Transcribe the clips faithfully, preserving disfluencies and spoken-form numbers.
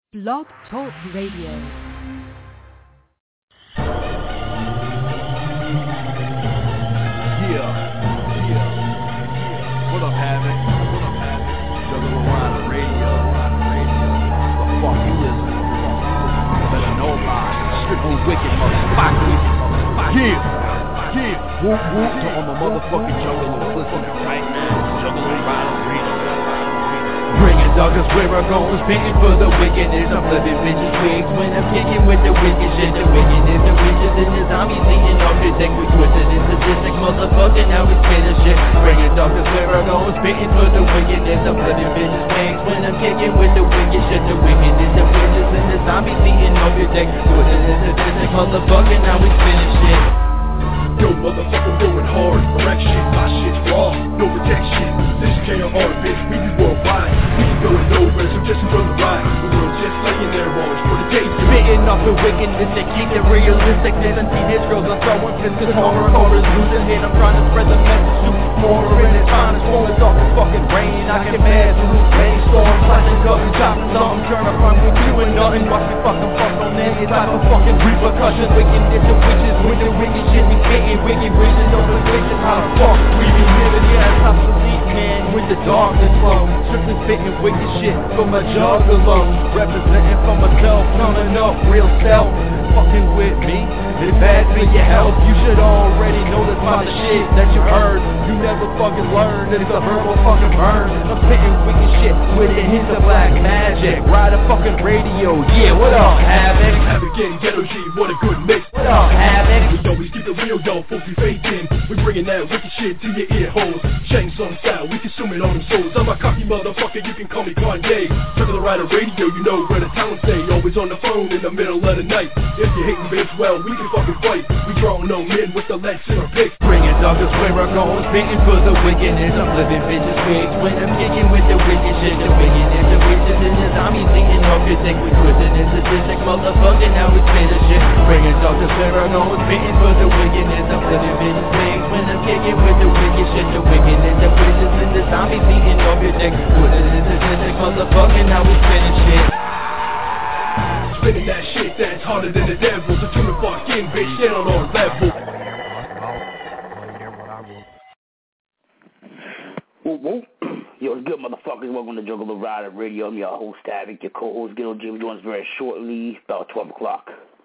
Blog Talk Radio. Yeah, yeah, what up, Havoc? What up, Havoc? Juggalo Rider Radio, Rider Radio. What the fuck you listen to? Better know about it. Triple wicked motherfuckers. Yeah, yeah. Whoop whoop to all my motherfucking juggalos listening right now. Juggalo Rider Radio. Bringing doggers where I go, speaking for the wickedness. I'm flipping bitches wigs when I'm kicking with the wicked shit. The wickedness, the witches and the zombies eating off your dick. We twisted and sadistic motherfucker, now we spinning shit. Bringing doggers where I go, speaking for the wickedness. I'm flipping bitches wigs when I'm kicking with the wicked shit. The wickedness, the witches and the zombies eating off your dick. Twisted and sadistic motherfucker, now we spinning shit. Yo, motherfucker, going hard, wreck shit, my shit's raw, no protection. This K R R, bitch, we be worldwide. We be going nowhere, so just enjoy the ride. The world's just laying there, orange for the days. Spitting off the wickedness and keep the realisticness. And teenage girls are throwing pistols, horror, horrors, losing hit. I'm trying to spread the message to more, and it's time to storm. It's off the fucking rain, I can mad to lose rainstorm. Flashing guns and chopping something, turn up front with you and nothing. Watch me fucking fuck on any type of fucking repercussions. Wickedness and witches, with the wicked shit we spitting. Wicked vision over vision, how the fuck we be living? Yeah, it's obsolete, man, with the darkness flow. Strictly spitting wicked shit from a juggalo. Representing for myself, coming up real self. Fucking with me, it's bad for your health. You should already know this about the shit that you heard. You never fucking learned, it's a verbal fucking burn. I'm spitting wicked shit with a hint of black magic. Ride a fucking radio, yeah, what up, Havoc? Havoc and Ghetto G, what a good mix. What up, Havoc? We always keep it real, though, folks we faking. We bringing that wicked shit to your ear holes. Chainsaw style, we consuming all them souls. I'm a cocky motherfucker, you can call me Kanye. Juggalo Rider Radio, you know where the talent stay. Always on the phone in the middle of the night. If you hating bitch, well, we can fucking fight. We draw no men with the legs in our picks. Bringing doggers where I go, spitting for the wickedness. I'm flipping bitches wigs when I'm kicking with the wicked shit. The wickedness, the witches and the zombies eating off your dick. We twisted and sadistic motherfucker, now we spinning shit. Bringing doggers where I go, spitting for the wickedness. I'm flipping bitches wigs when I'm kicking with the wicked shit. The wickedness, the witches and the zombies eating off your dick. Twisted and sadistic motherfucker, now we spinning shit. Spinning that shit that's harder than the devil. So tune the fuck in, bitch, get on our level. Woo woo. Yo, what's good, motherfuckers? Welcome to Juggalo Rider Radio. I'm your host, Havoc, your co-host, Ghetto G. We're doing this very shortly, about twelve o'clock.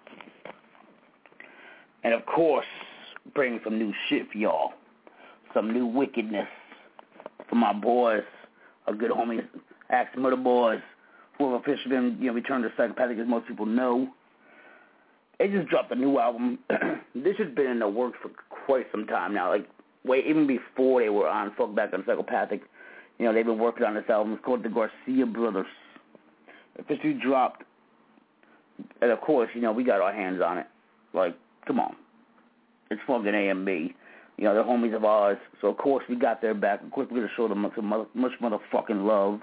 And of course, bringing some new shit for y'all. Some new wickedness for my boys, our good homies, Axe Murder Boys, who have officially been, you know, returned to Psychopathic, as most people know. They just dropped a new album. This has been in the works for quite some time now. Like, wait, even before they were on Fuck Back on Psychopathic, you know, they've been working on this album. It's called The Garcia Brothers. Officially dropped. And of course, you know, we got our hands on it. Like, come on. It's fucking A M B. You know, they're homies of ours. So, of course, we got their back. Of course, we're going to show them some mother, much motherfucking love.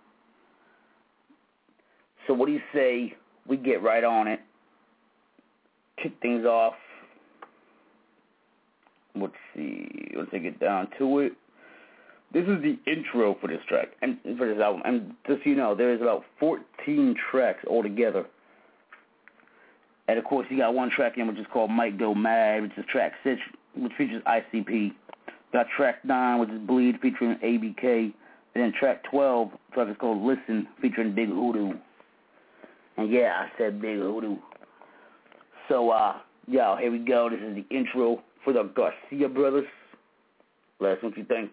So what do you say we get right on it, kick things off? Let's see, let's take it down to it. This is the intro for this track, and for this album. And just so you know, there is about fourteen tracks altogether. And of course, you got one track in which is called Might Go Mad, which is track six, which features I C P. Got track nine, which is Bleed, featuring A B K. And then track twelve, track is called Listen, featuring Big Hoodoo. And yeah, I said Big Hoodoo. So, uh, yo, here we go. This is the intro for the Garcia Brothers. Let us know what you think.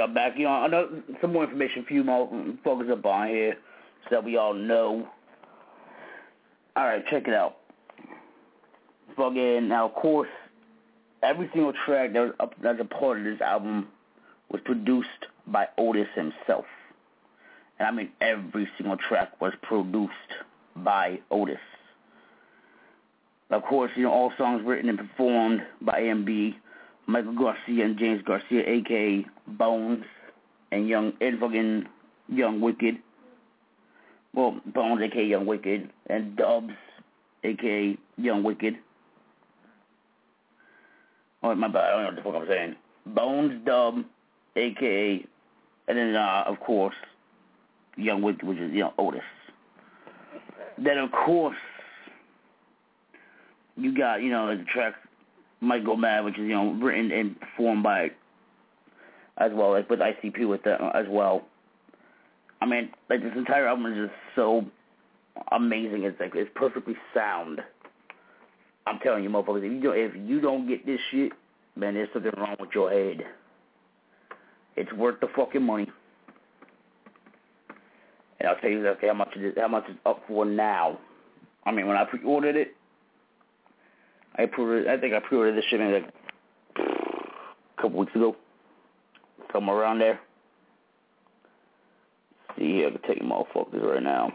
I'm back. You know, I know some more information for you more focus up on here so that we all know. Alright, check it out. Fucking, now, of course, every single track that was up, that's a part of this album was produced by Otis himself. And I mean every single track was produced by Otis. Of course, you know, all songs written and performed by A M B, Michael Garcia and James Garcia, a k a. Bones, and Young, and fucking Young Wicked. Well, Bones, a k a. Young Wicked, and Dubs, a k a. Young Wicked. Oh, my bad, I don't know what the fuck I'm saying. Bones, Dub, a k a. And then, uh, of course, Young Wicked, which is, you know, Otis. Then, of course, you got, you know, the track Might Go Mad, which is, you know, written and performed by, as well, like with I C P with that as well. I mean, like, this entire album is just so amazing. It's like, it's perfectly sound. I'm telling you, motherfuckers, if you don't, if you don't get this shit, man, there's something wrong with your head. It's worth the fucking money. And I'll tell you okay, how much it is, how much it's up for now. I mean, when I pre-ordered it, I pre I think I pre-ordered this shit maybe like a couple weeks ago, somewhere around there. Let's see here, I can tell you motherfuckers right now.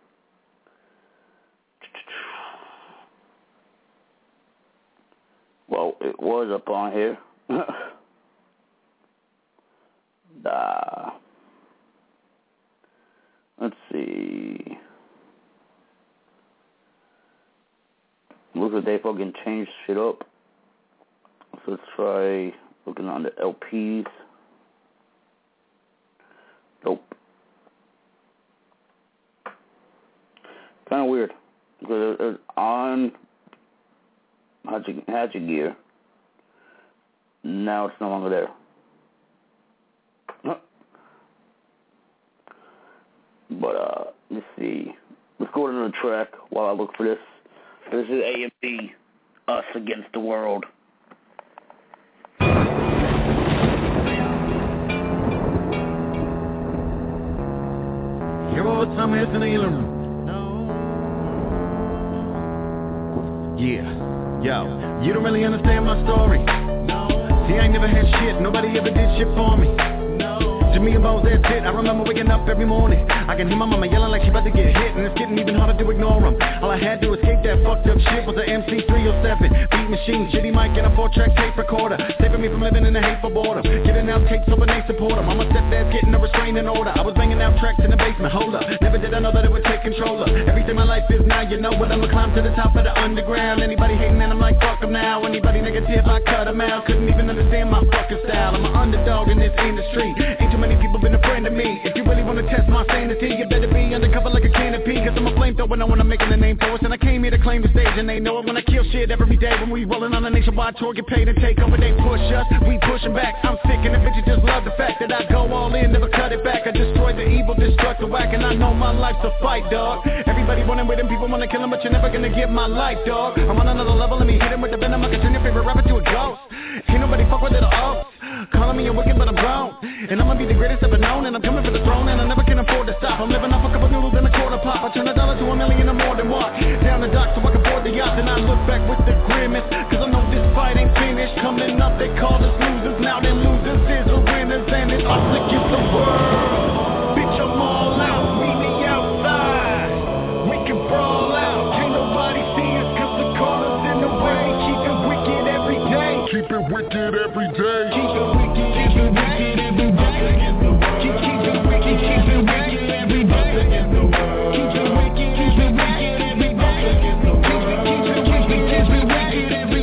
Well, it was up on here. uh, let's see. Looks like they fucking changed shit up. So let's try looking on the L Ps. Nope. Kind of weird. Because it's on Hatchet Gear. Now it's no longer there. But, uh, let's see. Let's go to the track while I look for this. This is A M B, Us Against the World. Here all the time it's in the room. Yeah, yo, you don't really understand my story. See, I ain't never had shit, nobody ever did shit for me. To me and Bones, that's it. I remember waking up every morning. I can hear my mama yelling like she about to get hit, and it's getting even harder to ignore them. All I had to escape that fucked up shit was an M C three oh seven beat machine, shitty mic, and a four-track tape recorder, saving me from living in a hateful boredom. Giving out tapes so when they support them. Mama stepdad's getting a restraining order. I was banging out tracks in the basement. Hold up, never did I know that it would take control of everything my life is now. You know what? I'ma climb to the top of the underground. Anybody hating, man, I'm like fuck them now. Anybody negative, I cut them out. Couldn't even understand my fucking style. I'm an underdog in this industry. Ain't too many people been a friend of me. If you really wanna test my sanity, you better be undercover like a canopy. Cause I'm a flamethrower, no one I'm making a name for us. And I came here to claim the stage, and they know it when I kill shit every day. When we rolling on a nationwide tour, get paid and take over, they push us, we pushing back. I'm sick and the bitches just love the fact that I go all in, never cut it back. I destroy the evil, destruct the whack, and I know my life's a fight, dog. Everybody wanting with him, people wanna kill him, but you're never gonna get my life, dog. I'm on another level, let me hit him with the venom. I can turn your favorite rapper to a ghost. Ain't nobody fuck with little O's. Calling me a wicked, but I'm grown. And I'ma be the greatest ever known. And I'm coming for the throne, and I never can afford to stop. I'm living off a couple noodles and a quarter pop. I turn a dollar to a million or more than what. Down the dock so I can board the yacht. And I look back with the grimace, cause I know this fight ain't finished. Coming up, they call us losers. Now them losers is the winners. And it's us against the world. Bitch, I'm all out. Meet me outside. We can brawl out. Can't nobody see us cause the corner's in the way. Keep it wicked every day. Keep it wicked every day. Keep it wicked every day. Keep it wicked, keep it wicked every day. Keep it wicked, keep it wicked every day. Keep it wicked every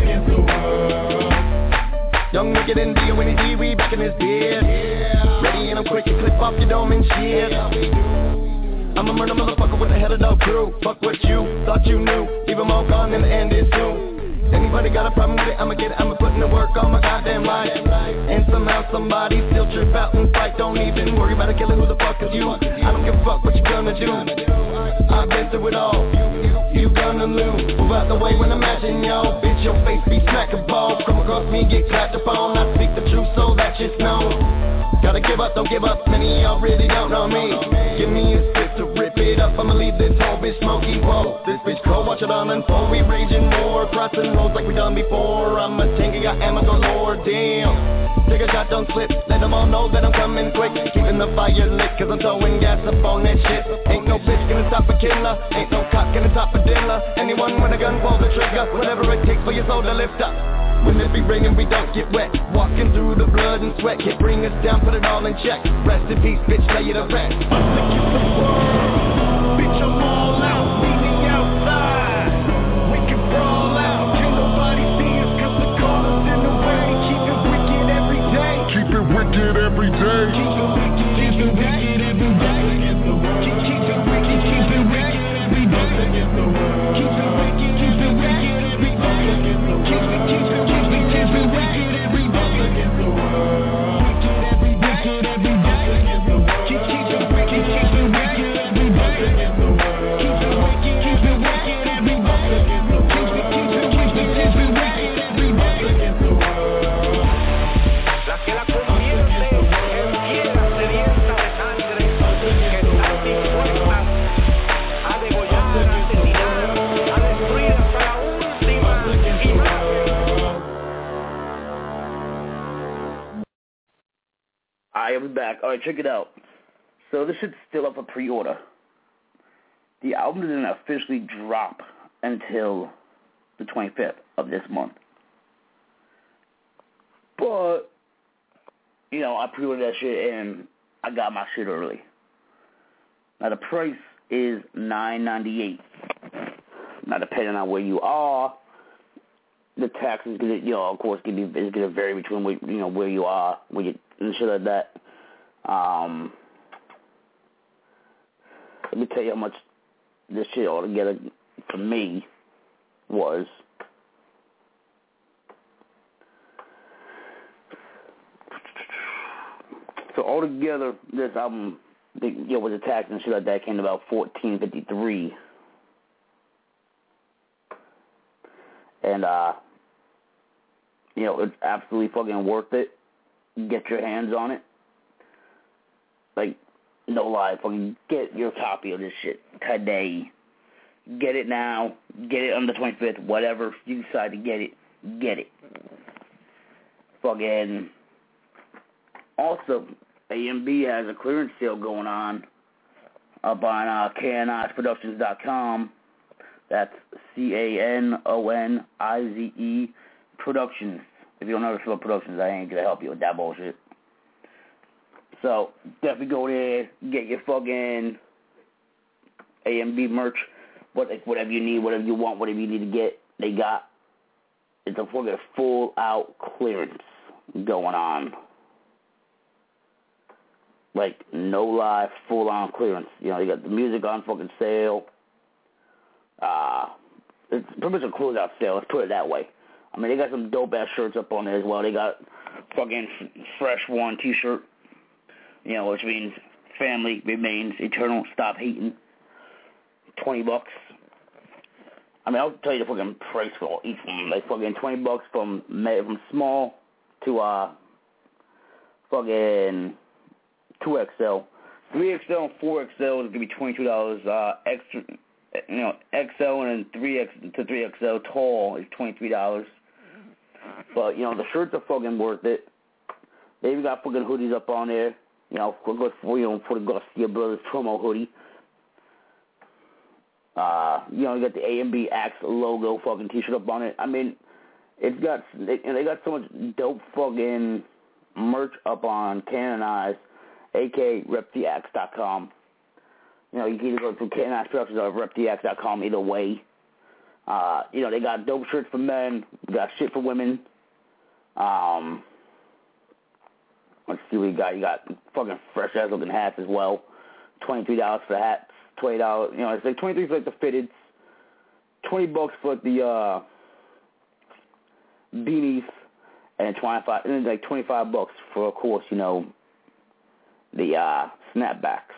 day. Young Wicked and D O N E D, we back in this beer. Ready and I'm quick to clip off your dome and shit. I'm a murder motherfucker with a hell of no crew. Fuck what you thought you knew. Leave them all gone and the end is soon. Anybody got a problem with it, I'ma get it, I'ma put in the work all my goddamn life. And somehow somebody still trip out and fight. Don't even worry about a killer, who the fuck is you? I don't give a fuck what you gonna do. I've been through it all, you gonna lose. Move out the way when I'm matching y'all. Bitch, your face be smackable. Come across me, get clapped upon. I speak the truth, so that shit's known. Gotta give up, don't give up, many of y'all really don't know me. Give me a sip to rip it up, I'ma leave this whole bitch smoky. Whoa, this bitch cold, watch it on unfold. We raging more, crossing roads like we done before. I'm a tanky, I am a galore, damn. Take a shot, don't slip, let them all know that I'm coming quick. Keeping the fire lit, cause I'm throwing gas up on that shit. Ain't no bitch gonna stop a killer, ain't no cop gonna stop a dealer. Anyone with a gun, pull the trigger, whatever it takes for your soul to lift up. When it be raining, we don't get wet. Walking through the blood and sweat. Can't bring us down, put it all in check. Rest in peace, bitch, lay it to rest. Bitch, I'm all out, meet me outside. We can brawl out, can't nobody see us cause the cars in the way. Keep it wicked every day. Keep it wicked every day. Keep it wicked, keep it wicked every day. Keep, keep it wicked, keep it wicked every day. Keep it wicked, keep it wicked every day. Keep it, keep it. Alright, we're back. Alright, check it out. So this shit's still up for pre-order. The album didn't officially drop until the twenty-fifth of this month. But, you know, I pre-ordered that shit and I got my shit early. Now the price is nine ninety-eight. Now depending on where you are, the tax is gonna, you know, of course, gonna be, is gonna vary between where, you know, where you are, where you, and shit like that. Um, let me tell you how much this shit altogether for me was. So altogether, this album, you know, with the tax and shit like that, came to about fourteen fifty-three. And uh, you know, it's absolutely fucking worth it. Get your hands on it. Like, no lie, fucking get your copy of this shit today. Get it now. Get it on the twenty-fifth. Whatever you decide to get it, get it. Fucking. Also, A M B has a clearance sale going on up on uh, K N I Z Productions dot com. That's C A N O N I Z E Productions. If you don't know how to spell Productions, I ain't gonna help you with that bullshit. So, definitely go there, get your fucking A M B merch, what, whatever you need, whatever you want, whatever you need to get, they got. It's a fucking full-out clearance going on. Like, no lie, full-on clearance. You know, you got the music on fucking sale. Uh, it's pretty much a closeout sale, let's put it that way. I mean, they got some dope-ass shirts up on there as well. They got fucking Fresh One t-shirt, you know, which means family remains eternal, stop hating. twenty bucks. I mean, I'll tell you the fucking price for each one. Like, fucking twenty bucks from from small to, uh, fucking two X L. three X L and four X L is going to be twenty-two dollars. Uh, extra, you know, X L and three X to three X L tall is twenty-three dollars. But, you know, the shirts are fucking worth it. They even got fucking hoodies up on there. You know, for, for, you know, for the Garcia Brothers promo hoodie. Uh, you know, you got the A M B Axe logo fucking t-shirt up on it. I mean, it's got, they, they got so much dope fucking merch up on K N I Z, aka rep the axe dot com. You know, you can either go through K N I Z Productions or rep the axe dot com, either way. Uh, you know, they got dope shirts for men, got shit for women. Um, let's see what you got. You got fucking fresh ass looking hats as well. twenty-three dollars for the hats. twenty dollars, you know, it's like twenty-three dollars for like the fitteds, twenty bucks for the uh, beanies, and twenty-five, and then like twenty-five bucks for, of course, you know, the uh, snapbacks.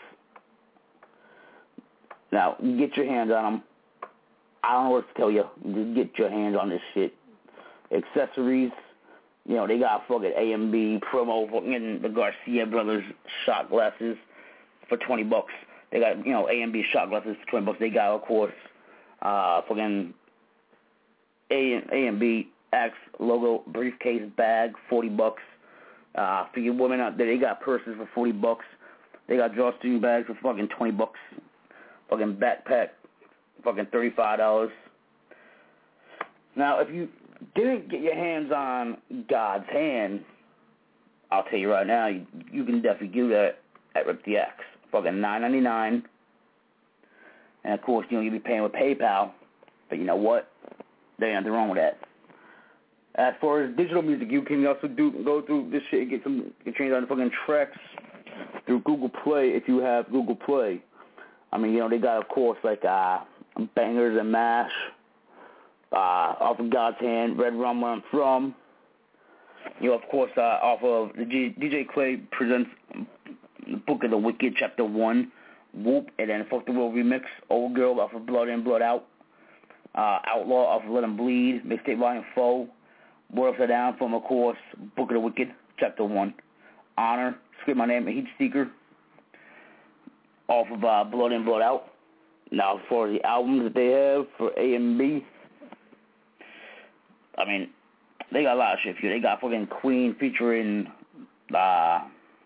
Now, get your hands on them. I don't know what to tell you. Just get your hands on this shit. Accessories, You know, they got fucking A M B promo fucking the Garcia brothers shot glasses for twenty bucks. They got, you know, A M B shot glasses for twenty bucks. They got, of course, uh, fucking A M B X logo briefcase bag, forty bucks. Uh, for your women out there, they got purses for forty bucks. They got drawstring bags for fucking twenty bucks. Fucking backpack, fucking thirty-five dollars. Now, if you didn't get your hands on God's Hand, I'll tell you right now, you, you can definitely do that at Rip the X. Fucking nine ninety-nine. And, of course, you know, you'll be paying with PayPal. But you know what? There ain't nothing wrong with that. As far as digital music, you can also do go through this shit and get some, get change on the fucking tracks through Google Play if you have Google Play. I mean, you know, they got, of course, like uh, Bangers and Mash, uh, off of God's Hand, Red Rum Where I'm From. You know, of course, uh, off of the G- D J Clay presents Book of the Wicked, Chapter one, Whoop, and then Fuck the World Remix, Old Girl off of Blood In, Blood Out, uh, Outlaw off of Let 'Em Bleed, Mixtape Volume four, Word Upside Down from, of course, Book of the Wicked, Chapter one, Honor, Scream My Name, and Heat Seeker, off of uh, Blood In, Blood Out. Now, as far as the albums that they have for A and B, I mean, they got a lot of shit for you. They got fucking Queen featuring, uh,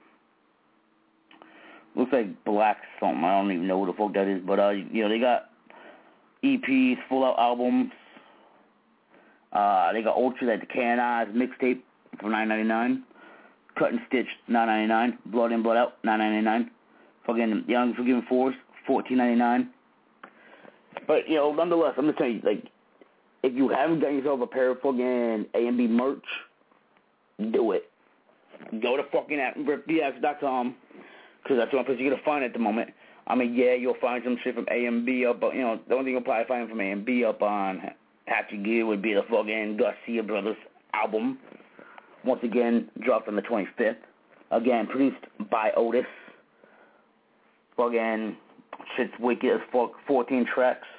looks like Black something. I don't even know what the fuck that is. But, uh, you know, they got E Ps, full-out albums. Uh, they got Ultra, like the K N I's mixtape for nine ninety-nine. Cut and Stitch, nine ninety-nine. Blood In, Blood Out, nine ninety-nine. Fucking Young Forgiven Force, fourteen ninety-nine. But, you know, nonetheless, I'm just telling you, like, if you haven't got yourself a pair of fucking A and B merch, do it. Go to fucking at rip d x dot com, because that's the only place you're going to find it at the moment. I mean, yeah, you'll find some shit from A and B up, but, you know, the only thing you'll probably find from A and B up on Hatchet Gear would be the fucking Garcia Brothers album. Once again, dropped on the twenty-fifth. Again, produced by Otis. Fucking shit's wicked as fuck, fourteen tracks.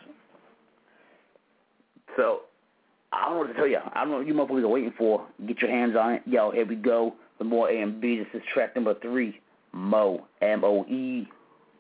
So, I don't know what to tell you. I don't know what you motherfuckers are waiting for. Get your hands on it. Yo, here we go with more A and B. This is track number three, Mo, M O E.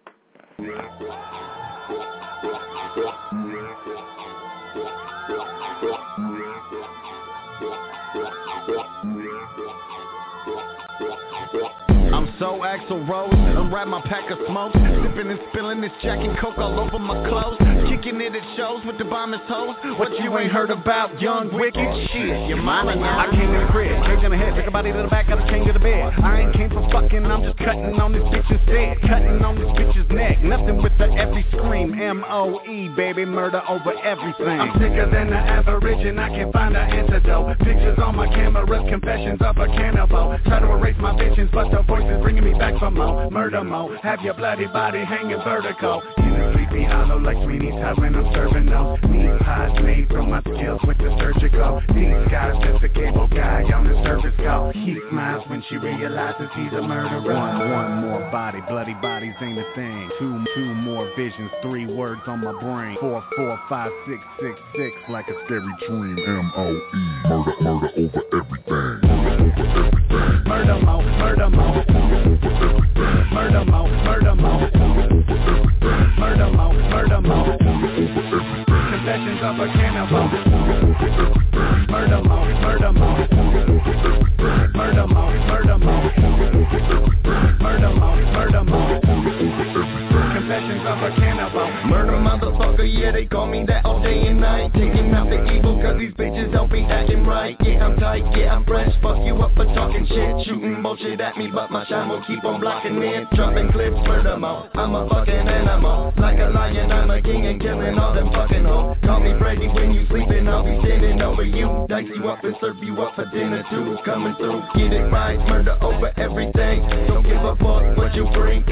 I'm so Axl Rose, unwrap my pack of smoke, sipping and spilling this Jack and Coke all over my clothes, kicking it at shows with the bombers hoes. What you ain't heard about Young Wicked? Shit, your mama now. I came to the crib, cake in the head, took a body to the back, got a chain to the bed. I ain't came for fucking, I'm just cutting on this bitch's head, cutting on this bitch's neck. Nothing with the every scream, M O E, baby, murder over everything. I'm sicker than the average and I can't find an antidote. Pictures on my camera, confessions of a cannibal. Try to erase my visions, but the voice is bringing me back for more murder mo. Have your bloody body hanging vertical in a sleepy hollow like Sweeney Todd when I'm serving those meat pies made from my skills with the surgical. These guys just a cable guy on the surface go. He smiles when she realizes he's a murderer. One, one more body, bloody bodies ain't a thing. Two, two more visions, three words on my brain. Four, four, five, six, six, six, like a scary dream. M O E, murder, murder over everything. Murder mo, murder mo. Murder mo, murder mo. Murder mo, murder mo. Confessions of a cannibal. Murder mo, murder mo. Murder mo, murder mo. Murder mo, murder mo. Confessions of a cannibal. Murder motherfucker, yeah, they call me that all day and night. Taking out the evil cause these bitches don't be acting right. Yeah, I'm tight, yeah, I'm fresh, fuck you up for talking shit. Shooting bullshit at me, but my shine will keep on blocking it. Dropping clips, murder mo, I'm a fucking animal. Like a lion, I'm a king and killing all them fucking hoes. Call me Freddy when you sleeping, I'll be standing over you. Dice you up and serve you up for dinner too. Coming through, get it right, murder over everything. Don't give a fuck what you bring, cause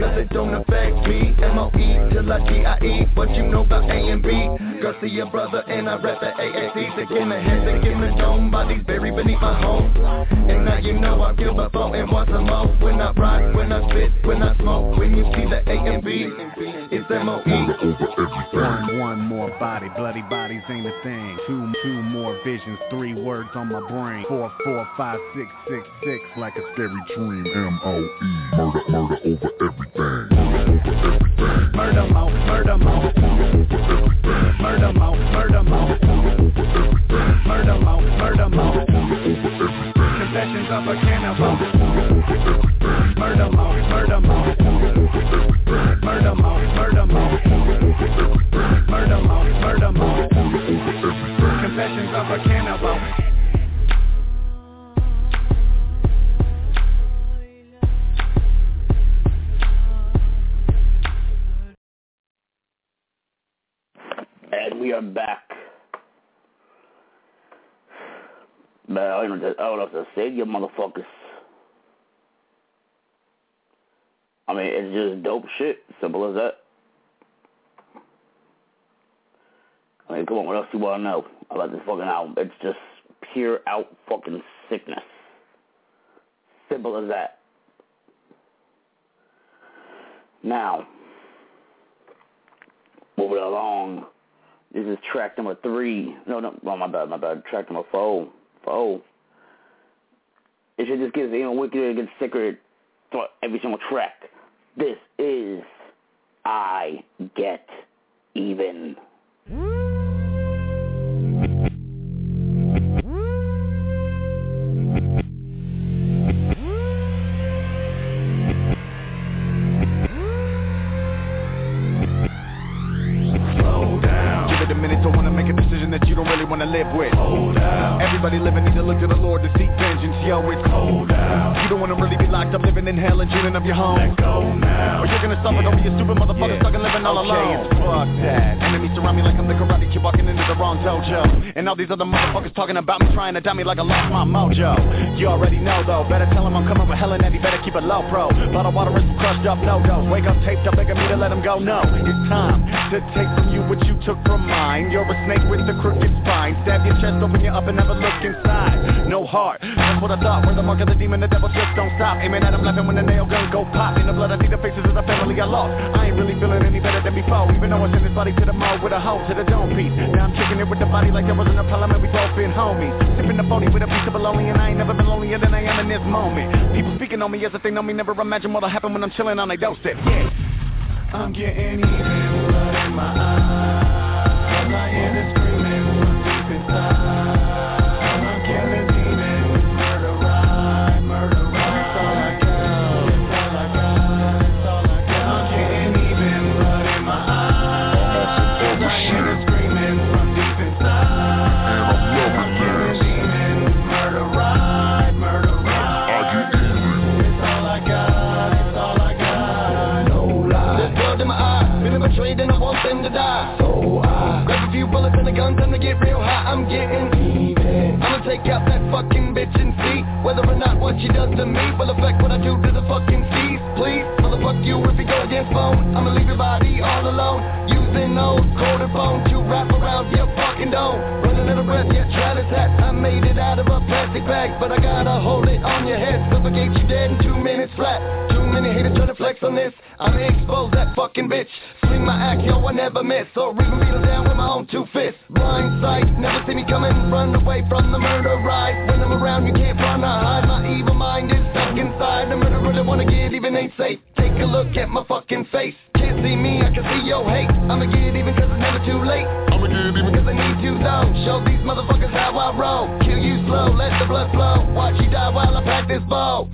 cause it don't affect me. M O E till I D I E. What you know about A and B? Garcia brother and I rap the A A C. Sick in the head, sick in the dome. Bodies buried beneath my home. And now you know I'll kill before and want some more. When I rock, when I spit, when I smoke. When you see the A and B, it's M O E. One, one more body, bloody bodies ain't a thing. Two, two more visions, three words on my brain. Four, four, five, six, six, six, like a scary dream. M O E. Murder, murder over everything. Murder mo, murder mo. Murder mo, murder mo. Murder mo, murder mo. Confessions of a cannibal. Murder mo, murder mo. Murder mo, murder mo. Murder mo, murder mo. Confessions of a cannibal. And we are back. Man, I don't know, I don't know what to say to you motherfuckers. I mean, it's just dope shit. Simple as that. I mean, come on, what else do you want to know about this fucking album? It's just pure out fucking sickness. Simple as that. Now, moving along. This is track number three. No, no, oh, my bad, my bad. Track number four. Four. It should just get even wickeder and get sicker for every single track. This is I Get Even. Want to live with. Hold out. Everybody living need to look to the Lord to seek vengeance. Yo, it's cold out. You don't want to really be locked up living in hell and dreaming of your home. Let go now. Or you're gonna suffer. Don't be a stupid motherfucker yeah. stuck and living all okay, alone. Fuck that. Enemies surround me like I'm the karate kid walking into the wrong dojo. And all these other motherfuckers talking about me, trying to down me like I lost my mojo. You already know though. Better tell them I'm coming with hell and Eddie. Better keep it low, pro. Bottle water and some crushed up no dose. Wake up taped up, begging me to let them go. No, it's time to take from you what you took from mine. You're a snake with the crooked spine. Stab your chest, open you up and never look inside. No heart, that's what I thought. We're the mark of the demon, the devil just don't stop. Aiming at him, laughing when the nail gun go pop. In the blood I see the faces of the family I lost. I ain't really feeling any better than before. Even though I sent this body to the mold with a hoe to the dome piece. Now I'm kicking it with the body like there wasn't a problem and we both been homies. Sipping the phony with a piece of bologna and I ain't never been lonelier than I am in this moment. People speaking on me as if they know me, never imagine what'll happen when I'm chilling on a doorstep. Yeah, I'm getting even, blood in my eyes. I'm lying and screaming from deep inside. I'm killing demons, murder ride, murder ride. It's all I got, it's all I got, it's all I got. I'm getting even, blood in my eyes. I'm lying and screaming from deep inside. I'm killing demons, murder ride, murder ride. I get even. It's all I got, it's all I got. No lie. There's blood in my eyes, been betrayed and I want them to die. So I grab a few bullets and a gun, time to get real high. I'm getting even. I'ma take out that fucking bitch and see whether or not what she does to me will affect what I do to the fucking seas. Please, motherfuck you if you go against phone. I'ma leave your body all alone, using those quarter bone to wrap around your fucking dome. Running out of breath, yeah, try this hat. I made it out of a plastic bag, but I gotta hold it on your head. Suffocate you dead in two minutes flat. Too many haters trying to flex on this. I'ma expose that fucking bitch. Swing my axe, yo, I never miss. Or even beat her down with my own two fists. Blind sight, never see me coming. Run away from the murder ride. When I'm around, you can't run or hide. My evil mind is stuck inside. The murderer that wanna get even ain't safe. Take a look at my fucking face. Can't see me, I can see your hate. I'ma get even cause it's never too late. I'ma get even cause I need to though. Show these motherfuckers how I roll. Kill you slow, let the blood flow. Watch you die while I pack this bow.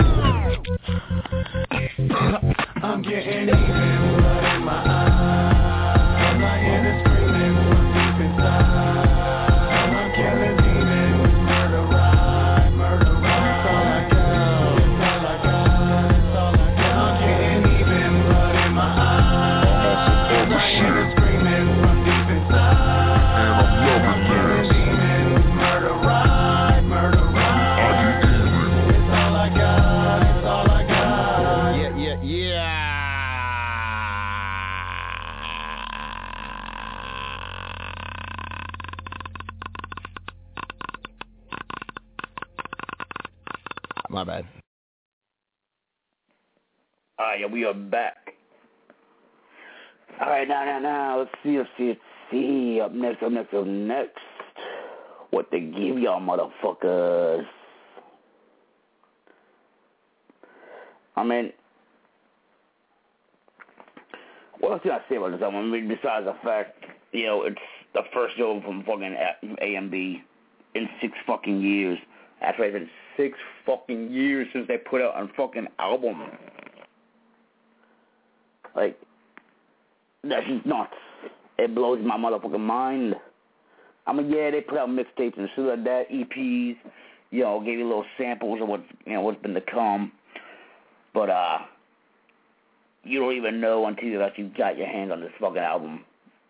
I'm getting even, blood in my eyes. I'm lying and screaming from deep inside. I'm killing demons, murder ride, murder ride. It's all I got, it's all I got, it's all I got. I'm getting even, blood in my eyes. I'm lying and screaming from deep inside. I'm killing demons, murder ride, murder ride. I get even. It's all I got, it's all I got. Yeah, yeah, yeah. my bad. All right, yeah, we are back. All right, now, now, now, let's see, let's see, let's see. Up next, up next, up next. What to give y'all motherfuckers? I mean, what else can I say about this album? I mean, besides the fact, you know, it's the first album from fucking A M B in six fucking years. Actually, it's been six fucking years since they put out a fucking album. Like, that's just nuts. It blows my motherfucking mind. I mean, yeah, they put out mixtapes and shit like that, E Ps, you know, gave you little samples of what, you know, what's been to come. But, uh, you don't even know until you actually got your hands on this fucking album.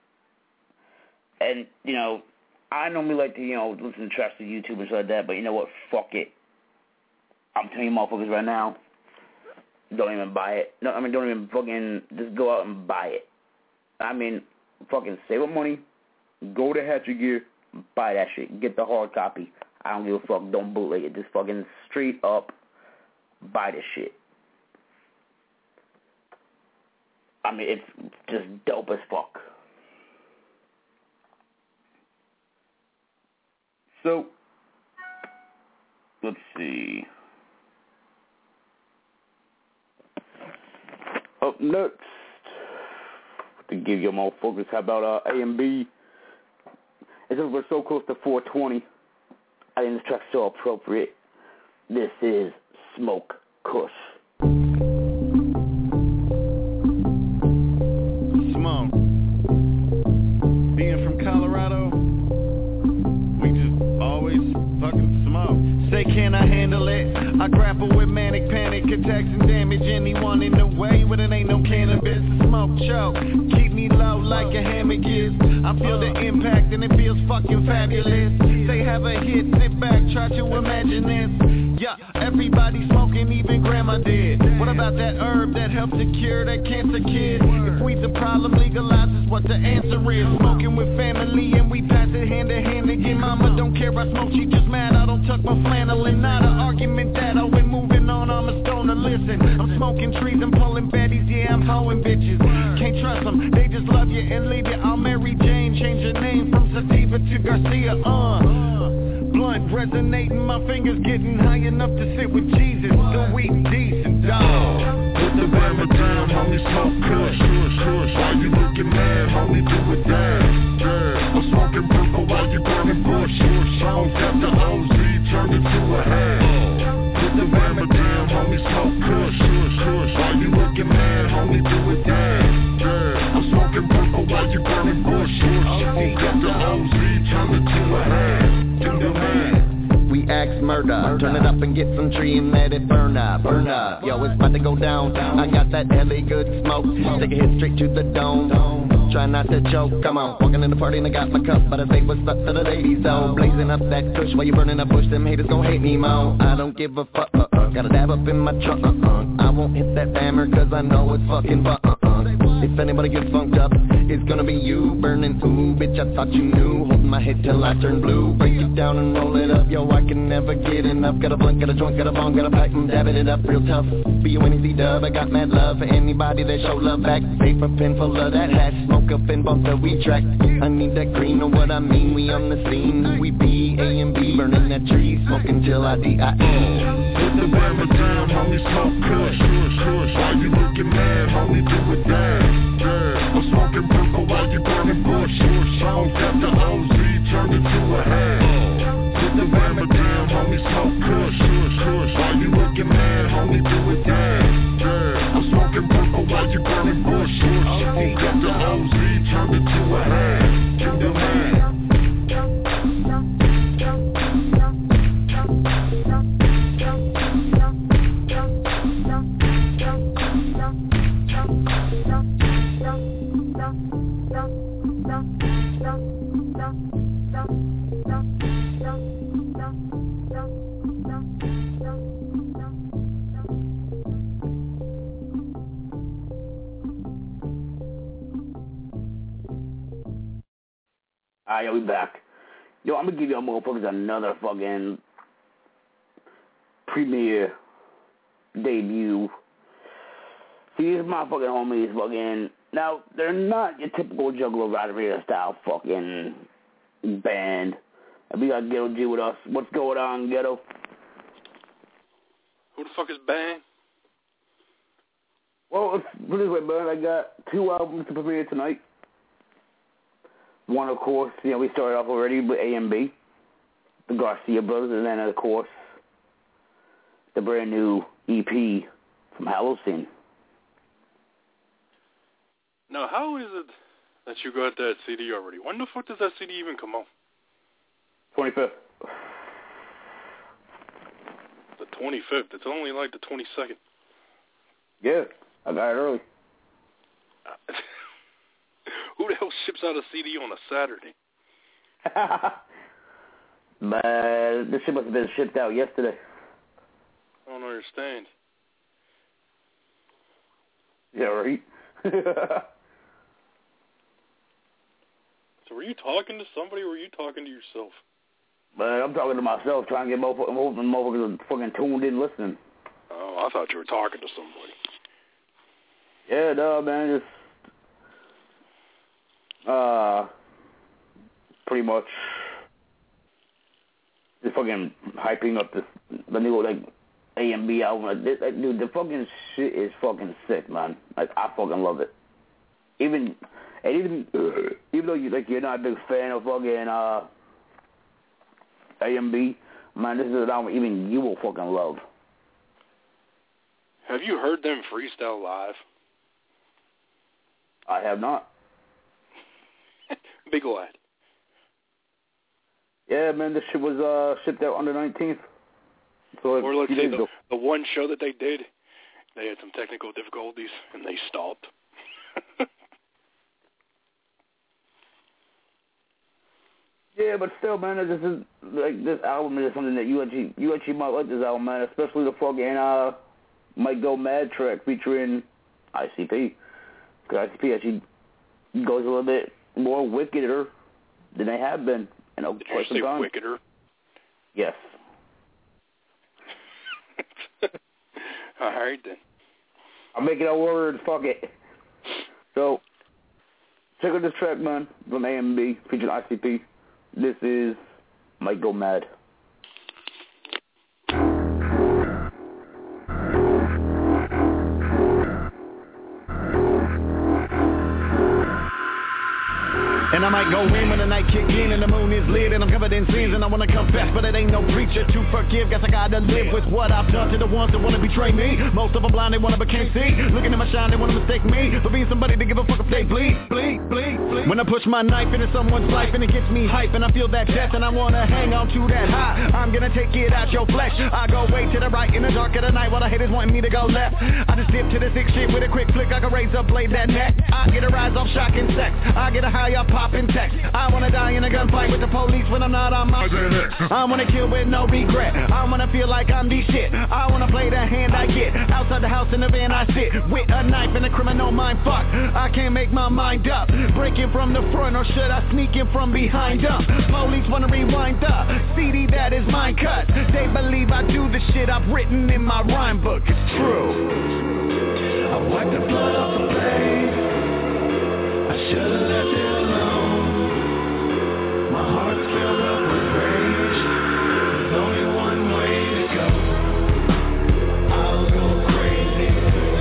And, you know, I normally like to, you know, listen to tracks to YouTube and stuff like that, but you know what? Fuck it. I'm telling you motherfuckers right now, don't even buy it. No, I mean, don't even fucking, just go out and buy it. I mean, fucking save up money, go to Hatchet Gear, buy that shit, get the hard copy. I don't give a fuck, don't bootleg it. Just fucking straight up buy this shit. I mean, it's just dope as fuck. So, let's see. Up next, to give you more focus, how about uh, A M B? It's just we're so close to four twenty. I think this track's so appropriate. This is Smoke Kush. Smoke. Being from Colorado, we just always fucking smoke. Say, can I handle it? I grapple with manic panic attacks and damage anyone in the way, but it ain't no cannabis. Smoke choke, keep me low like a hammock is. I feel the impact and it feels fucking fabulous. Say have a hit, sit back, try to imagine this. Yeah, everybody smoking, even grandma did. What about that herb that helps to cure that cancer kid? If weed's a problem, legalize is what the answer is. Smoking with family and we pass it hand to hand again. Mama don't care I smoke, she just mad I don't tuck my flannel in. Not an argument that I went moving on, I'm a stoner, listen. I'm smoking trees, I'm pulling baddies, yeah, I'm hoeing bitches. Can't trust them, they just love you and leave you. I'll Mary Jane, change her name from Sativa to Garcia, uh. Blunt resonating, my fingers getting high enough to sit with Jesus. The weed decent, dog. Put the Bama down, homie, smoke kush. Why you looking mad, homie, do it down. Yeah, I'm smoking purple while you burning bush. Bones after O Z, turn it to a head. Put the Bama down, homie, smoke kush. Why you looking mad, homie, do it down. Yeah, I'm smoking purple while you burning bush. Bones after O Z, turn it to a head. We axe murder, turn it up and get some tree and let it burn up, burn up. Yo, it's about to go down. I got that heavy good smoke. Take a hit straight to the dome. Try not to choke, come on. Walking in the party and I got my cup, but I say what's up to the ladies though. Blazing up that kush while you burning up bush, them haters gon' hate me mo. I don't give a fuck, uh-uh. Got a dab up in my trunk, uh-uh. I won't hit that hammer cause I know it's fucking fun, uh-uh. If anybody gets funked up, it's gonna be you. Burning, ooh, bitch, I thought you knew. Holding my head till I turn blue. Break it down and roll it up, yo, I can never get enough. Got a blunt, got a joint, got a bong, got a pipe, and dabbing it up real tough. B U N E C dub, I got mad love for anybody that show love back. Paper pen full of that hat, smoke up and bump the weed track. I need that green, know what I mean, we on the scene. We be A and B, burning that tree, smoking till I D I E. Put the Bama down, homie, smoke kush. Why you looking mad, homie, do it down. Yeah, I'm smoking purple while you burning bush. Bones after O Z, turn it to a head. Put the Bama down, homie, smoke kush. Why you looking mad, homie, do it down. Yeah, I'm smoking purple while you burning bush. Bones after O Z, turn it to a head. To the man. Alright, yo, we back. Yo, I'm gonna give y'all motherfuckers another fucking premiere debut. These motherfucking homies fucking, now, they're not your typical Juggalo Rodriguez style fucking band. We got Ghetto G with us. What's going on, Ghetto? Who the fuck is Bang? Well, let's put it this way, man. I got two albums to premiere tonight. One, of course, you know, we started off already with A and B, the Garcia Brothers, and then, of course, the brand new E P from Holocene. Now, how is it that you got that C D already? When the fuck does that C D even come out? twenty-fifth. The twenty-fifth. It's only like the twenty-second. Yeah, I got it early. Who the hell ships out a C D on a Saturday? But this shit must have been shipped out yesterday. I don't understand. Yeah, right? So were you talking to somebody or were you talking to yourself? But I'm talking to myself, trying to get motherfuckers, motherfuckers fucking tuned in listening. Oh, I thought you were talking to somebody. Yeah, no, man, just, uh, pretty much just fucking hyping up this, the new, like, A and B album. Like, this, like, dude, the fucking shit is fucking sick, man. Like, I fucking love it. Even, and even, uh, even though you, like, you're not a big fan of fucking, uh, A and B, man, this is an album even you will fucking love. Have you heard them freestyle live? I have not. Big lad. Yeah, man, this shit was uh, shipped out on the nineteenth. So or let's say the, the one show that they did, they had some technical difficulties and they stopped. Yeah, but still, man, this is like this album is something that you actually you actually might like this album, man, especially the fucking uh, Might Go Mad track featuring I C P. Because I C P actually goes a little bit more wickeder than they have been. You know, Did you say time. wickeder? Yes. All right, then. I'm making a word. Fuck it. So, check out this track, man, from A and B, featuring I C P. This is Might Go Mad. And I might go in when the night kick in and the moon is lit and I'm covered in sins and I wanna confess, but it ain't no preacher to forgive. Guess I gotta live with what I've done to the ones that wanna betray me. Most of them blind, they wanna but can't see. Looking at my shine, they wanna mistake me for being somebody to give a fuck if they bleed, bleed, bleed, bleed. When I push my knife into someone's life and it gets me hype and I feel that death and I wanna hang on to that high, I'm gonna take it out your flesh. I go way to the right in the dark of the night while the haters wanting me to go left. I just dip to the sick shit with a quick flick. I can raise up, blade that neck. I get a rise off shock and sex. I get a high up pop in text. I wanna die in a gunfight with the police when I'm not on my shit. I wanna kill with no regret. I wanna feel like I'm the shit. I wanna play the hand I get. Outside the house in the van I sit with a knife and a criminal mind fuck. I can't make my mind up. Breaking from the front or should I sneak in from behind up? Police wanna rewind the C D that is mine cut. They believe I do the shit I've written in my rhyme book. It's true. I wiped the blood off the blade. I should've left it alone. My heart's filled up with rage. There's only one way to go. I'll go crazy.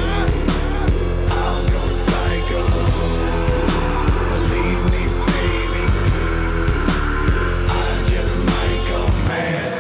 I'll go psycho. Believe me, baby, I just might go mad.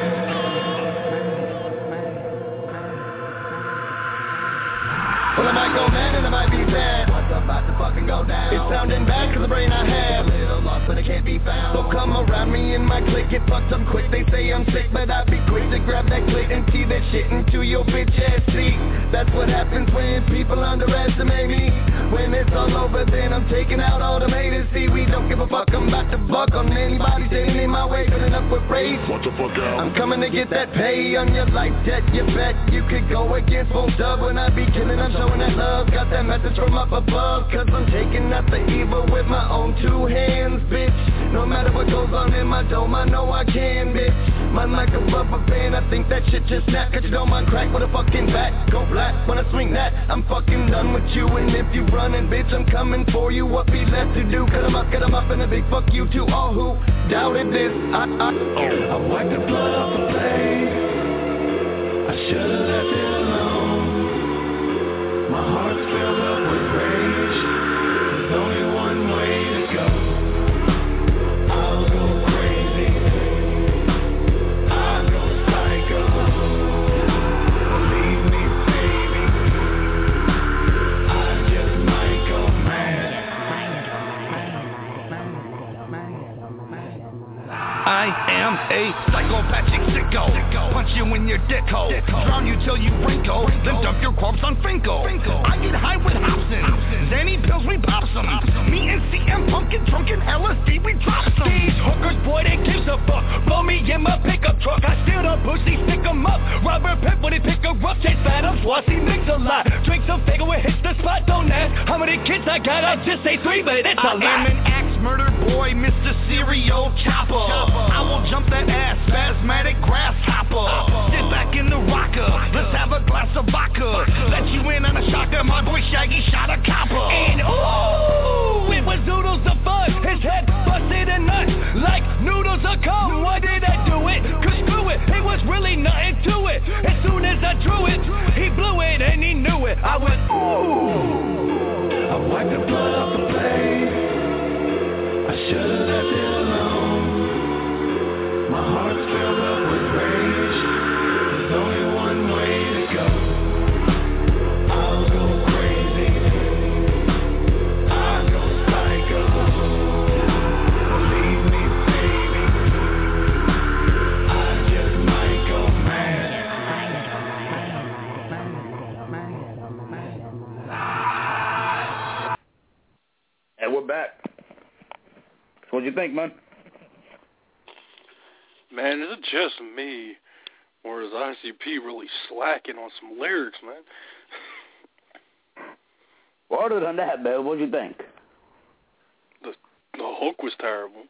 Well, I might go mad and I might be sad. What's about to fucking go down? It's sounding bad cause the brain I have a little lost but it can't be found. So come around me and my clique, get fucked up quick. They say I'm sick but I be quick to grab that clip and key that shit into your bitch ass seat. That's what happens when people underestimate me. When it's all over then I'm taking out all the haters. See, we don't give a fuck, I'm about to buck on anybody standing in my way. Filling up with rage. What the fuck out? I'm coming to get that pay on your life debt. You bet you could go against full dub. When I be killing I'm showing that love. Got that message from up above. Cause I'm taking out the evil with my own two hands, bitch. No matter what goes on in my dome, I know I can, bitch. Mine like a rubber band, I think that shit just snap. Cause you don't mind crack with a fucking bat. Go black when I swing that, I'm fucking done with you. And if you running, bitch, I'm coming for you. What be left to do? Cut 'em up, cut 'em up, and a big fuck you to all who doubted this. I, I, oh. I wiped the blood off the blade. I should've left it alone. My heart's filled up with rage. There's only one way to go. I'll go crazy. I'll go psycho. Believe me, baby. I just might go mad. I am a psychopathic sicko. Punch you in your dick hole. Drown you till you wrinkle. Then dump your corpse on Finkel. I get high with Hobson. Zanny pills, we pop some. Me and C M Punkin, drunken L S D, we drop some. These hookers, boy, they gives a fuck. Blow me in my pickup truck. I steal the pussy, pick 'em up. Robert Pip when he pick her up. Chase Phantoms, Swassi mix a lot. Drink some Fago, it hits the spot. Don't ask how many kids I got. I just say three, but it's a lot. I am an axe murder boy, Mister Serial Chopper. I will jump that ass, spasmatic grasshopper. Sit back in the rocker, let's have a glass of vodka. Let you in on a shocker, my boy Shaggy shot a copper. And ooh, it was noodles of fun. His head busted a nut, like noodles of cum. Why did I do it? Cause screw it, it was really nothing to it. As soon as I drew it, he blew it and he knew it. I went ooh. I wiped the blood off the blade. I should've left it alone. My heart's filled up with rage. There's only one way to go. I'll go crazy. I'll go psycho. Believe me, baby. I just might go mad. And we're back. So what'd you think, man? Man, is it just me, or is I C P really slacking on some lyrics, man? Well, other than that, man, what'd you think? The the hook was terrible.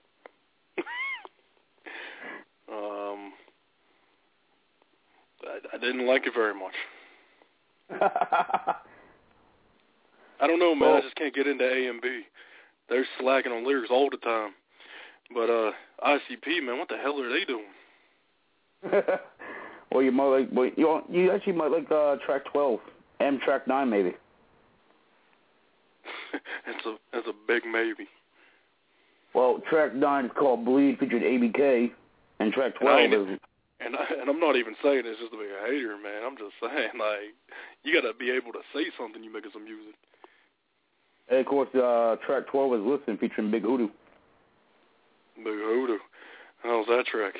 um, I, I didn't like it very much. I don't know, man. Well, I just can't get into A and B. They're slacking on lyrics all the time. But uh, I C P, man, what the hell are they doing? Well, you might like, well, you you actually might like uh, track twelve and track nine, maybe. it's a it's a big maybe. Well, track nine is called Bleed, featured A B K, and track twelve and is. And I, and I'm not even saying it's just to be a hater, man. I'm just saying, like, you gotta be able to say something. You making some music. And of course, uh, track twelve is Listen, featuring Big Hoodoo. Big Hoodoo. How's that track?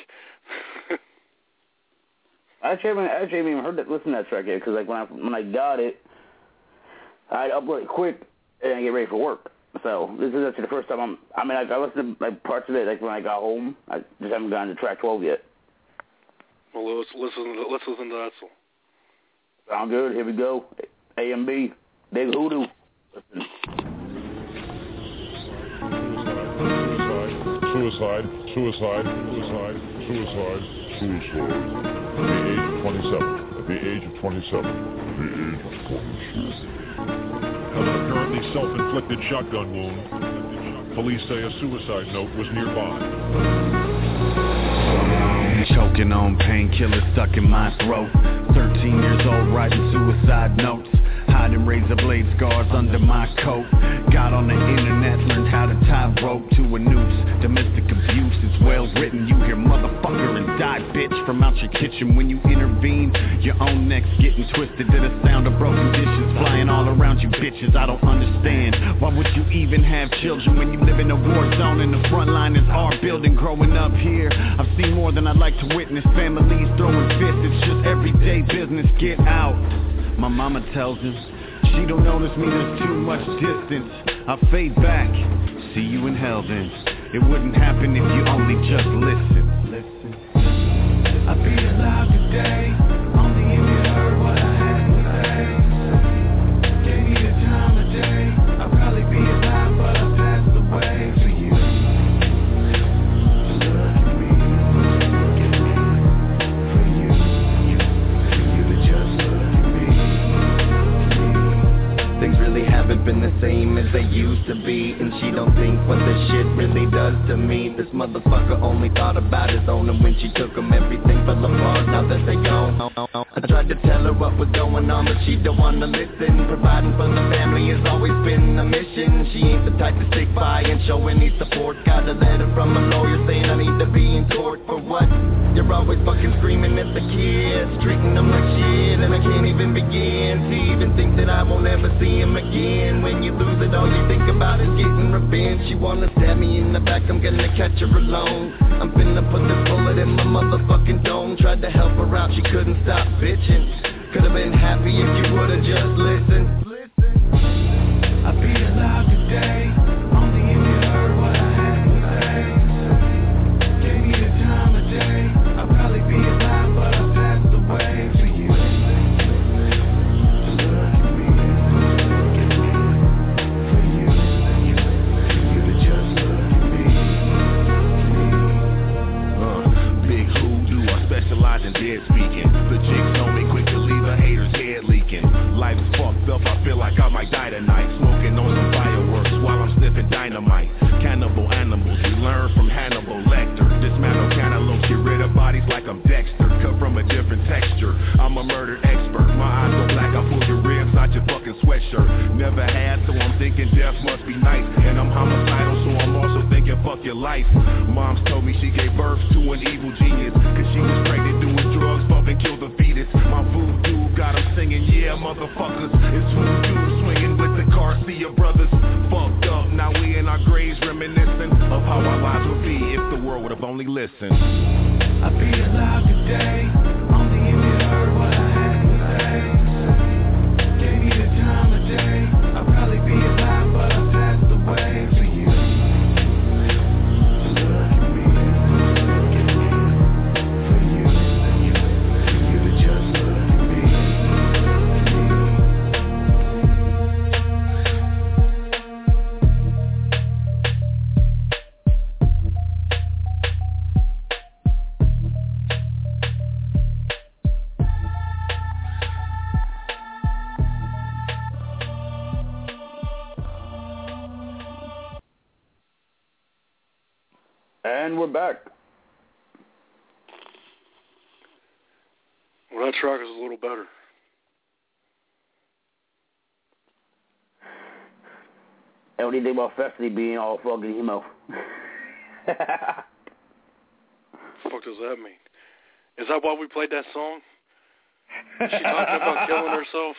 Actually, I haven't, actually, I haven't even heard that. Listen to that track yet, because like when I when I got it, I'd upload it quick and I get ready for work. So this is actually the first time I'm. I mean, like, I listened to like parts of it like when I got home. I just haven't gotten to track twelve yet. Well, let's listen. To, let's listen to that song. Sound good? Here we go. A and B, Big Hoodoo. Listen. Suicide, suicide, suicide, suicide, suicide. At the age of twenty-seven. At the age of twenty-seven. At the age of twenty-seven. Of an apparently self-inflicted shotgun wound, police say a suicide note was nearby. Choking on painkillers stuck in my throat. Thirteen years old writing suicide notes. Hiding razor blade scars under my coat. Got on the internet, learned how to tie rope to a noose. Domestic abuse is well written. You hear motherfucker and die bitch from out your kitchen. When you intervene, your own neck's getting twisted to the sound of broken dishes flying all around you bitches. I don't understand. Why would you even have children when you live in a war zone and the front line is our building? Growing up here, I've seen more than I'd like to witness. Families throwing fists, it's just everyday business. Get out. My mama tells him she don't notice me, there's too much distance. I fade back, see you in hell then. It wouldn't happen if you only just listen. Listen. I'd be alive today, only if you heard what I had to say. Gave me the time of day, I'd probably be alive but I passed away for you. So look at me, look at me. used to be. And she don't think what this shit really does to me. This motherfucker only thought about his own, and when she took him, everything fell apart. Now that they gone, I tried to tell her what was going on, but she don't wanna listen. Providing for the family has always been a mission. She ain't the type to stick by and show any support. Got a letter from a lawyer saying I need to be in court. For what? You're always fucking screaming at the kids, treating them like shit, and I can't even begin to even think that I won't ever see him again. When you lose it, all you think about is getting revenge. She wanna stab me in the back, I'm gonna catch her alone. I'm finna put this bullet in my motherfucking dome. Tried to help her out, she couldn't stop bitching. Could've been happy if you would've just listened. I'd be alive today, only if you heard what I had to say. Gave me the time of day, I'd probably be alive, but I passed away for you. To look at me, for you, for you to just look at me. Uh, big hoodoo, I specialize in dead speaking. The chicks on me quick to leave a hater's head leaking. Life's fucked up, I feel like I might die tonight. Smoking on some fireworks while I'm sniffing dynamite. Cannibal animals, we learn from Hannibal Lecter. Dismantle cantaloupes, get rid of bodies like I'm Dexter. Cut from a different texture, I'm a murder expert. My eyes go black, I pull your ribs out your fucking sweatshirt. Never had, so I'm thinking death must be nice. And I'm homicidal, so I'm also thinking fuck your life. Moms told me she gave birth to an evil genius, cause she was pregnant doing drugs, bumping killed the fetus. My voodoo got him singing, yeah motherfuckers. It's voodoo swinging with the Garcia brothers. Fucked up, now we in our graves reminiscing of how our lives would be if the world would have only listened. I'd be alive today, only if you heard what I had to say. Gave me the time of day, I'd probably be alive, but I passed away for you. To look at me, for you, for you to just look at me. And we're back. Well, that track is a little better. And what do you think about Fessy being all fucking emo? What the fuck does that mean? Is that why we played that song? Is she talking about killing herself?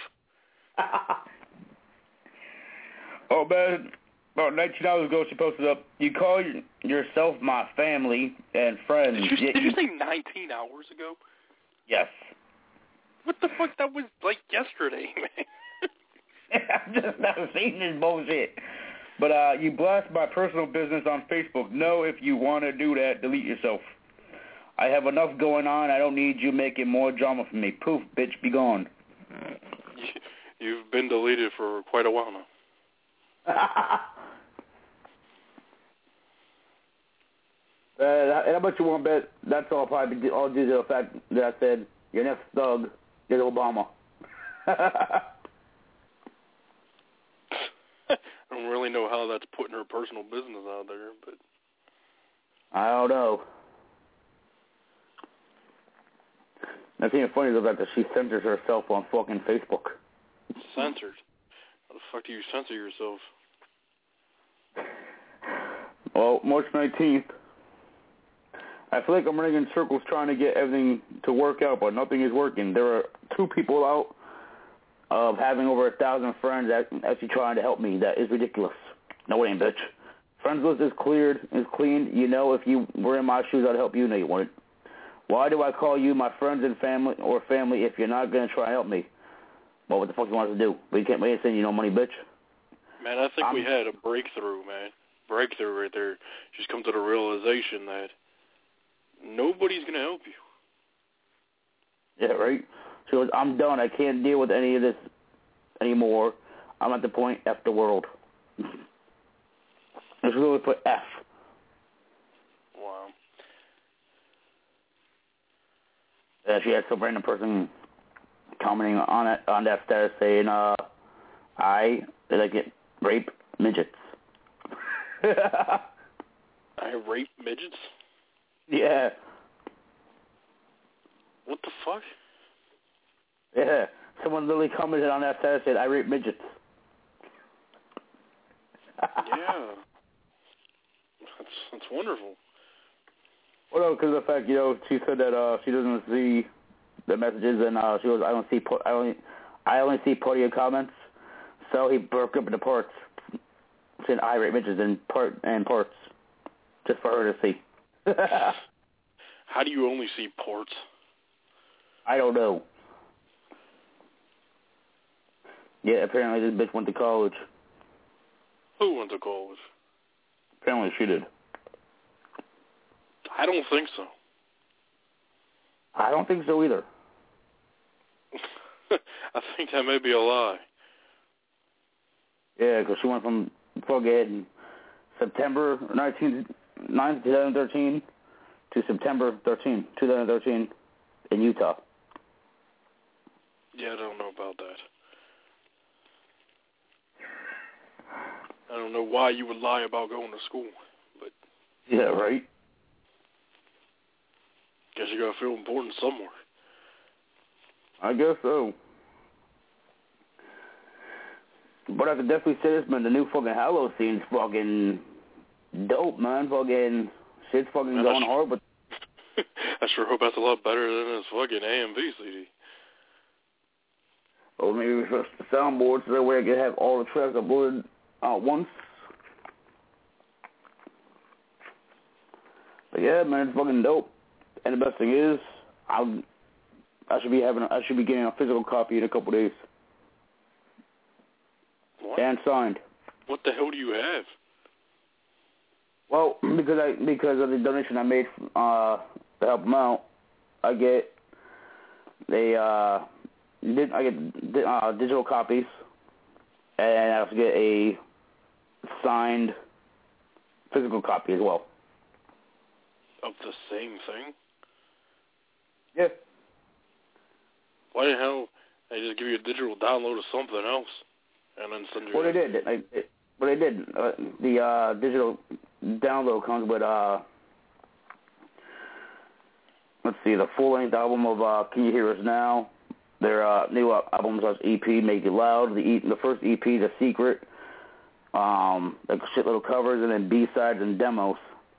Oh, man. About nineteen hours ago, she posted up, you call yourself my family and friends. Did you, Yet did you say nineteen hours ago? Yes. What the fuck? That was like yesterday, man. I've just never seen this bullshit. But uh, you blast my personal business on Facebook. No, if you want to do that, delete yourself. I have enough going on. I don't need you making more drama for me. Poof, bitch, be gone. You've been deleted for quite a while now. uh, and how much you want to bet? That's all probably all due to the fact that I said your next thug is Obama. I don't really know how that's putting her personal business out there, but I don't know. That's even funny though that she censors herself on fucking Facebook. Censored? How the fuck do you censor yourself? Well, March nineteenth, I feel like I'm running in circles trying to get everything to work out, but nothing is working. There are two people out of having over a thousand friends that actually trying to help me. That is ridiculous. No, it ain't, bitch. Friends list is cleared, is clean. You know, if you were in my shoes, I'd help you. No, you wouldn't. Why do I call you my friends and family or family if you're not going to try to help me? Well, what the fuck you want us to do? We can't, we ain't send you no money, bitch. Man, I think I'm, we had a breakthrough, man. Breakthrough right there. Just come to the realization that nobody's going to help you. Yeah, right? She goes, I'm done. I can't deal with any of this anymore. I'm at the point F the world. Let's really put F. Wow. Uh, she had some random person commenting on it on that status saying, uh, I like it rape midgets. I rape midgets? Yeah. What the fuck? Yeah. Someone literally commented on that status and said, I rape midgets. Yeah. That's, that's wonderful. Well, no, because of the fact, you know, she said that uh, she doesn't see the messages, and uh, she goes, I don't see, I only, I only see part of your comments. So he broke up into parts, saying I rate midgets in part and parts, just for her to see. How do you only see parts? I don't know. Yeah, apparently this bitch went to college. Who went to college? Apparently she did. I don't think so. I don't think so either. I think that may be a lie. Yeah, because she went from fucking September nineteenth, ninth, twenty thirteen to September thirteenth, twenty thirteen in Utah. Yeah, I don't know about that. I don't know why you would lie about going to school, but... Yeah, right? Guess you gotta feel important somewhere. I guess so. But I could definitely say this, man, the new fucking Halo scene's fucking dope, man. Fucking shit's fucking man, going hard, but... I sure hope that's a lot better than this fucking A M V C D. Or maybe we switch the soundboard so that way I can have all the tracks uploaded uh, once. But yeah, man, it's fucking dope. And the best thing is, I'll, I should be having, a, I should be getting a physical copy in a couple days. What? And signed. What the hell do you have? Well, because I because of the donation I made uh, to help them out, I get they uh, did I get uh, digital copies, and I also get a signed physical copy as well. Of the same thing? Yeah. Why the hell they just give you a digital download of something else and then send you? Well, they did. I, it, well, they did. Uh, the uh, digital download comes with uh, let's see, the full-length album of uh, Can You Hear Us Now? Their uh, new uh, album is E P, Make It Loud. The e- the first E P, The Secret. Um, like shitload of covers, and then B-sides and demos.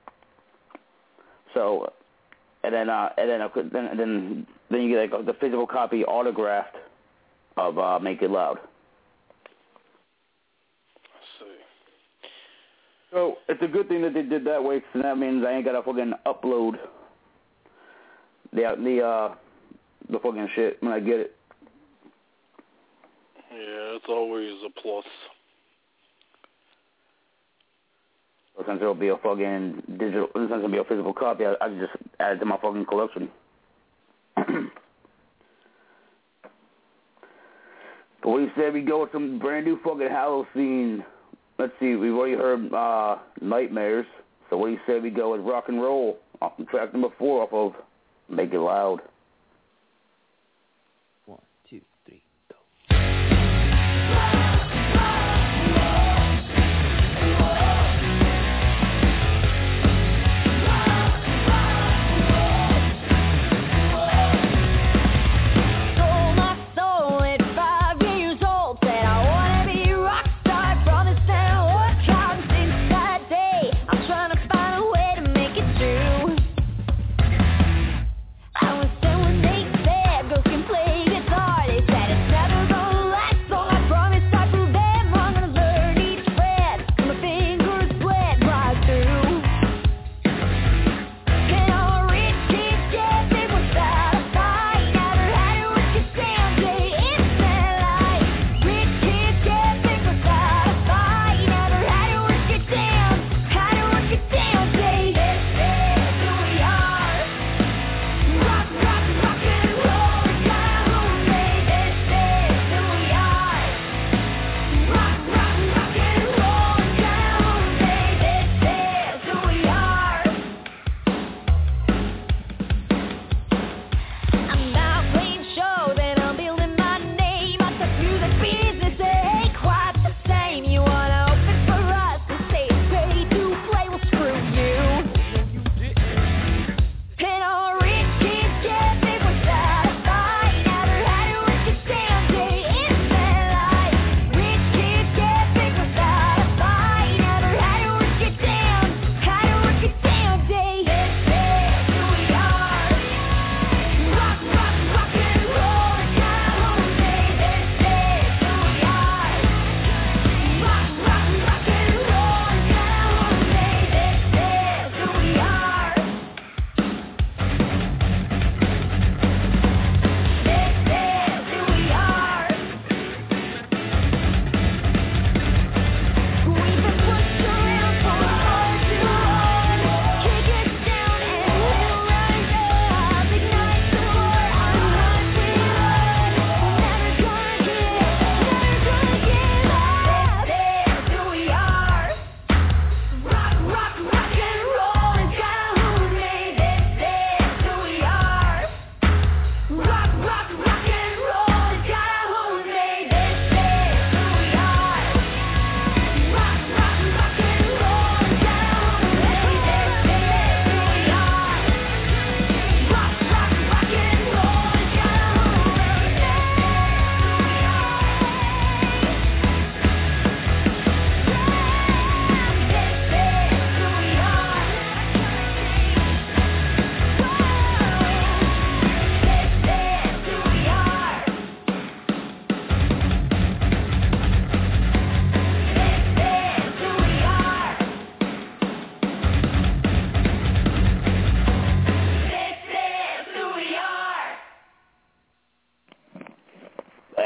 So, and then uh, and then uh, then and then then you get like the physical copy autographed of uh, Make It Loud. I see. So it's a good thing that they did that way, because that means I ain't gotta fucking upload the the uh the fucking shit when I get it. Yeah, it's always a plus. Since it'll be a fucking digital, since it'll be a physical copy, I, I can just add it to my fucking collection. But what do you say we go with some brand new fucking Halo scene? Let's see, we've already heard uh, Nightmares, so what do you say we go with Rock and Roll, off track number four off of Make It Loud. One, two, three, go. I was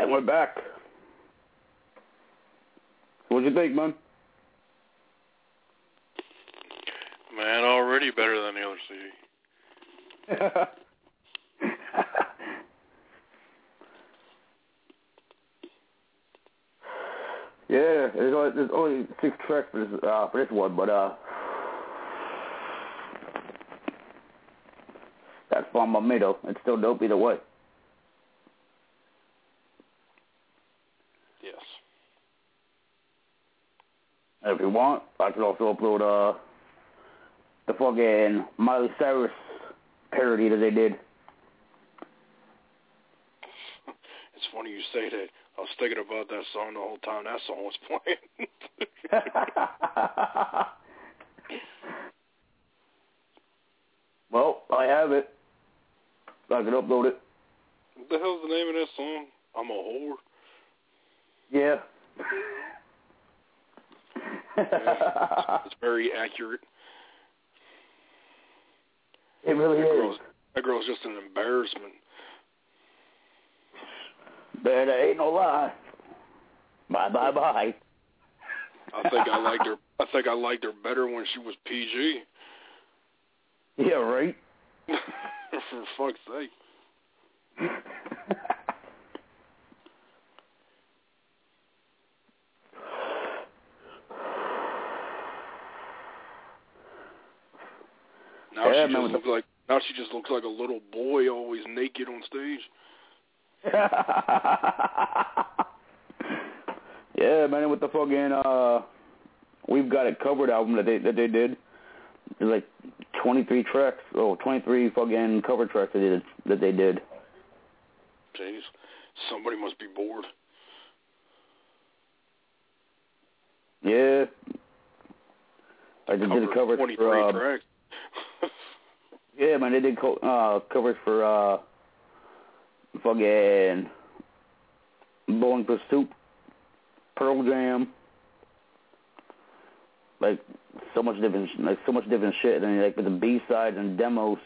And we're back. What'd you think, man? Man, already better than the other C D. Yeah, there's only, there's only six tracks for this, uh, for this one, but uh, that's fun by me though. It's still dope either way. Yes. And if you want, I could also upload uh the fucking Miley Cyrus parody that they did. It's funny you say that. I was thinking about that song the whole time that song was playing. Well, I have it. I can upload it. What the hell's the name of that song? I'm a whore. Yeah. Yeah, it's very accurate. It really that is. Girl's, that girl's just an embarrassment. That ain't no lie. Bye, bye, bye. I think I liked her. I think I liked her better when she was P G. Yeah, right. For fuck's sake. Now yeah, she man, just looks like now she just looks like a little boy, always naked on stage. Yeah, man, with the fucking uh, We've Got It Covered album that they that they did. There's like twenty-three tracks, oh, twenty-three fucking cover tracks that they did. That they did. Jeez, somebody must be bored. Yeah, I just did a cover for. Uh, tracks. Yeah, man, they did co- uh, covers for uh, fucking Bowling for Soup, Pearl Jam, like so much different, like so much different shit. And like with the B sides and demos,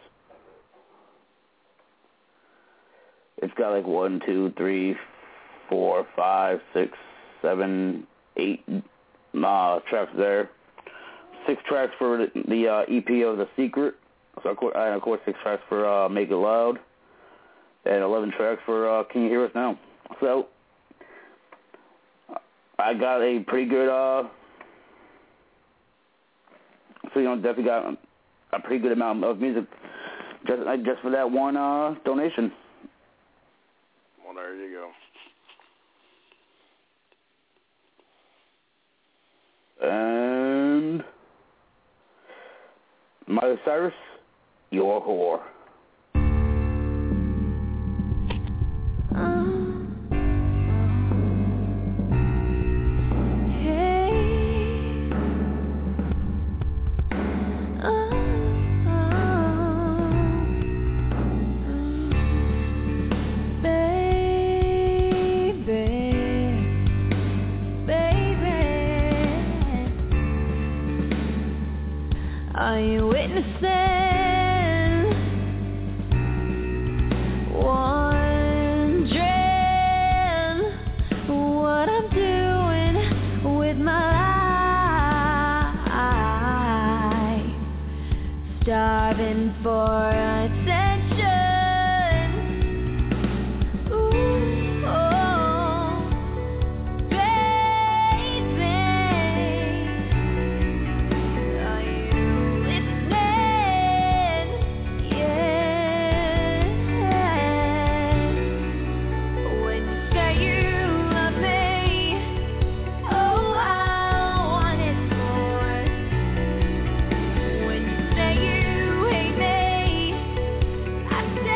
it's got like one, two, three, four, five, six, seven, eight uh, tracks there. Six tracks for the, the uh, E P of The Secret. So of course, and of course six tracks for uh, Make It Loud, and eleven tracks for uh, Can You Hear Us Now? So I got a pretty good, uh, so you know, definitely got a pretty good amount of music just uh, just for that one uh, donation. Well, there you go. And Miley Cyrus, you're a whore. Are you witnessing, wondering what I'm doing with my life? Starving for attention. Ooh, oh, baby. Are you I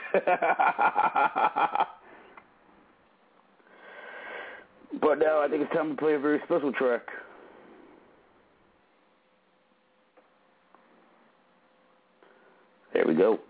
But now I think it's time to play a very special track. There we go.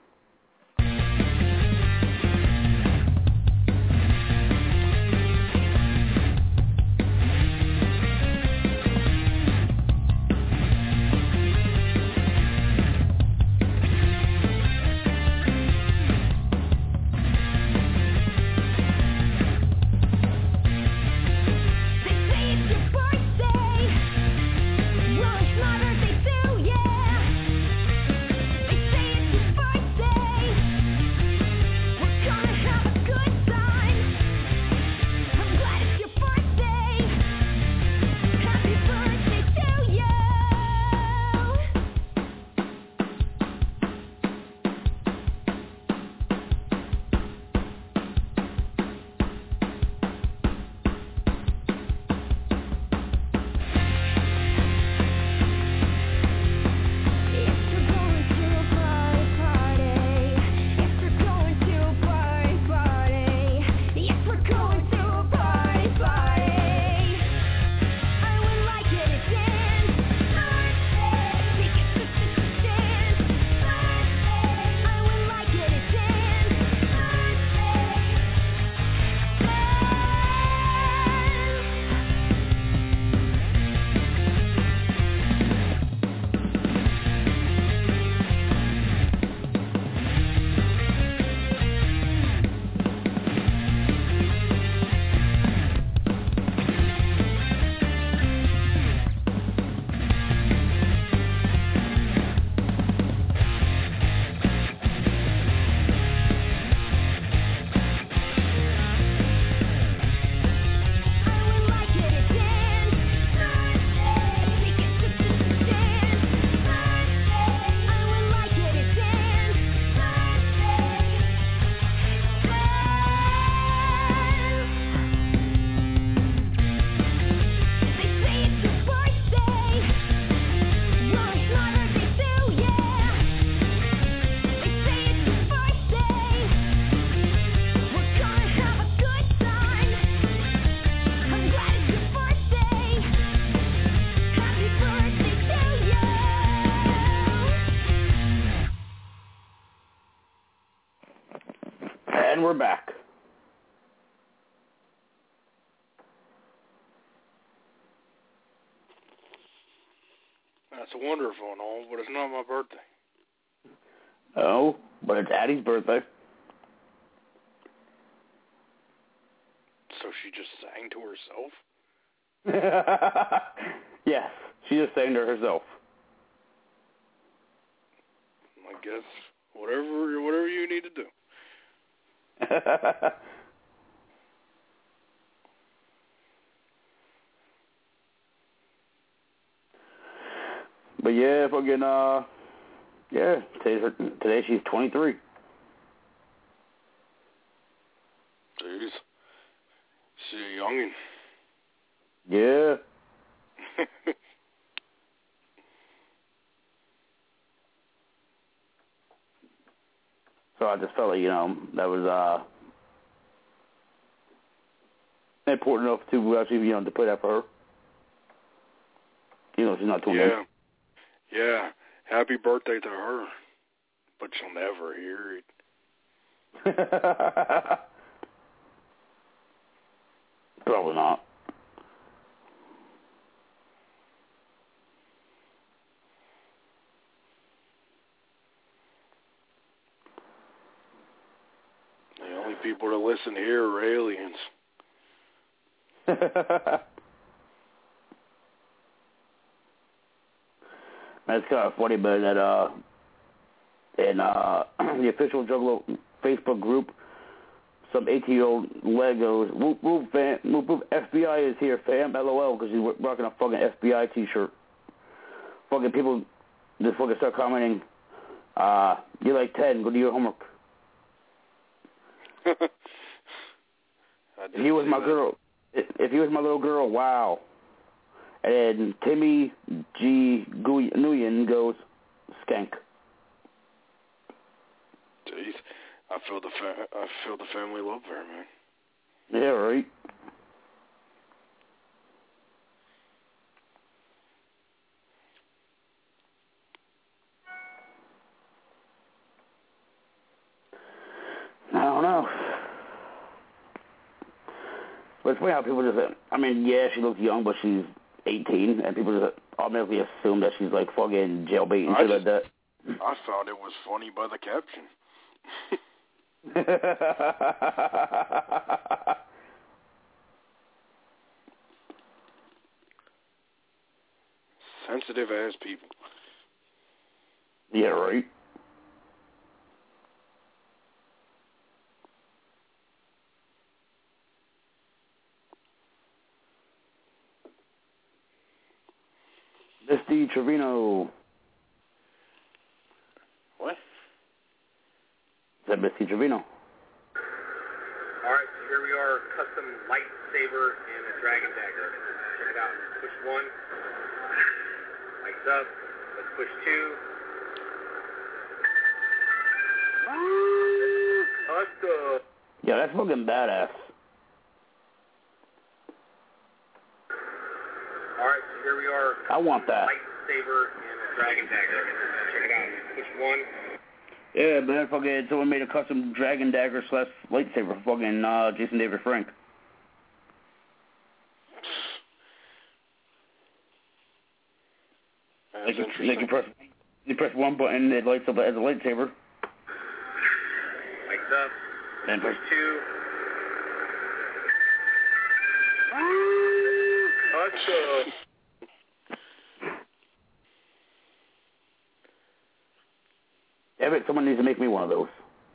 And we're back. That's wonderful and all, but it's not my birthday. Oh, but it's Addie's birthday. So she just sang to herself? Yes, she just sang to herself. I guess whatever whatever you need to do. But yeah, fucking uh, yeah. Today's her, today she's twenty-three. Jeez, she a youngin'. Yeah. So I just felt like, you know, that was uh important enough to actually, you know, to play that for her. You know, she's not twenty. Yeah. Yeah. Happy birthday to her. But she'll never hear it. Probably not. The only people that listen here are aliens. That's kind of funny, man, that uh, in uh, the official Juggalo Facebook group, some eighteen-year-old Legos, whoop, whoop, fam, whoop, whoop, F B I is here, fam, LOL, because he's rocking a fucking F B I t-shirt. Fucking people just fucking start commenting, uh, you're like ten, go do your homework. If he was my that. girl, if he was my little girl, wow. And then Timmy G. Nguyen goes, skank. Jeez. I feel the fa- I feel the family love there, man. Yeah, right. I don't know. But it's funny how people just, I mean, yeah, she looks young, but she's eighteen, and people just automatically assume that she's like fucking jailbait and I shit just, like that. I found it was funny by the caption. Sensitive ass people. Yeah, right. Misty Trevino. What? Is that Misty Trevino? Alright, so here we are, custom lightsaber and a dragon dagger. Check it out. Push one. Lights up. Let's push two. Awesome. Yeah, that's fucking badass. Alright, so here we are. I want that. Lightsaber and a dragon dagger. Check it out. Push one. Yeah, man, fucking someone made a custom dragon dagger slash lightsaber for fucking uh, Jason David Frank. That's Like you, interesting. like you press, you press one button, it lights up as a lightsaber. Lights up. And Push push. two. Awesome. Damn it, someone needs to make me one of those.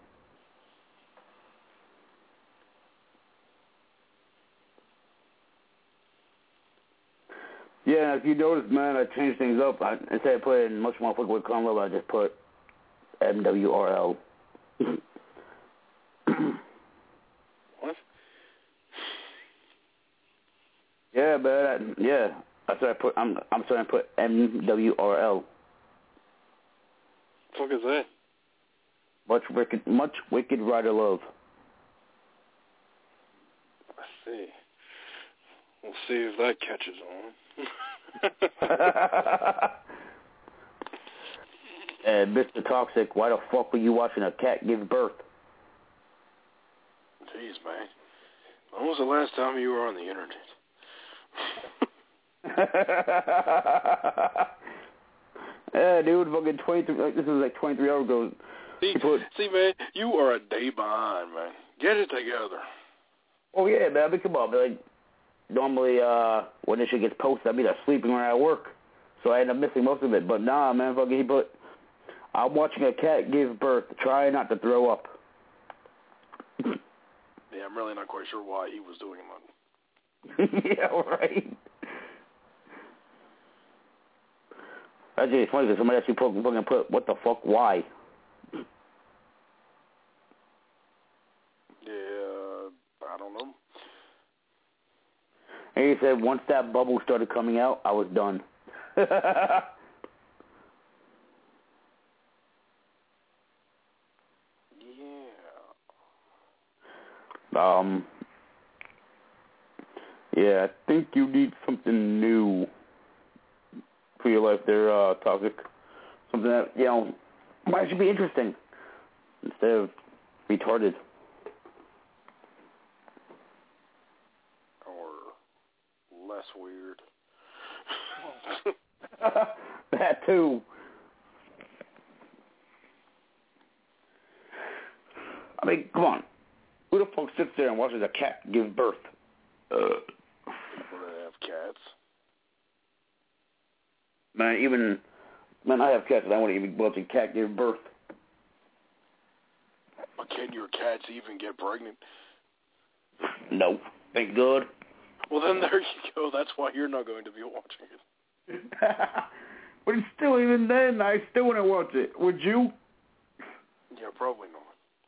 Yeah, if you notice, man, I changed things up. I, instead of putting much more fuck with Conlove, I just put M W R L. What? Yeah, man. I, yeah, that's what I put. I'm I'm starting to put M W R L. What the fuck is that? Much wicked, much wicked rider love. I see. We'll see if that catches on. And Mister Toxic, why the fuck were you watching a cat give birth? Jeez, man. When was the last time you were on the internet? Yeah, dude, fucking twenty-three. Like, this was like twenty-three hours ago. See, put, see, man, you are a day behind, man. Get it together. Oh yeah, man. I mean, come on, man. Like, normally, uh, when this shit gets posted, I mean, I'm sleeping when I work, so I end up missing most of it. But nah, man, fucking, he put. I'm watching a cat give birth. Try not to throw up. Yeah, I'm really not quite sure why he was doing that. Yeah, right. That's just funny because somebody actually put, fucking put, what the fuck, why? Yeah, I don't know. And he said once that bubble started coming out, I was done. Yeah. Um. Yeah, I think you need something new for your life there, uh, Toxic. Something that, you know, might should be interesting instead of retarded. Or less weird. That too. I mean, come on. Who the fuck sits there and watches a cat give birth? Uh, People that have cats. Man, even, man, I have cats and I wouldn't even watch a cat give birth. But can your cats even get pregnant? No. Thank God. Well, then there you go. That's why you're not going to be watching it. But it's still, even then, I still wouldn't watch it. Would you? Yeah, probably not.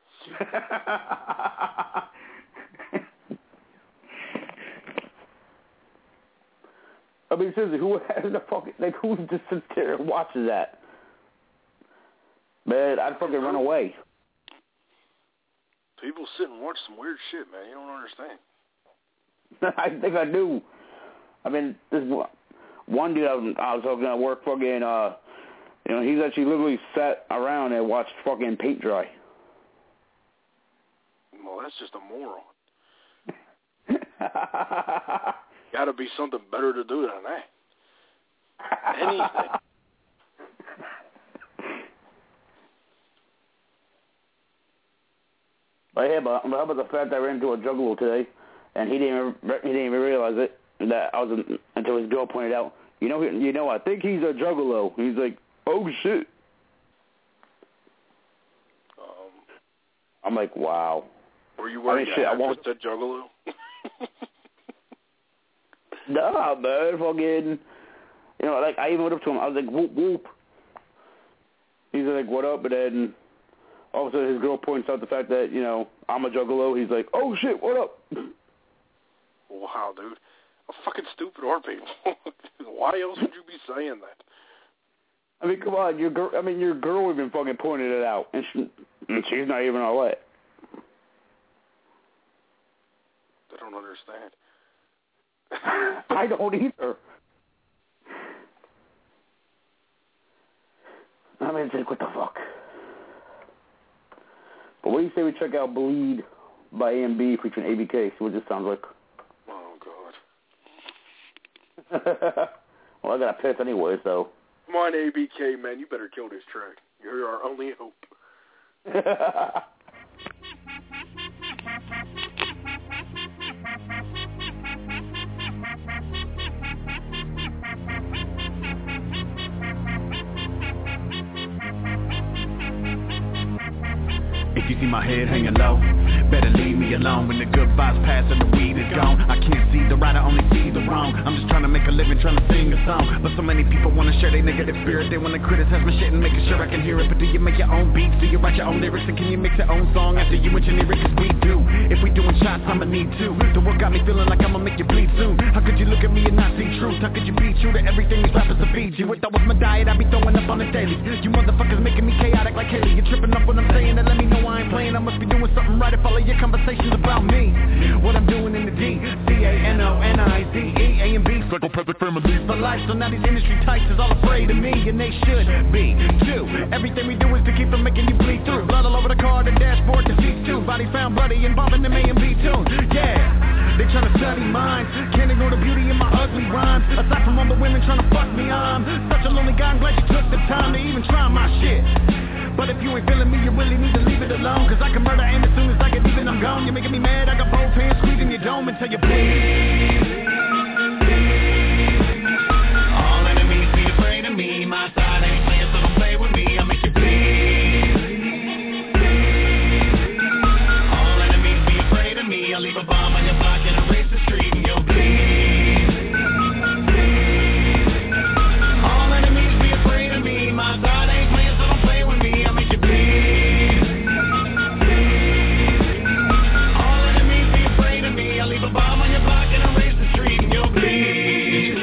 I mean, seriously, who has the fucking, like, who just sits there and watches that? Man, I'd fucking run away. people sit and watch some weird shit, man. You don't understand. I think I do. I mean, this one dude I was, I was talking at work, fucking, uh, you know, he's actually literally sat around and watched fucking paint dry. Well, that's just a moron. Got to be something better to do than that. Anything. But yeah, but how about the fact that I ran into a juggalo today, and he didn't even, he didn't even realize it that I was in, until his girl pointed out. You know, you know, I think he's a juggalo. He's like, oh shit. Um, I'm like, wow. Were you worried I mean, shit, I won't... just a juggalo? Nah, man, fucking. You know, like I even went up to him. I was like, whoop whoop. He's like, what up? And then all of a sudden his girl points out the fact that, you know, I'm a juggalo. He's like, oh shit, what up? Wow, dude. How fucking stupid are people? Why else would you be saying that? I mean, come on, your girl. I mean, your girl even fucking pointed it out, and, she, and she's not even all that. I don't understand. I don't either. I mean, it's like, what the fuck? But what do you say we check out Bleed by A M B featuring A B K, see what this sounds like? Oh, God. Well, I got a piss anyway, so. Come on, A B K, man. You better kill this track. You're our only hope. If you see my head hanging low, better leave me alone. When the good vibes pass and the weed is gone, I can't see the right, I only see the wrong. I'm just trying to make a living, trying to sing a song. But so many people want to share their negative spirit. They want to criticize my shit and making sure I can hear it. But do you make your own beats? Do you write your own lyrics? And can you mix your own song after you engineer it? Cause we do. If we doing shots, I'ma need two. The work got me feeling like I'ma make you bleed soon. How could you look at me and not see truth? How could you be true to everything these rappers to feed you? If that was my diet, I'd be throwing up on the daily. You motherfuckers making me chaotic like Haley. You're tripping up when I'm saying that. Let me know I ain't playing. I must be doing something right if all of your conversations about me. What I'm doing in the D, C A N O N I Z E, A and B, psychopathic family for life. So now these industry types is all afraid of me, and they should be too. Everything we do is to keep from making you bleed through. Blood all over the car, the dashboard, the seats too. Body found bloody, involving them A and B tunes. Yeah, they tryna study minds. Can't ignore the beauty in my ugly rhymes. Aside from all the women tryna fuck me, I'm such a lonely guy. I'm glad you took the time to even try my shit. But if you ain't feeling me, you really need to leave it alone. Cause I can murder and as soon as I get even, I'm gone. You're making me mad, I got both hands squeezing your dome until you bleed. All enemies be afraid of me. My side ain't playing, so don't play with me. I'll make you bleed. All enemies be afraid of me. I'll leave a bomb on your block and erase the street and you'll bleed. All enemies be afraid of me. My side ain't playing, so don't play with me. I'll make you bleed. All enemies be afraid of me. I'll leave a bomb on your block and erase the street and you'll bleed.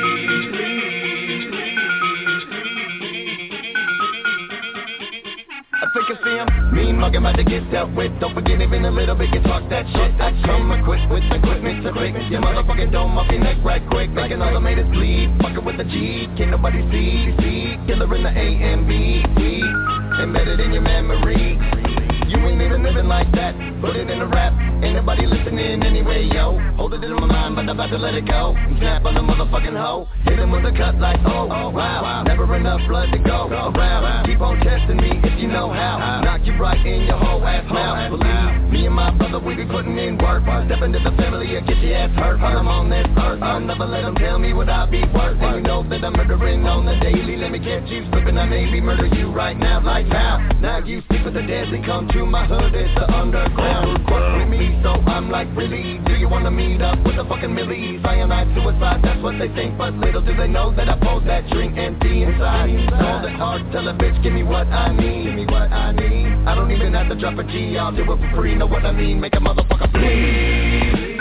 I think I see him. Mean mug about to get dealt with. Don't forget even a little bit, you talk that shit. I come equipped with equipment to break your motherfucking dome off your neck right quick. Making all the haters bleed. Fucking with the G. Can't nobody see. See. Killer in the A and B. We embedded in your memory. You ain't even living like that. Put it in a rap. Ain't nobody listening anyway, yo. Hold it in my mind, but I'm about to let it go. Snap on the motherfucking hoe. Hit him with a cut like, oh, oh wow. Never enough blood to go around. Keep on testing me if you know how. Knock you right in your whole ass mouth. Believe me and my brother, we be putting in work. Step into the family and get your ass hurt. While I'm on this earth, I'll never let them tell me what I be worth. And you know that I'm murdering on the daily. Let me catch you slipping, I maybe murder you right now, like now. Now you sleep with the dead and come to my hood, it's the underground. Work with me, so I'm like, really? Do you wanna meet up with the fucking millies? Cyanide, suicide, that's what they think. But little do they know that I pulled that drink empty inside. Call it hard, tell a bitch, give me what I need. Give me what I need. I don't even have to drop a G, I'll do it for free. Know what I mean? Make a motherfucker bleed.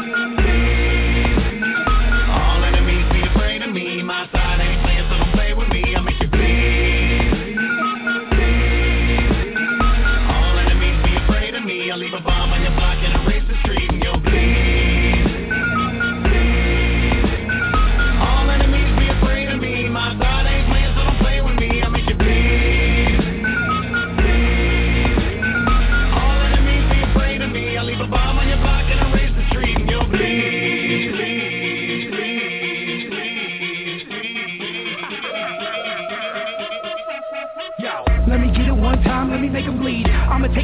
All enemies be afraid of me. My side ain't playing, so don't play with me. I'll make you bleed. All enemies be afraid of me. I'll leave a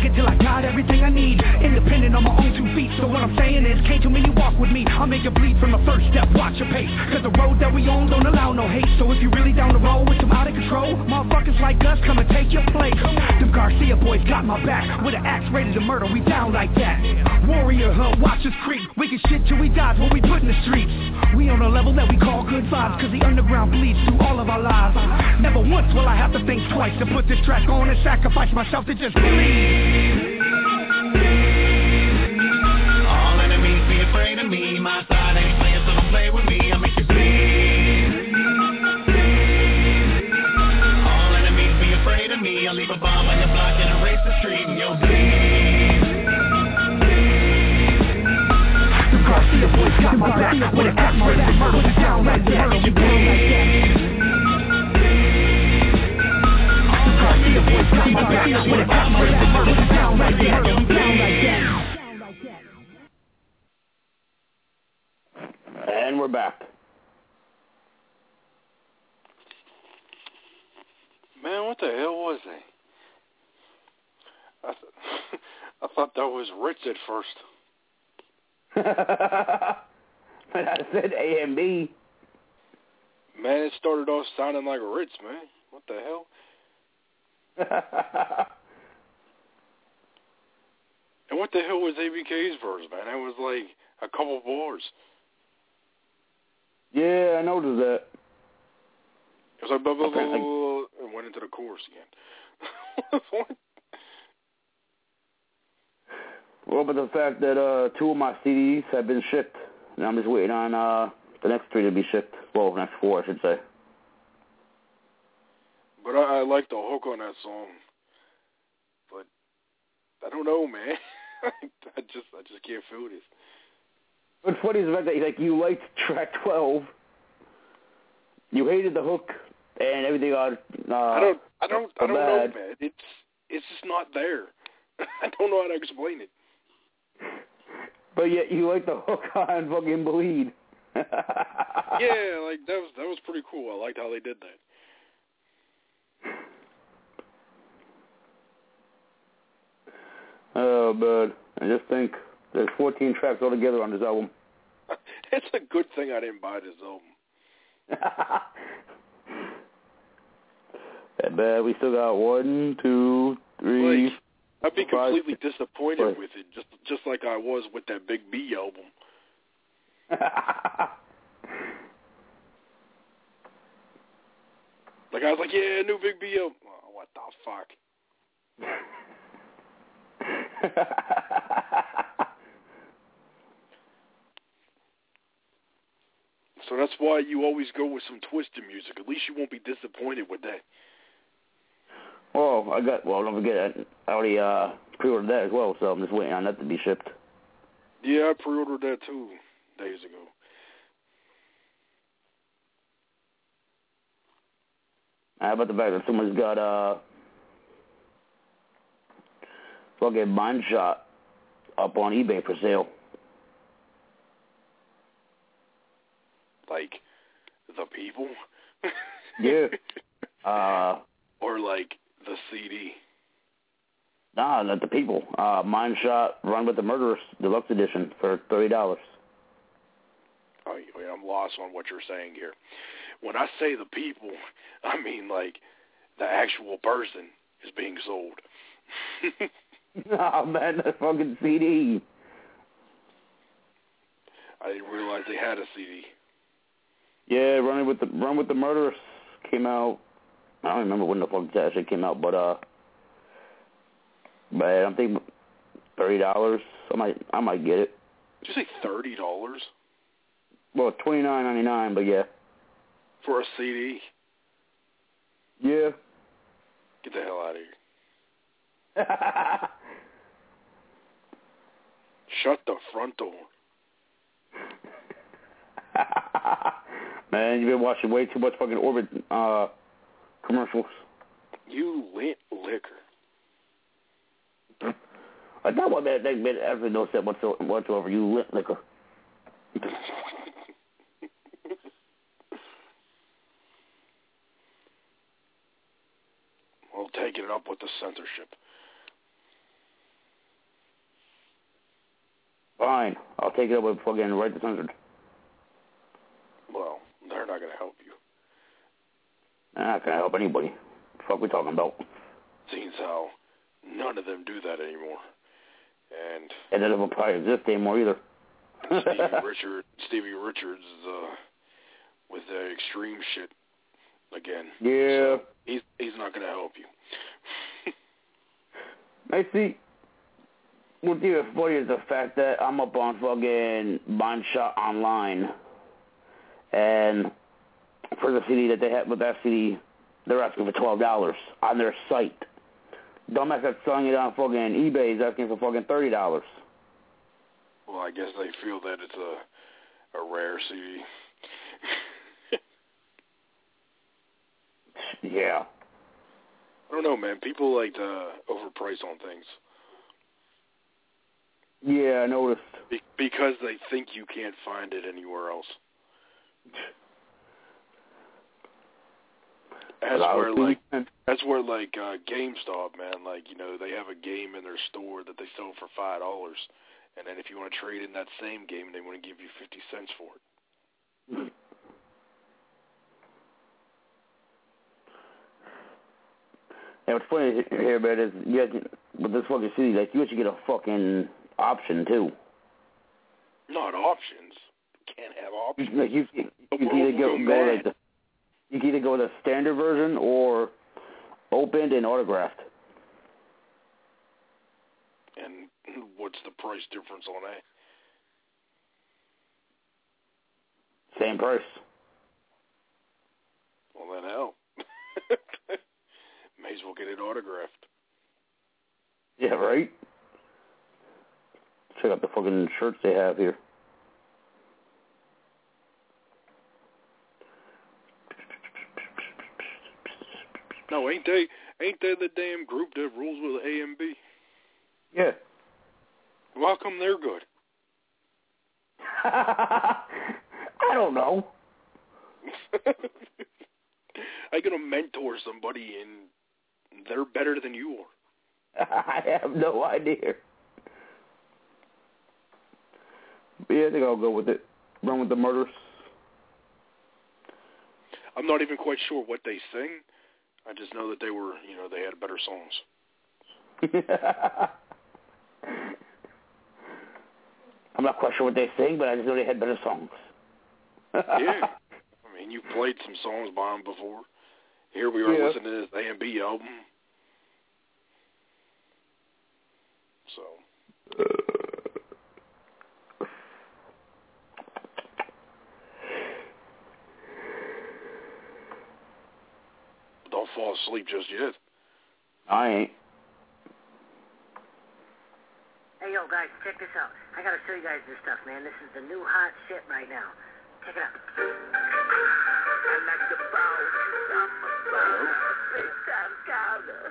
make it till I got everything I need. Independent on my own two feet. So what I'm saying is, can't too many walk with me. I'll make you bleed from the first step, watch your pace. Cause the road that we own don't allow no hate. So if you really down the road with some out of control, motherfuckers like us come and take your place. Them Garcia boys got my back. With an axe ready to murder, we down like that. Warrior hunt, watch us creep. We can shit till we die, what we put in the streets. We on a level that we call good vibes. Cause the underground bleeds through all of our lives. Never once will I have to think twice to put this track on and sacrifice myself to just bleed. All enemies be afraid of me. My side ain't playing, so don't play with me. I'll make you bleed. All enemies be afraid of me. I'll leave a bomb on your block and erase the street and you'll bleed. The Garcia boys got my back. With an axe ready to murder you down like that. You bleed like that. The Garcia boys got my back. With an axe ready to murder you down like that. You down like that. And we're back. Man, what the hell was that? I, th- I thought that was Ritz at first. But I said A and B. Man, it started off sounding like Ritz, man. What the hell? And what the hell was A B K's verse, man? That was like a couple bars. Yeah, I noticed that. It was like blah, blah, blah, blah, blah, and went into the chorus again. What? Well, but the fact that uh, two of my C Ds have been shipped, and I'm just waiting on uh, the next three to be shipped. Well, next four, I should say. But I, I like the hook on that song. But I don't know, man. I just, I just can't feel this. What's funny is the fact that like you liked track twelve, you hated the hook and everything on. Uh, I don't, I don't, I don't bad. know, man. It's, it's just not there. I don't know how to explain it. But yet you like the hook on fucking Bleed. Yeah, like that was that was pretty cool. I liked how they did that. Oh, but I just think there's fourteen tracks altogether on this album. It's a good thing I didn't buy this album. But we still got one, two, three. Like, I'd be five, completely disappointed five. with it, just just like I was with that Big B album. Like I was like, yeah, new Big B album. Oh, what the fuck? So that's why you always go with some twisted music. At least you won't be disappointed with that. Well, I got, well, don't forget, I already uh, pre-ordered that as well, so I'm just waiting on that to be shipped. Yeah, I pre-ordered that two days ago. How about the fact that someone's got uh, fucking Mind Shot up on eBay for sale? Like, the people? Yeah. Uh, or like the C D? Nah, not the people. Uh, Mind Shot Run with the Murderers Deluxe Edition for thirty dollars. Oh, wait, I'm lost on what you're saying here. When I say the people, I mean like the actual person is being sold. Oh man, that fucking C D. I didn't realize they had a C D. Yeah, Running with the Run with the Murderers came out. I don't remember when the fuck that shit came out, but uh, but I think thirty dollars. I might, I might get it. Did you say thirty dollars? Well, twenty nine ninety nine, but yeah. For a C D? Yeah. Get the hell out of here. Shut the front door. Man, you've been watching way too much fucking Orbit uh, commercials. You lit liquor. I thought what that made absolutely no sense whatsoever. You lit liquor. Well, taking it up with the censorship. Fine. I'll take it up with fucking Right to Censored. Well, they're not going to help you. They're not going to help anybody. What the fuck we talking about? Seems how none of them do that anymore. And And none of them probably exist anymore either. Stevie Richard, Stevie Richards uh, with the extreme shit again. Yeah. So he's he's not going to help you. I see. What's even funny is the fact that I'm up on fucking Mindshot Online, and for the C D that they have with that C D, they're asking for twelve dollars on their site. Dumbass that's selling it on fucking eBay is asking for fucking thirty dollars. Well, I guess they feel that it's a a rare C D. Yeah. I don't know, man. People like to overprice on things. Yeah, I noticed. Be- because they think you can't find it anywhere else. That's where like that's where like uh, GameStop, man. Like you know, they have a game in their store that they sell for five dollars, and then if you want to trade in that same game, they want to give you fifty cents for it. And what's funny here, man, is you guys, with this fucking C D, like you actually get a fucking option too. Not options. You can't have options. Like you, you, you can either go, go like the, you can either go the standard version or opened and autographed. And what's the price difference on that? Same price. Well, then hell. May as well get it autographed. Yeah, right? Check out the fucking shirts they have here. No, ain't they ain't they the damn group that rules with A and B? Yeah. Well, how come they're good? I don't know. I gonna mentor somebody and they're better than you are. I have no idea. But yeah, I think I'll go with it. Run with the Murders. I'm not even quite sure what they sing. I just know that they were, you know, they had better songs. I'm not quite sure what they sing, but I just know they had better songs. Yeah. I mean, you played some songs by them before. Here we are yeah. listening to this A and B album. So. Don't fall asleep just yet. I ain't. Hey, yo, guys, check this out. I gotta show you guys this stuff, man. This is the new hot shit right now. Check it out. I like the bow. I'm a bow. Big time counter.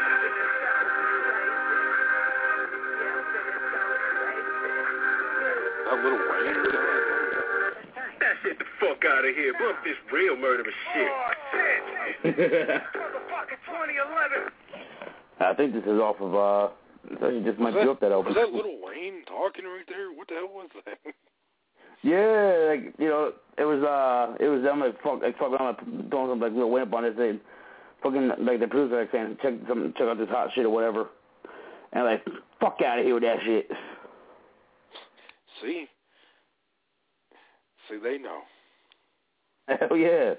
That Little Wayne? That shit the fuck out of here. Bump this real murderous shit. Oh, shit. Motherfucking twenty eleven. I think this is off of, uh, it just might be up that album. Was that Little Wayne talking right there? What the hell was that? Yeah, like, you know, it was, uh, it was them, like, fuck, like, fuck around, like, doing something, like, Lil Wayne up on this thing. Fucking, like, the producer, like, saying, check, some, check out this hot shit or whatever. And, like, fuck out of here with that shit. See? See, they know. Hell yeah.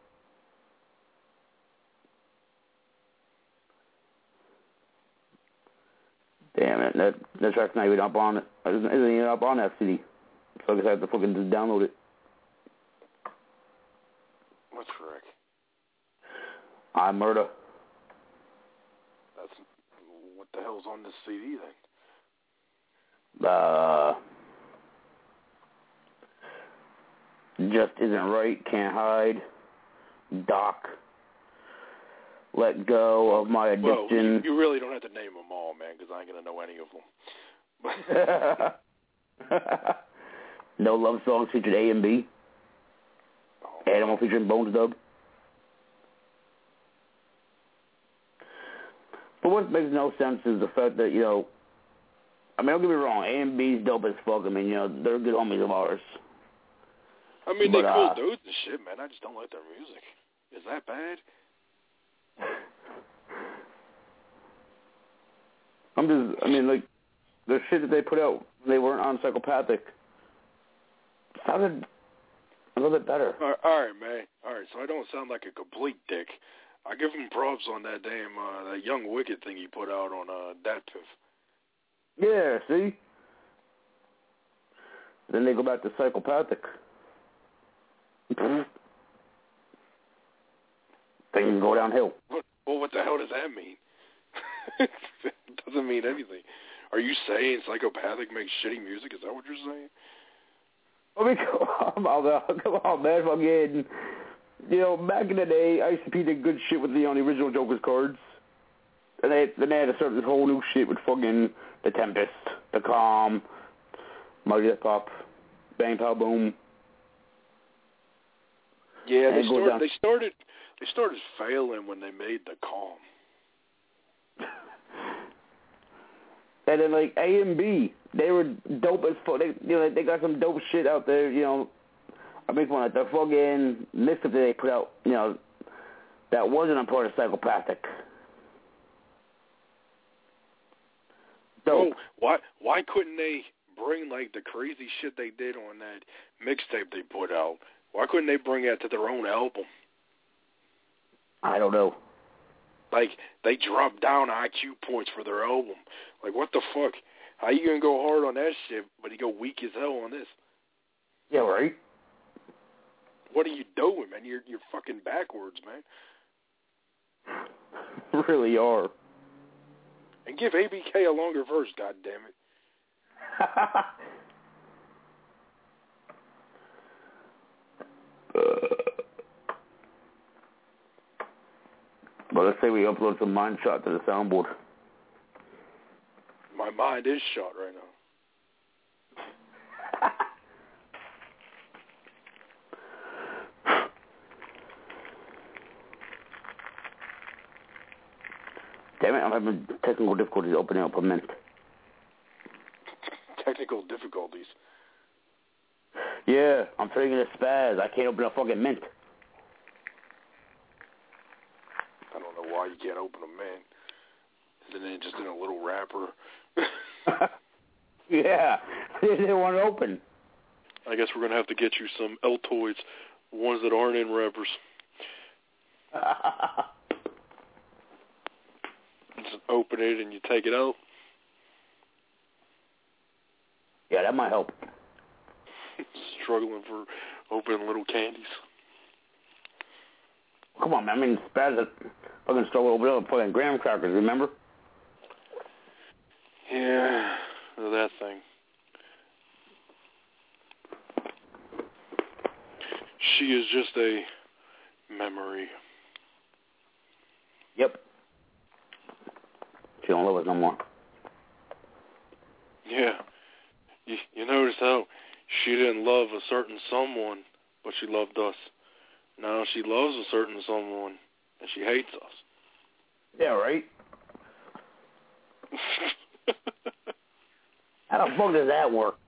Damn it, that, that track's not even up on it. It isn't even up on that C D. So I guess I have to fucking just download it. What's correct? I Murder. That's, what the hell's on this C D then? Uh, Just Isn't Right, Can't Hide, Doc, Let Go of My Addiction. Well, you, you really don't have to name them all, man, because I ain't going to know any of them. No Love Songs featured A and B. Oh, Animal featuring Bones Dub. But what makes no sense is the fact that, you know, I mean, don't get me wrong, A and B's dope as fuck. I mean, you know, they're good homies of ours. I mean, but, they cool uh, dudes and shit, man. I just don't like their music. Is that bad? I'm just, I mean, like, the shit that they put out when they weren't on Psychopathic sounded a little bit better. All right, all right, man. All right, so I don't sound like a complete dick. I give him props on that damn, uh, that Young Wicked thing he put out on uh, Dat Piff. Yeah, see? Then they go back to Psychopathic. Things go downhill. What, well, what the hell does that mean? It doesn't mean anything. Are you saying Psychopathic makes shitty music? Is that what you're saying? I mean, come on, come on, man. Fucking, you know, back in the day, I used to be the good shit with the, on the original Joker's cards. And they, then they had to start this whole new shit with fucking The Tempest, The Calm, Mighty Death Pop, Bang Pow Boom. Yeah, they And it goes started, down- they started they started failing when they made The Calm. And then, like, A and B, they were dope as fuck. They, you know, they got some dope shit out there, you know. I make fun of the fucking mixtape that they put out, you know, that wasn't a part of Psychopathic. Dope. Oh, why why couldn't they bring, like, the crazy shit they did on that mixtape they put out? Why couldn't they bring that to their own album? I don't know. Like, they dropped down I Q points for their album. Like, what the fuck? How you gonna go hard on that shit, but you go weak as hell on this? Yeah, right? What are you doing, man? You're you're fucking backwards, man. Really are. And give A B K a longer verse, goddammit. uh, but let's say we upload some Mind Shot to the soundboard. My mind is shot right now. Damn it, I'm having technical difficulties opening up a mint. Technical difficulties. Yeah, I'm triggering a spaz. I can't open a fucking mint. I don't know why you can't open them, man. Isn't it just in a little wrapper? Yeah, they didn't want to open. I guess we're going to have to get you some Altoids, ones that aren't in wrappers. Just open it and you take it out. Yeah, that might help. Struggling for opening little candies. Come on, man. I mean, spaz it. Fucking struggle over there putting graham crackers, remember? Yeah, that thing. She is just a memory. Yep. She don't love us no more. Yeah. You, you notice how she didn't love a certain someone, but she loved us. Now she loves a certain someone, and she hates us. Yeah, right? How the fuck does that work?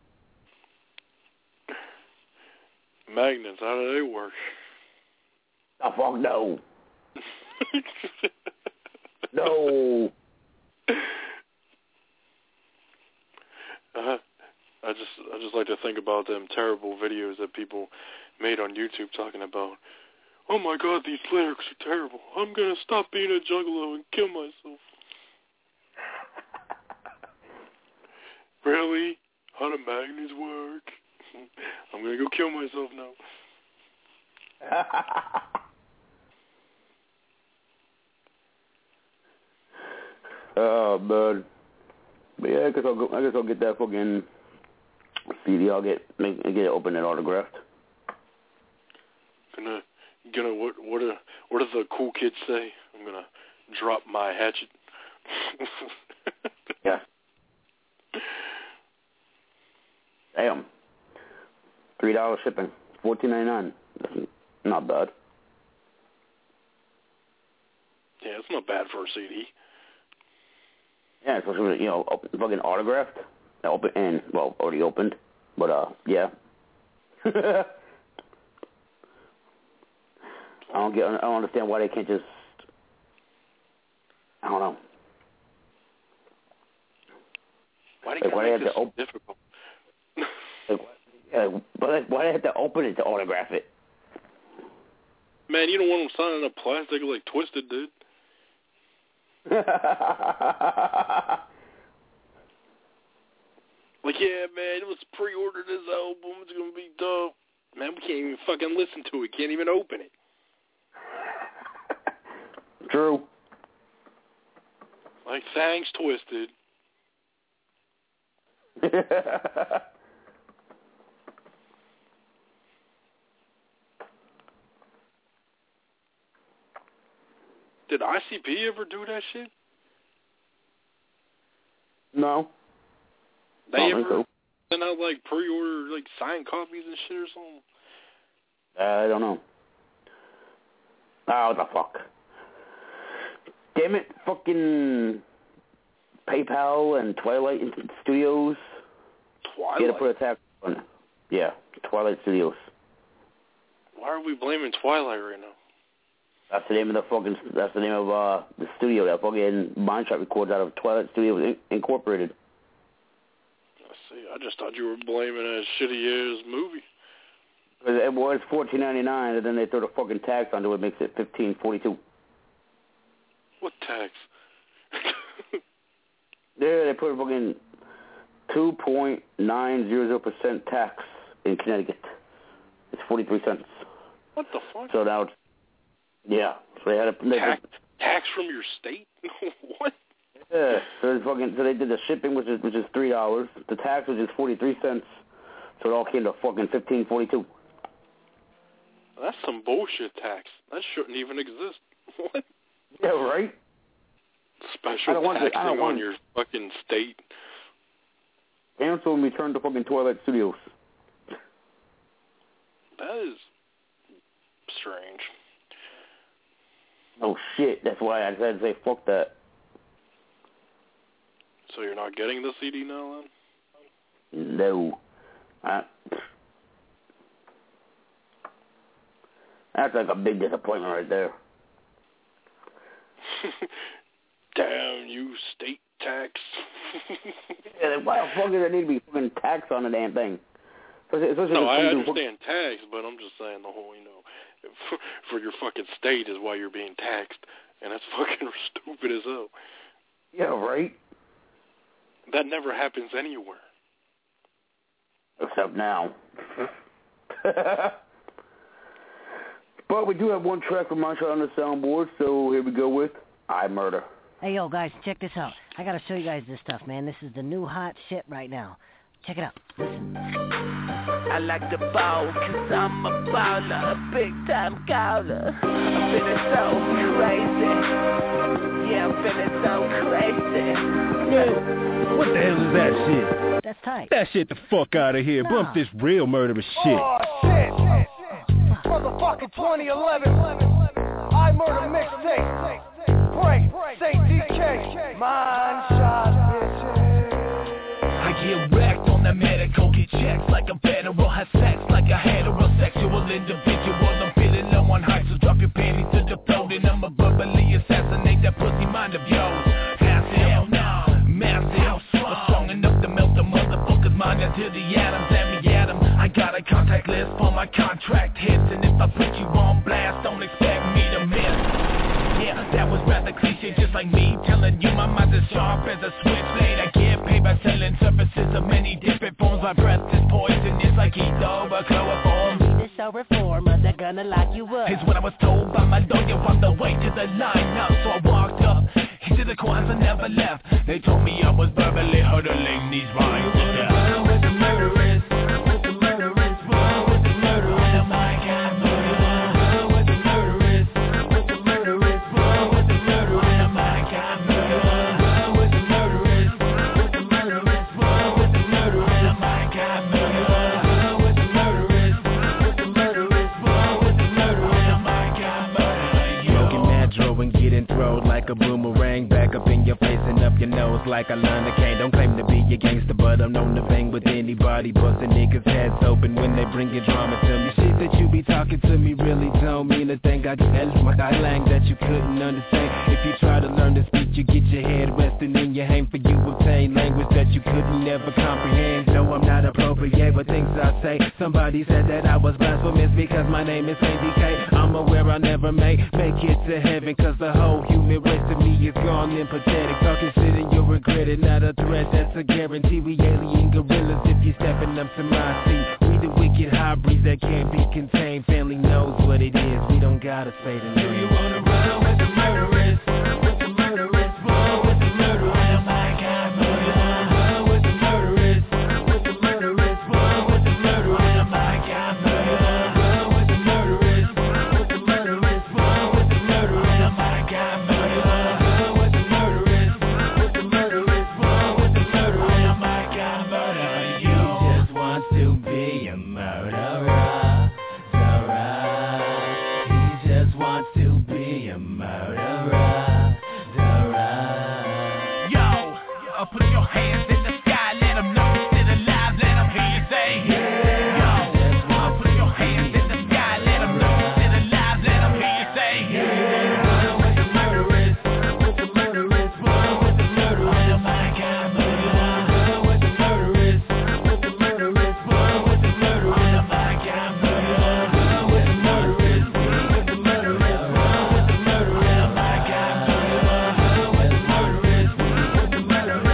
Magnets, how do they work? Oh, fuck no. No. Uh, I just I just like to think about them terrible videos that people made on YouTube talking about, oh my god, these lyrics are terrible. I'm going to stop being a juggalo and kill myself. Really? How do magnets work? I'm going to go kill myself now. Oh, man. But yeah, I guess I'll go. I guess I'll get that fucking C D. I'll get make get it open and autographed. Gonna, gonna what? What? Do, what do the cool kids say? I'm gonna drop my hatchet. Yeah. Damn. Three dollars shipping. Fourteen ninety nine. That's not bad. Yeah, it's not bad for a C D. Yeah, especially, you know, fucking autographed. open and well already opened, but uh yeah. I don't get. I don't understand why they can't just. I don't know. Why do like, you why make they have this to op- difficult? like, uh, but like, why they have to open it to autograph it? Man, you don't want them signing up plastic like Twisted did. Like, yeah, man, let's pre-order this album. It's gonna be dope. Man, we can't even fucking listen to it. Can't even open it. True. Like, thanks, Twisted. Did I C P ever do that shit? No. They ever send out, like, pre-order, like, signed copies and shit or something? I don't know. Oh, the fuck. Damn it, fucking PayPal and Twilight Studios. Twilight? You gotta put a tax on it. Yeah, Twilight Studios. Why are we blaming Twilight right now? That's the name of the fucking, that's the name of uh, the studio that fucking Mindshot records out of Twilight Studios Incorporated. I see. I just thought you were blaming a shitty-ass movie. It was fourteen ninety-nine, and then they throw the fucking tax onto it, makes it fifteen forty-two. What tax? Yeah, they put a fucking two point nine zero zero percent tax in Connecticut. It's forty-three cents. What the fuck? So now it's, yeah. So they had a they tax, did, tax from your state? What? Yeah. So they fucking so they did the shipping, which is which is three dollars. The tax, which is forty-three cents. So it all came to fucking fifteen forty-two. That's some bullshit tax. That shouldn't even exist. What? Yeah, right. Special taxing on want... your fucking state. Cancel and return to fucking Twilight Studios. That is strange. Oh shit! That's why I had to say fuck that. So you're not getting the C D now, then? No. I... That's like a big disappointment right there. Damn you, state tax. Yeah, why the fuck does there need to be fucking tax on the damn thing? Especially no, I understand tax, but I'm just saying the whole, you know, for, for your fucking state is why you're being taxed, and that's fucking stupid as hell. Yeah, right? That never happens anywhere. Except now. But we do have one track from Marshall on the soundboard, so here we go with I Murder. Hey, yo, guys, check this out. I gotta show you guys this stuff, man. This is the new hot shit right now. Check it out. Listen. I like the ball, cause I'm a baller, a big-time caller. I'm feeling so crazy. Yeah, I'm feeling so crazy. Man, what the hell is that shit? That's tight. That shit the fuck out of here. Nah. Bump this real murderous shit. Oh, shit. Motherfucking twenty eleven. I Murder mixtape. Break. Say D K. Mindshot, bitches. I get wrecked on the medical, get checks like a federal, have sex like a heterosexual individual. I'm feeling low on heights, so drop your panties to the floor, and I'ma verbally assassinate that pussy mind of yours. Passive, no, massive, strong enough to melt the motherfucker's mind until the atoms. Let me at him. I got a contact list for my contract hits, and if I put you on blast, don't expect me to miss. Yeah, that was rather cliche, just like me telling you my mind is sharp as a switchblade. I get paid by selling surfaces of many different forms. My breath is poisonous like etho or chloroform. This show reformer, they're gonna lock you up. It's what I was told by my lawyer on the way to the lineup. So I walked up into the corners and never left. They told me I was verbally hurdling these rhymes to death. Run with the murderers, run with the murderers, run with the murderers. Oh my God, murder. Run with the murderers, run with the murderers, run with the murderers. Oh my God, murder. Run with the murderers, run with the murderers, run with the murderers. Oh my God, murder. Run with the murderers, run with the murderers, run with the murderers. Oh my God, murder. Smoking mad dro and getting thrown like a boomerang, back up in your face and up your nose like a line of cane. Don't claim to be a gangster, but I'm known to bang with anybody. Busting niggas' heads open when they bringin' drama to me. Shit that you be talking to me really don't mean a thing. I just my slang that you couldn't understand. If you try to learn to speak, you get your head resting in your hand for you obtain language that you couldn't never comprehend. No, I'm not appropriate, but things I say. Somebody said that I was blasphemous because my name is N D K. I'm aware I never may make it to heaven, cause the whole human race to me is gone and pathetic. Talking shit and you'll regret it, not a threat, that's a guarantee. We alien gorillas if you're stepping up to my seat. We the wicked hybrids that can't be contained. Family knows what it is, we don't gotta say the name. Do you wanna run with the murderers? With the murderers, run with the murderers. Oh my God, murderers. Run with the murderers. With the murderers, run with the murderers. Oh my God, murderers. Run with the murderers. With the murderers, run with the murderers. Oh my God, murderers. Run with the murderers. With the murderers, run with the murderers. Oh my God, murderers. You just want to be a murderer. Put your hands in the sky, let them know you're still alive, let them hear you say, yeah. Yo, put your hands in the sky, let them know you're still alive, let them hear you say, yeah. Run with the murderers, with the murderers, run with the murderers, oh my God, murderers. Run with the murderers, with the murderers, run with the murderers, oh my God, murderers. Run with the murderers, with the murderers, run with the murderers, oh my God, murderers. Run with the murderers, with the murderers.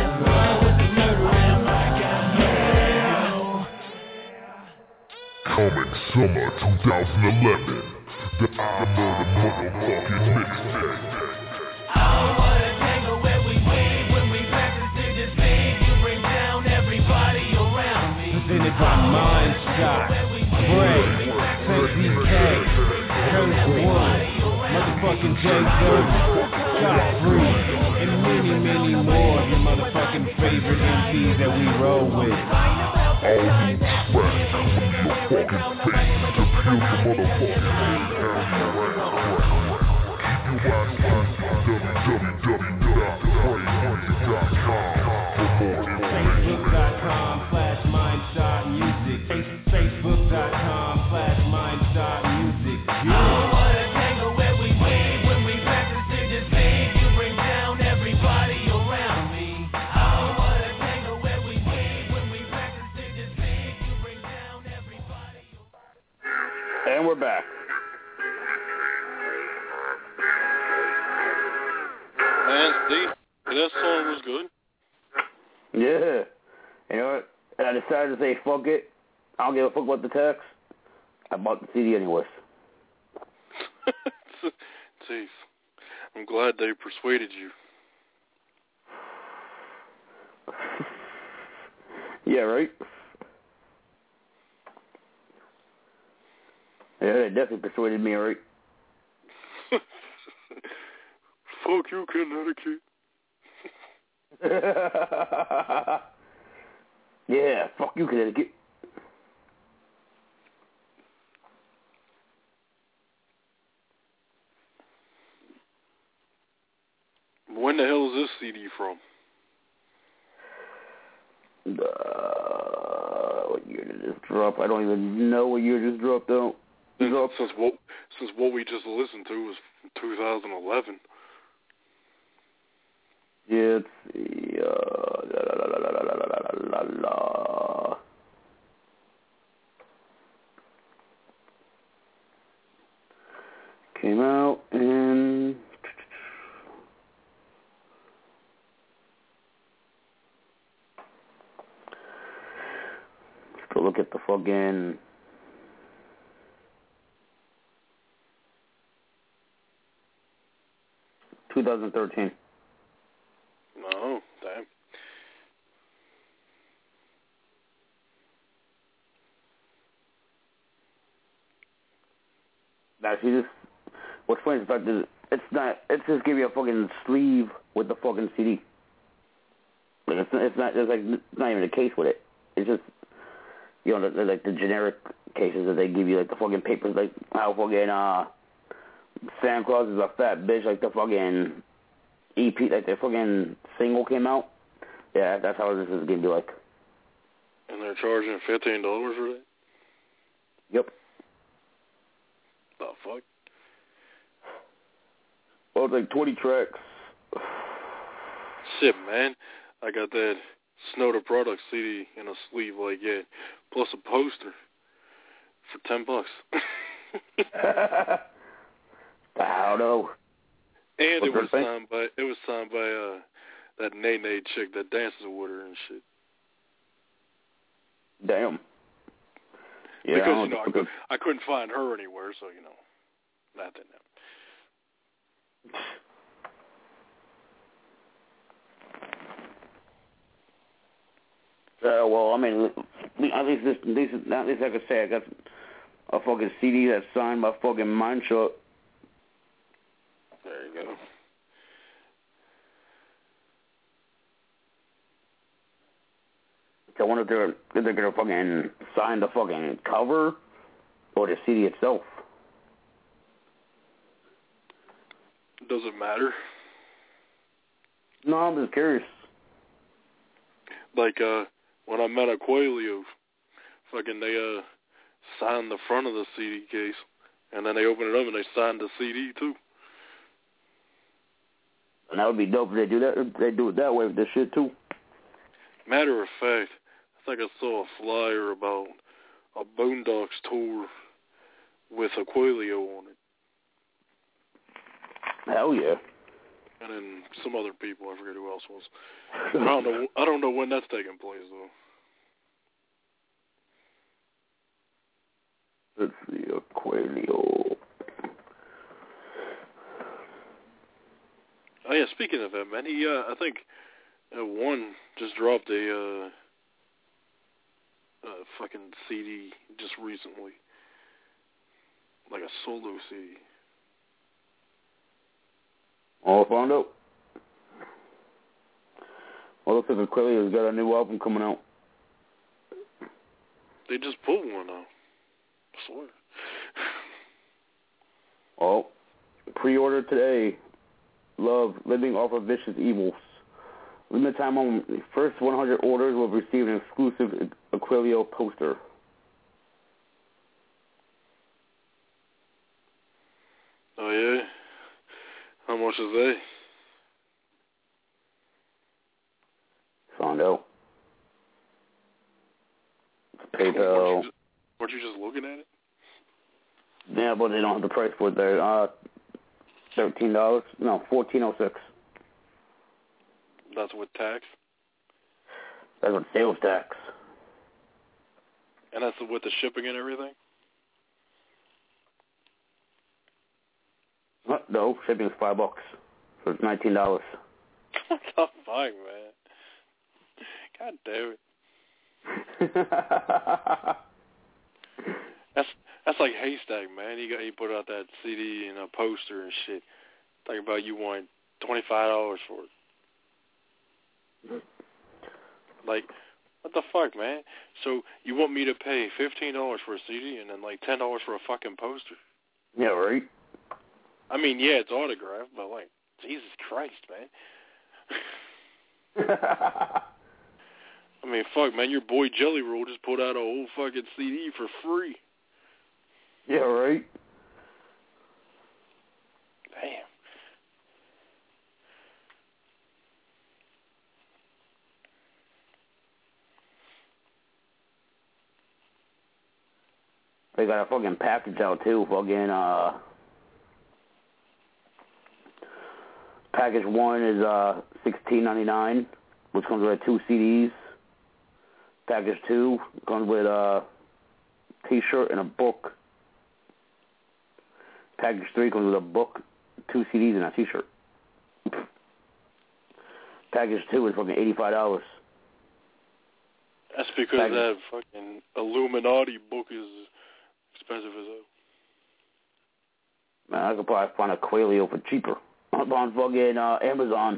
Coming summer twenty eleven, the I Murder motherfucking mixtape. Oh, what a tangle where we weave when we practice to the speed. You bring down everybody around me. Presented by Mind Shot, Bray, T K, Curtis Wood, motherfucking Jay Dirty, Scott Free, and many, many more of your motherfucking favorite M Cs that we roll with. All these tracks come in your fucking face to peel the motherfucking head down your ass crack. Keep your ass on w w w dot praymusic dot com for more information. Facebook dot com slash Mindshot Music. Facebook dot com slash Mindshot Music. Oh, what a tangle where we weave when we practice to the speed. You bring down everybody around me. Oh, what a tangle where we weave when we practice to the speed. You bring down everybody around me. And we're back. Man, Steve, that song was good. Yeah. You know what? And I decided to say, fuck it. I don't give a fuck about the text. I bought the C D anyways. Steve, I'm glad they persuaded you. Yeah, right? Yeah, they definitely persuaded me, right? Fuck you, Connecticut. Yeah, fuck you, Connecticut. When the hell is this C D from? Uh, what year did this drop? I don't even know what year this dropped out. Since, since what since what we just listened to was two thousand eleven. Yeah, let's see. Uh, la, la, la, la, la, la, la, la. Came out in let's go look at the fucking twenty thirteen. No, damn. Now, see, this, what's funny is the fact that it's not, it's just give you a fucking sleeve with the fucking C D. Like, it's, it's not, it's like, it's not even a case with it. It's just, you know, the, like the generic cases that they give you, like the fucking papers, like how fucking, uh, Santa Claus is a fat bitch, like the fucking E P, like the fucking single came out. Yeah, that's how this is going to be like. And they're charging fifteen dollars for that? Yep. The fuck? Well, it's like twenty tracks. Shit, man. I got that Snowder Products C D in a sleeve like that, plus a poster for ten bucks. Wow, no. And What's it was her thing? signed by it was signed by uh that Nene chick that dances with her and shit. Damn. Yeah, because I you know I, could, I couldn't find her anywhere, so you know that didn't happen. Uh, well, I mean, at least this, this, at least I could say I got a fucking C D that's signed by fucking Mindshot. There you go. So I wonder if they're, if they're gonna fucking sign the fucking cover or the C D itself. Does it matter? No, I'm just curious. Like, uh, when I met Aquilio, fucking they, uh, signed the front of the C D case, and then they opened it up and they signed the C D, too. And that would be dope if they do that. If they do it that way with this shit, too. Matter of fact, I think I saw a flyer about a Boondocks tour with Aquilio on it. Hell yeah. And then some other people, I forget who else was. But I don't know. I don't know when that's taking place though. Let's see, Aquilio. Oh yeah, speaking of that, man, he uh, I think uh, one just dropped a uh, uh, fucking C D just recently, like a solo C D. All found out. Well, looks like Aquilio's got a new album coming out. They just pulled one out. I swear. Oh, pre-order today. Love, Living Off of Vicious Evils. Limited time only. First one hundred orders will receive an exclusive Aquilio poster. Oh yeah? How much is that? Found out. PayPal. Weren't you, just, weren't you just looking at it? Yeah, but they don't have the price for it there. Uh, thirteen dollars. No, fourteen oh six. That's with tax. That's with sales tax. And that's with the shipping and everything. Uh, no, shipping's five bucks. So it's nineteen dollars. What the fuck, man? God damn it. that's that's like Haystack, man. He got he put out that C D and a poster and shit. Talking about you want twenty five dollars for it. Like, what the fuck, man? So you want me to pay fifteen dollars for a C D and then like ten dollars for a fucking poster? Yeah, right. I mean, yeah, it's autographed, but like, Jesus Christ, man. I mean, fuck, man, your boy Jelly Roll just put out a whole fucking C D for free. Yeah, right. Damn. They got a fucking package out too. Fucking uh, package one is uh sixteen ninety nine, which comes with two C Ds. Package two comes with a T-shirt and a book. Package three comes with a book, two C Ds, and a T-shirt. Package two is fucking eighty-five dollars. That's because Package. that fucking Illuminati book is expensive as hell. Man, I could probably find a Aquilio for cheaper up on fucking uh, Amazon.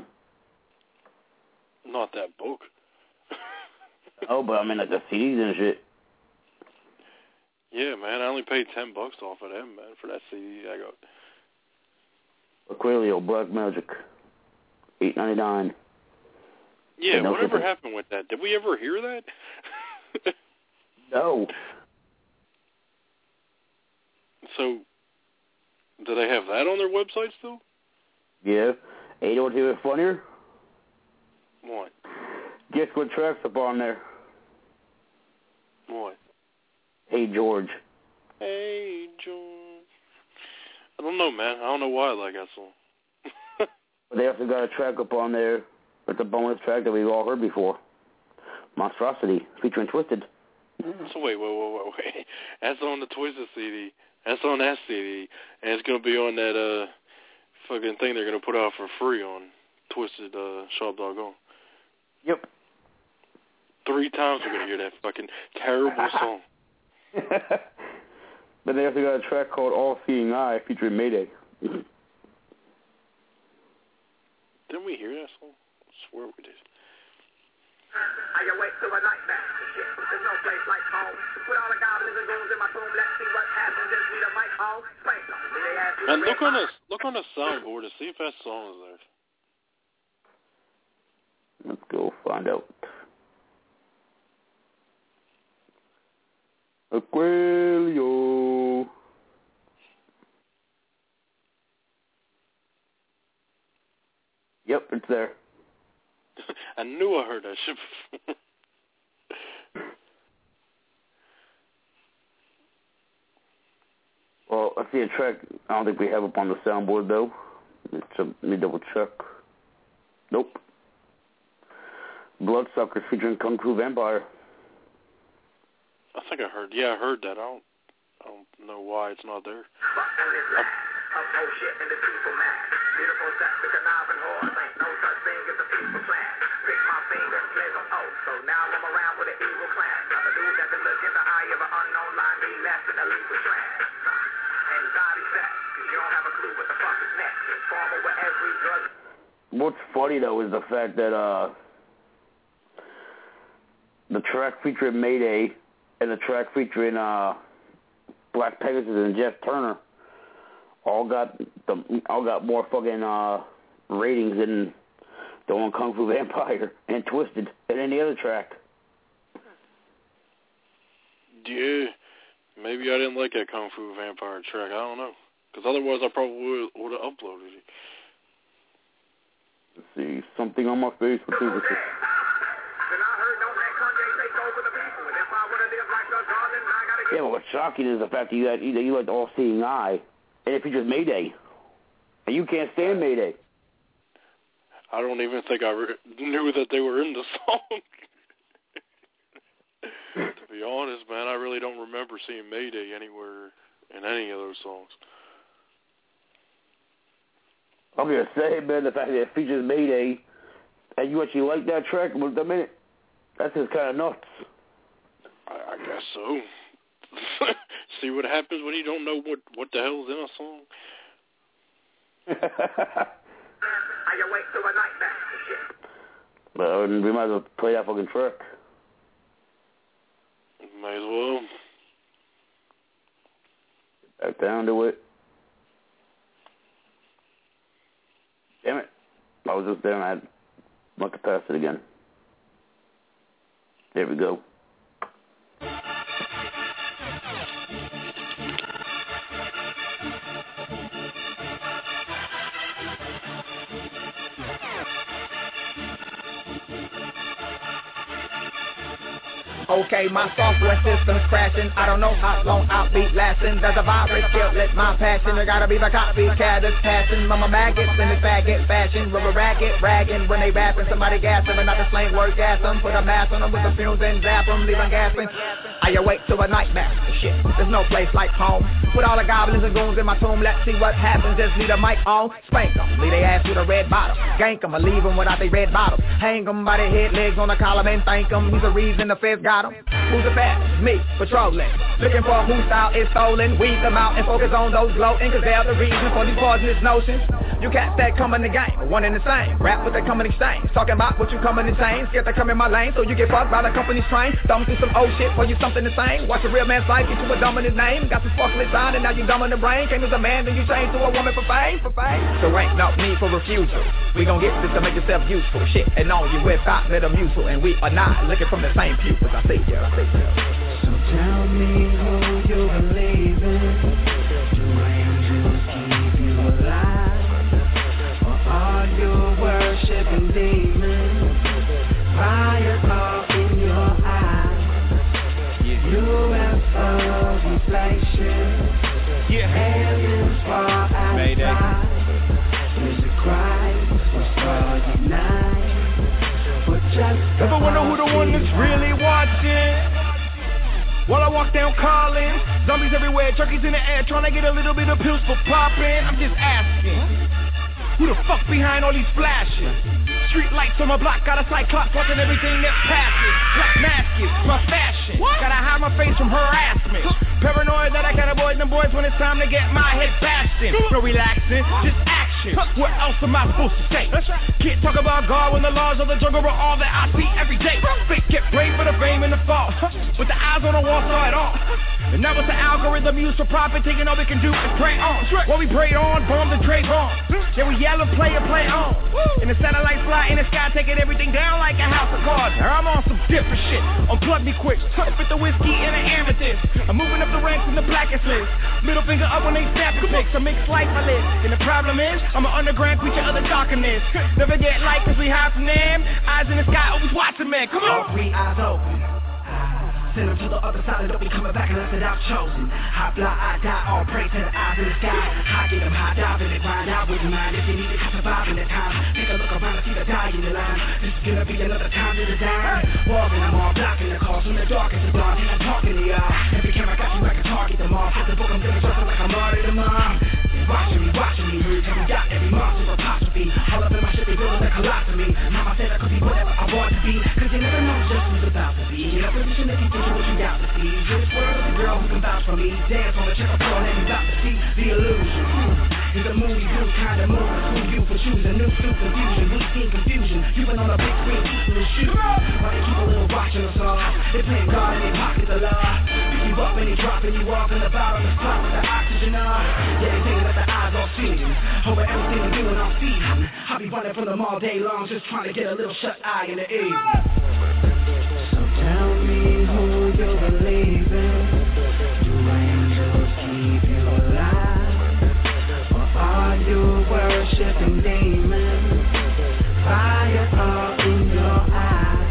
Not that book. Oh, but I mean like the C Ds and shit. Yeah, man, I only paid ten bucks off of them, man, for that C D I got. Aquilio Black Magic, eight ninety nine. Yeah, no whatever different. happened with that? Did we ever hear that? No. So, do they have that on their website still? Yeah. Hey, you know what's even funnier? What? Guess what track's up on there? What? Hey, George. Hey, George. I don't know, man. I don't know why I like that song. But they also got a track up on there. It's a bonus track that we've all heard before. Monstrosity, featuring Twisted. So wait, wait, wait, wait, wait. That's on the Twisted C D. That's on that C D. And it's going to be on that uh fucking thing they're going to put out for free on Twisted uh, Sharp Doggone. Yep. Three times we're going to hear that fucking terrible song. But they also got a track called All Seeing Eye featuring Mayday. Didn't we hear that song? I swear we did. I awake to a nightmare. Shit, there's no place like home. Put all the goblins and goons in my room. Let's see what happens. Just need a mic home. Spank them. Do they ask you And to look red on the box? look on the soundboard to see if that song is there. Let's go find out. Aquelio. Yep, it's there. I knew I heard that shit before. Well, I see a track I don't think we have up on the soundboard, though. It's a, let me double check. Nope. Bloodsuckers featuring Kung Fu Vampire. I think I heard. Yeah, I heard that. I don't. I don't know why it's not there. Oh shit, and the people mad. Beautiful sex, the conniving horse. Ain't no such thing as a peaceful plan. Pick my finger, clear them out. So now I'm around with an evil plan. I'm a dude that can look in the eye of an unknown line, be less than a lethal strand. Anxiety set, cause you don't have a clue what the fuck is next. Informal with every drug. What's funny, though, is the fact that uh, the track featuring Mayday and the track featuring uh, Black Pegasus and Jeff Turner all got the all got more fucking uh, ratings than the one Kung Fu Vampire and Twisted than any other track. Yeah, maybe I didn't like that Kung Fu Vampire track. I don't know, because otherwise I probably would have uploaded it. Let's see, something on my face. What is this? Yeah, but what's shocking is the fact that you had, that you had All Seeing Eye, and it features Mayday, and you can't stand Mayday. I don't even think I re- knew that they were in the song. To be honest, man, I really don't remember seeing Mayday anywhere in any of those songs. I'm gonna say, man, the fact that it features Mayday, and you actually like that track, well, a minute, that's just kind of nuts. I, I guess so. See what happens when you don't know what, what the hell's in a song. I awake to a nightmare. Shit. Well, we might as well play that fucking track. Might as well. Back down to it. Damn it. I was just there and I had must have passed it again. There we go. Okay, my software system's crashing. I don't know how long I'll be lasting. There's a virus killed my passion. I gotta be the copycat that's passing. Mama maggots in this faggot fashion. Rubber ragged, ragging when they rapping. Somebody gassing, but not the slang word gas them. Put a mask on them with the fumes and zap them, leave them gasping. I awake to a nightmare. Shit, there's no place like home. Put all the goblins and goons in my tomb. Let's see what happens. Just leave the mic on. Spank them, leave they ass with a red bottle. Gank them or leave them without they red bottles. Hang them by their head, legs on the column and thank them. He's the reason the feds got them. Who's the fast? Me, patrolling. Looking for whose style is stolen. Weed them out and focus on those gloating, cause they're the reason for these poisonous notions. You cats that come in the game, one and the same. Rap with the common exchange, talking about what you come in the chain. Scared to come in my lane, so you get fucked by the company's train. Thumb through some old shit for you something the same. Watch a real man's life, get you a dumb in his name. Got some fuckless on and now you dumb in the brain. Came as a man, then you changed to a woman for fame, for fame. So ain't no need for refusal. We gon' get this to make yourself useful. Shit, and on you without Metamucil, and we are not looking from the same pupils. I see ya, I see ya. So tell me who you believe in. Do angels keep you alive? Or are you worshiping demons? Fire up in your eyes. U F Os, inflation. Aliens far outside. Is it Christ? What's all unite? But just ever wonder who the one that's really watching? While I walk down calling, zombies everywhere, turkeys in the air, trying to get a little bit of pills for popping. I'm just asking, who the fuck behind all these flashes? Street lights on my block, got a cyclops watching everything that passes. Black mask is my fashion, what? Gotta hide my face from harassment. Paranoid that I can't avoid them boys when it's time to get my head bashed in. No relaxing, just action. What else am I supposed to say? Can't talk about God when the laws of the jungle are all that I see every day. Fake get brave for the fame and the fall, with the eyes on the wall saw it all. And that was the algorithm used for profit, taking all we can do is pray on. While we prayed on, bombs and trade bombs. Then we yell and play and play on. And the satellites fly in the sky, taking everything down like a house of cards. Now I'm on some different shit. Unplug me quick, fit the whiskey in an amethyst. I'm moving up the ranks in the blackest list. Middle finger up when they snap the pics. I mix life I live. And the problem is, I'm an underground creature of the darkness. Never get light cause we hide from them. Eyes in the sky, always watching, man. Come on. All three eyes open. Send them to the other side and don't be coming back unless that I've chosen. High fly, I die, all praise to the eyes in the sky. I get them high dive and they grind, I wouldn't mind if you need to survive in that time. Take a look around and see the die in your line. This is gonna be another time to the dime. Walking, I'm all blocking the calls from the darkest to dawn. I'm talking to y'all. Every camera got you like a target them all. Put the book, I'm gonna circle like I'm already the mom. Watching me, watching me, heard every yacht, every monster apostrophe. All up in my shit, they building a colostomy. Mama said I could be whatever I want to be, cause you never know just who's about to be. In a position if you think what you got to see. You're this world of the girl who can vouch for me. Dance on the checkerboard and he's about to see the illusion. Is a moody blue kind of move. Who you for choosing new suit confusion. We've seen confusion. You've been on a big screen eating the shoe. While they keep a little watching us all. They playing God in their pockets a lot. Pick you up and they dropping you off in the bottom of the spot with the oxygen on. Yeah, they thinking that the eyes all seeing. Over everything we do and I'm feeding. I'll be running from them all day long, just trying to get a little shut eye in the evening. So tell me who you believe in. Do angels keep you alive? Or are you worshiping demons? Fire up in your eyes.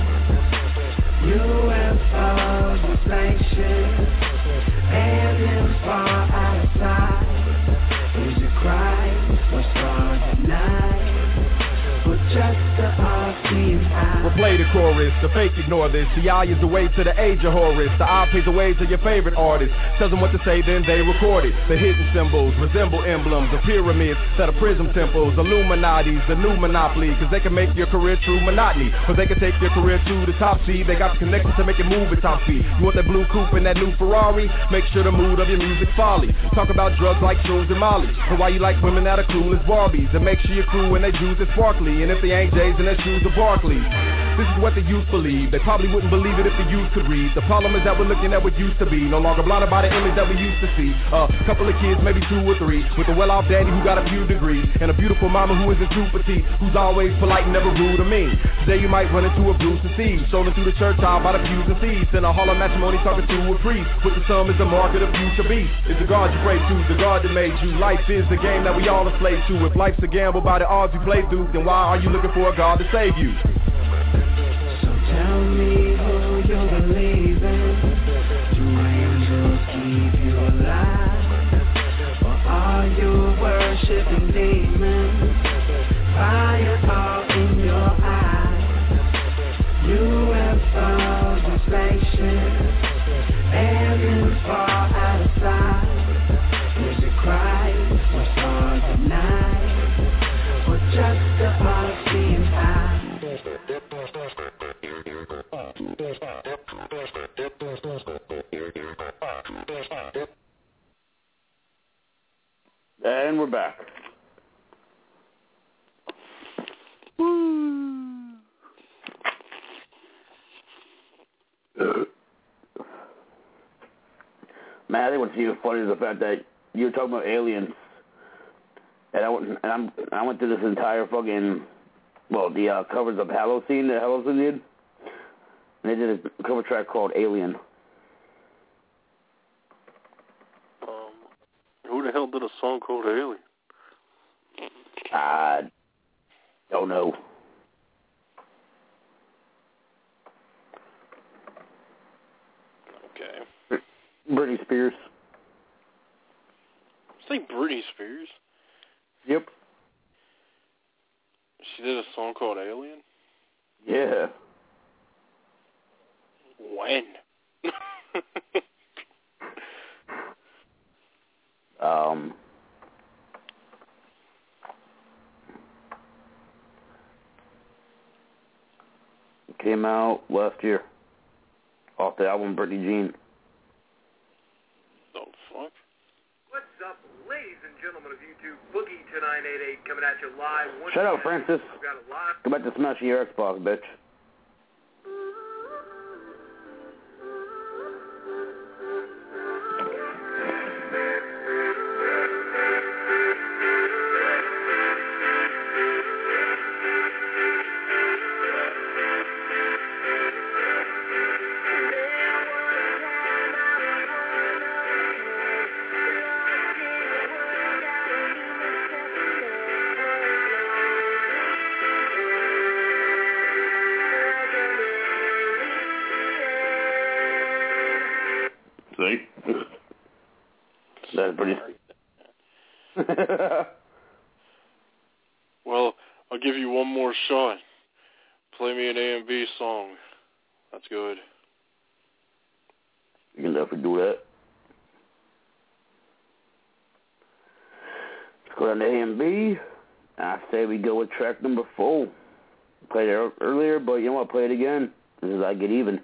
U F Os and spaceships. Aliens far outside. Is it Christ or stars at night? Or just the all-seeing eye? Replay the chorus, the fake ignore this. The eye is the way to the age of Horus. The eye pays the way to your favorite artist. Tells them what to say, then they record it. The hidden symbols resemble emblems of pyramids that are prism temples. Illuminati's the new monopoly, cause they can make your career true monotony. Cause they can take your career to the top speed. They got the connection to make it move at top speed. You want that blue coupe and that new Ferrari? Make sure the mood of your music folly. Talk about drugs like shrooms and molly. And why you like women that are cool as Barbies. And make sure your crew and they Jews are sparkly. And if they ain't J's, then their shoes are Barclays. This is what the youth believe. They probably wouldn't believe it if the youth could read. The problem is that we're looking at what used to be. No longer blinded by the image that we used to see. A uh, couple of kids, maybe two or three, with a well-off daddy who got a few degrees, and a beautiful mama who isn't too petite, who's always polite and never rude or mean. Today you might run into a Bruce and Steve, stolen through the church aisle by the pews and seeds. In a hall of matrimony talking to a priest, with the sum is the mark of the future beast. It's the God you pray to, the God that made you. Life is the game that we all are slaves to. If life's a gamble by the odds you play through, then why are you looking for a God to save you? Tell me who you believe in. Do angels keep you alive? Or are you worshiping demons? Fire up in your eyes. U F Os and spaceships. Aliens far outside. Is it Christ or stars at night? Or just the all-seeing eye? And we're back. Man, I think what's even funny is the fact that you were talking about aliens, and I went, and I'm, I went through this entire fucking, well, the uh, covers of Halocene that Halocene did, and they did a cover track called Alien. Um, who the hell did a song called Alien? I don't know. Okay. Britney Spears. Say Britney Spears? Yep. She did a song called Alien? Yeah. When? um... Came out last year off the album Britney Jean. The fuck? What's up, ladies and gentlemen of YouTube? Boogie two nine eight eight coming at you live. One Shut up, Francis. We've got a live. Go back to smashing your Xbox, bitch. See? That's pretty... Well, I'll give you one more shot. Play me an A and B song. That's good. You can definitely do that. Let's go down to A and B. I say we go with track number four. Played it earlier, but you know what? Play it again. This is I Get Even.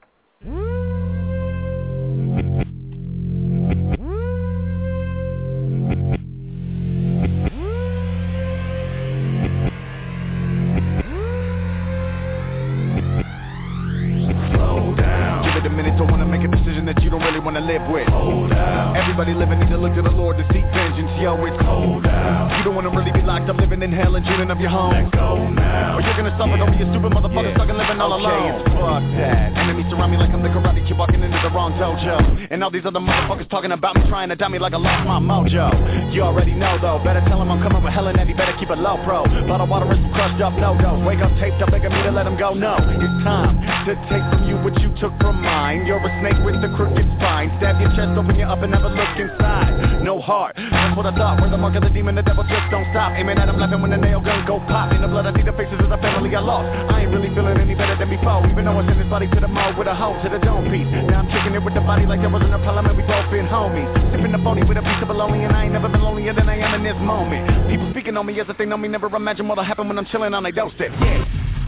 Live with. Hold down. Everybody living need to look to the Lord to seek vengeance. Yo, it's cold down. You don't want to really be locked up living in hell and dreaming of your home. Let go now. Or you're gonna suffer, don't be a stupid motherfucker yeah. stuck and living all okay, alone. It's fuck that. Enemies surround me like I'm the karate kid walking into the wrong dojo. And all these other motherfuckers talking about me, trying to dumb me like I lost my mojo. You already know though, better tell him I'm coming with hell and Eddie, better keep it low, bro. Bottle water and some crushed up no-dos. Wake up taped up, begging me to let him go. No, it's time to take from you what you took from mine. You're a snake with a crooked spine. Stab your chest, open you up and never look inside. No heart, that's what I thought. We're the mark of the demon, the devil just don't stop. Aiming at him, laughing when the nail gun go pop. In the blood I see the faces of the family I lost. I ain't really feeling any better than before. Even though I sent his body to the mold with a hoe to the dome piece. Now I'm kicking it with the body like there wasn't a problem and we both been homies. Sipping the phony with a piece of bologna and I ain't never been lonelier than I am in this moment. People speaking on me as if they know me, never imagine what'll happen when I'm chilling on their doorstep. Yeah,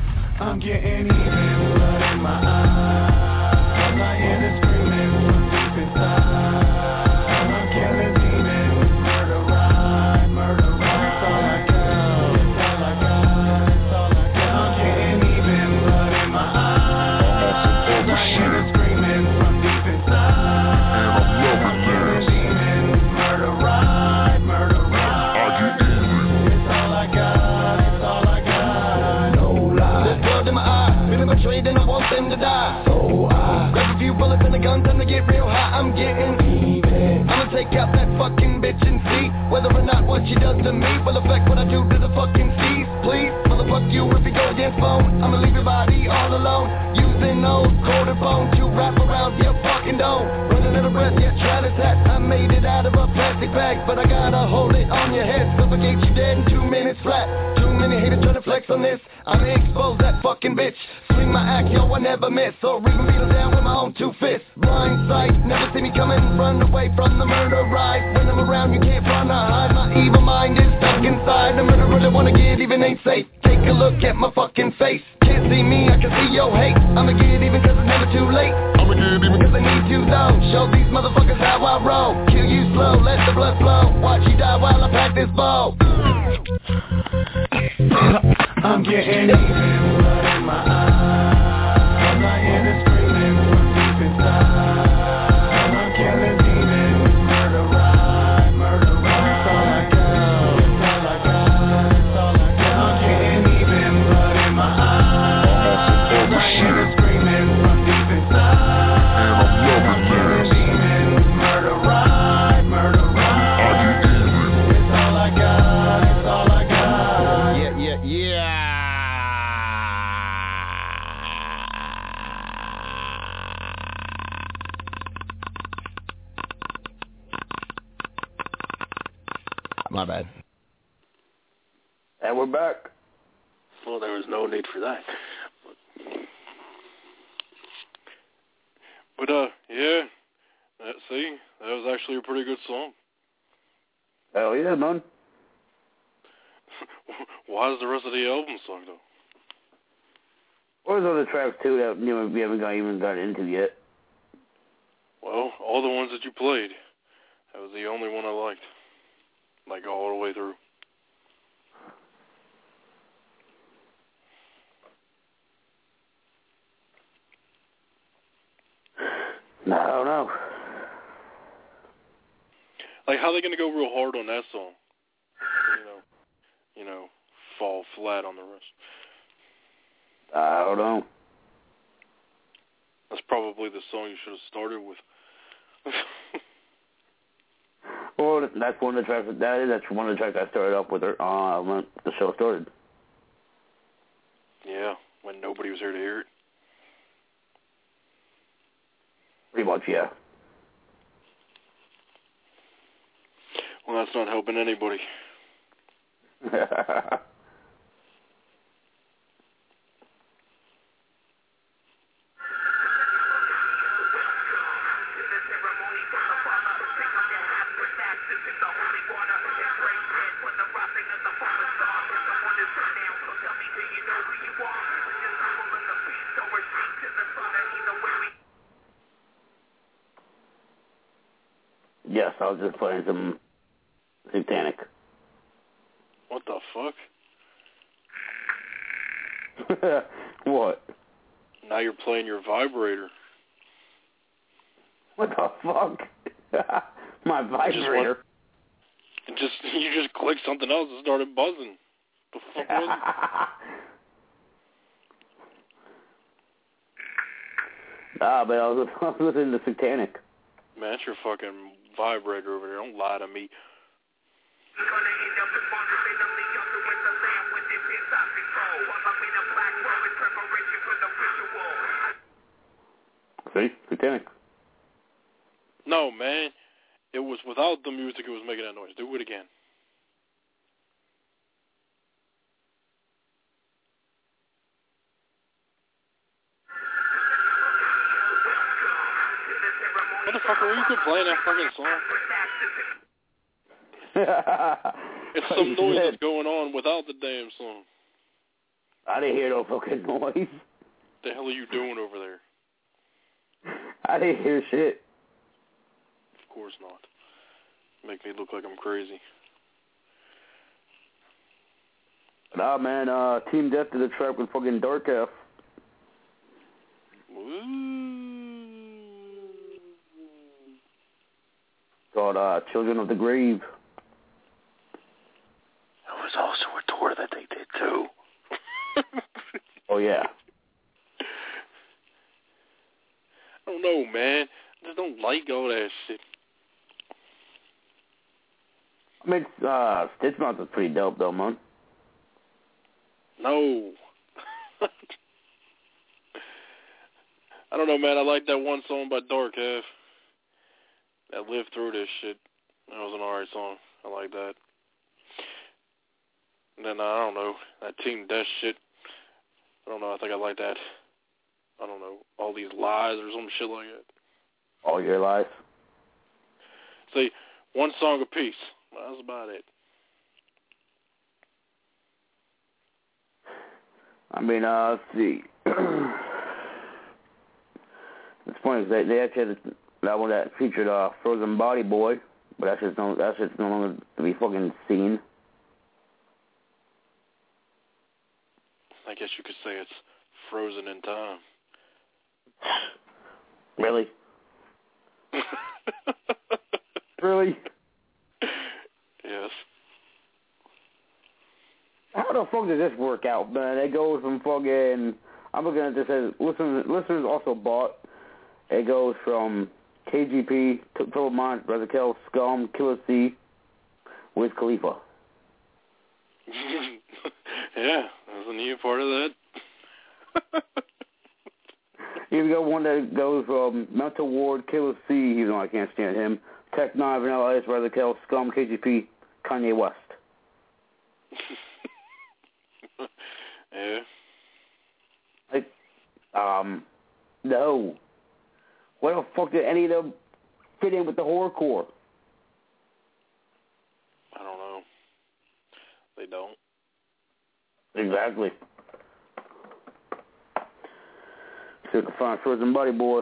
I'm getting even, blood in my eyes. I'm lying and screaming from deep inside. I'm killing demons, murder ride, murder ride. It's all I got, it's all I got, it's all I got. I'm getting even, blood in my eyes. I'm lying and screaming from deep inside. I'm killing demons, murder ride, murder ride. It's all I got, it's all I got. No lie. There's blood in my eye, been betrayed and I want them to die. So I grab a few bullets and a gun, time to get real high. I'm getting even. I'ma take out that fucking bitch and see whether or not what she does to me will affect what I do to the fucking seas. Please, motherfuck you if you go against phone. I'ma leave your body all alone, using those quarter bone to wrap around your fucking dome. Running out of breath, yeah, try this hat. I made it out of a plastic bag, but I gotta hold it on your head. Suffocate you dead in two minutes flat. Too many haters trying to flex on this. I'ma expose that fucking bitch. Swing my axe, yo, I never miss. Or even beat her down with my own two fists. Blind sight, never see me coming. Run away from the murder ride. When I'm around, you can't run or hide. My evil mind is stuck inside. The murder really wanna get even ain't safe. Take a look at my fucking face. Can't see me, I can see your hate. I'ma get even cause it's never too late. I'ma get even cause I need to though. Show these motherfuckers how I roll. Kill you slow, let the blood flow. Watch you die while I pack this bowl. I'm getting even, blood in my eyes. I'm lying and screaming from my bad. And we're back. Well, there was no need for that. But, uh, yeah. That, see, that was actually a pretty good song. Hell yeah, man. Why does the rest of the album suck, though? What are other tracks, too, that you know, we haven't got, even gotten into yet? Well, all the ones that you played. That was the only one I liked. Like, all the way through. No, I don't know. Like, how are they going to go real hard on that song? You know, you know, fall flat on the rest. I don't know. That's probably the song you should have started with. Well, that's one of the tracks. That is, that's one of the tracks I started up with. Uh, when the show started. Yeah, when nobody was here to hear it. Pretty much, yeah. Well, that's not helping anybody. Yes, I was just playing some Satanic. What the fuck? What? Now you're playing your vibrator. What the fuck? My vibrator? It just, just you just clicked something else and started buzzing. The fuck was it? Ah, but I was, I was listening to Satanic. Man, that's your fucking vibrator over there. Don't lie to me. See? Satanic. No, man. It was without the music it was making that noise. Do it again. Motherfucker, will you quit playing that fucking song? It's some noise that's going on without the damn song. I didn't hear no fucking noise. What the hell are you doing over there? I didn't hear shit. Of course not. Make me look like I'm crazy. Nah, man, uh, Team Death did a track with fucking Dark F. Called uh, Children of the Grave. There was also a tour that they did, too. Oh, yeah. I don't know, man. I just don't like all that shit. I mean, uh, Stitchmouth is pretty dope, though, man. No. I don't know, man. I like that one song by Dark F. That lived through this shit. That was an alright song. I like that. And then, uh, I don't know, that Team Death shit. I don't know. I think I like that. I don't know. All These Lies or some shit like that. All Your Lies? See, one song apiece. That's about it. I mean, uh, let's see. It's funny because they, they actually had that one that featured uh, Frozen Body Boy, but that's just no, that's just no longer to be fucking seen. I guess you could say it's frozen in time. Really? Really? Yes. How the fuck does this work out, man? It goes from fucking... I'm looking at this as... Listeners, listeners also bought... It goes from K G P, Total Mind, Razakel, Scum, Killer C, Wiz Khalifa. Yeah, isn't he a part of that? You got one that goes from Mental Ward, Killer C, even though I can't stand him, Tech Nine, Vanilla Ice, Razakel, Scum, K G P, Kanye West. Yeah. Like, um, no. Why the fuck did any of them fit in with the horrorcore? I don't know. They don't. Exactly. See if I can find Swords and Buddy Boy.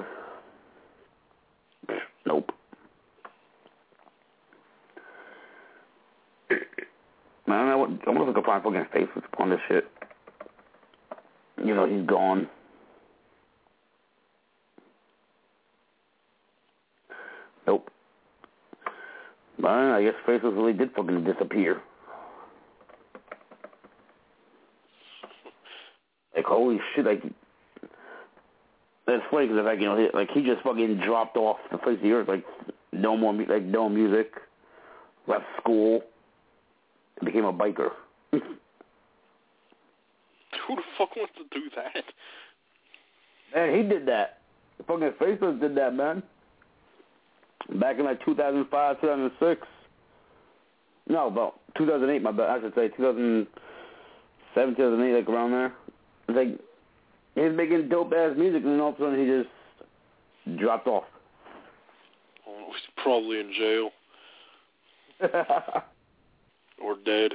Nope. Man, I wonder if I can find fucking Faceless upon this shit. You know, he's gone. Nope. But I guess Faceless really did fucking disappear. Like, holy shit, like, that's funny because, like, you know, he, like, he just fucking dropped off the face of the earth, like, no more, like, no music, left school, became a biker. Who the fuck wants to do that? Man, he did that. Fucking Faceless did that, man. Back in, like, two thousand five, two thousand six. No, about two thousand eight, my bad. I should say two thousand seven, two thousand eight, like, around there. It's like, he was making dope-ass music, and then all of a sudden he just dropped off. Oh, he's probably in jail. Or dead.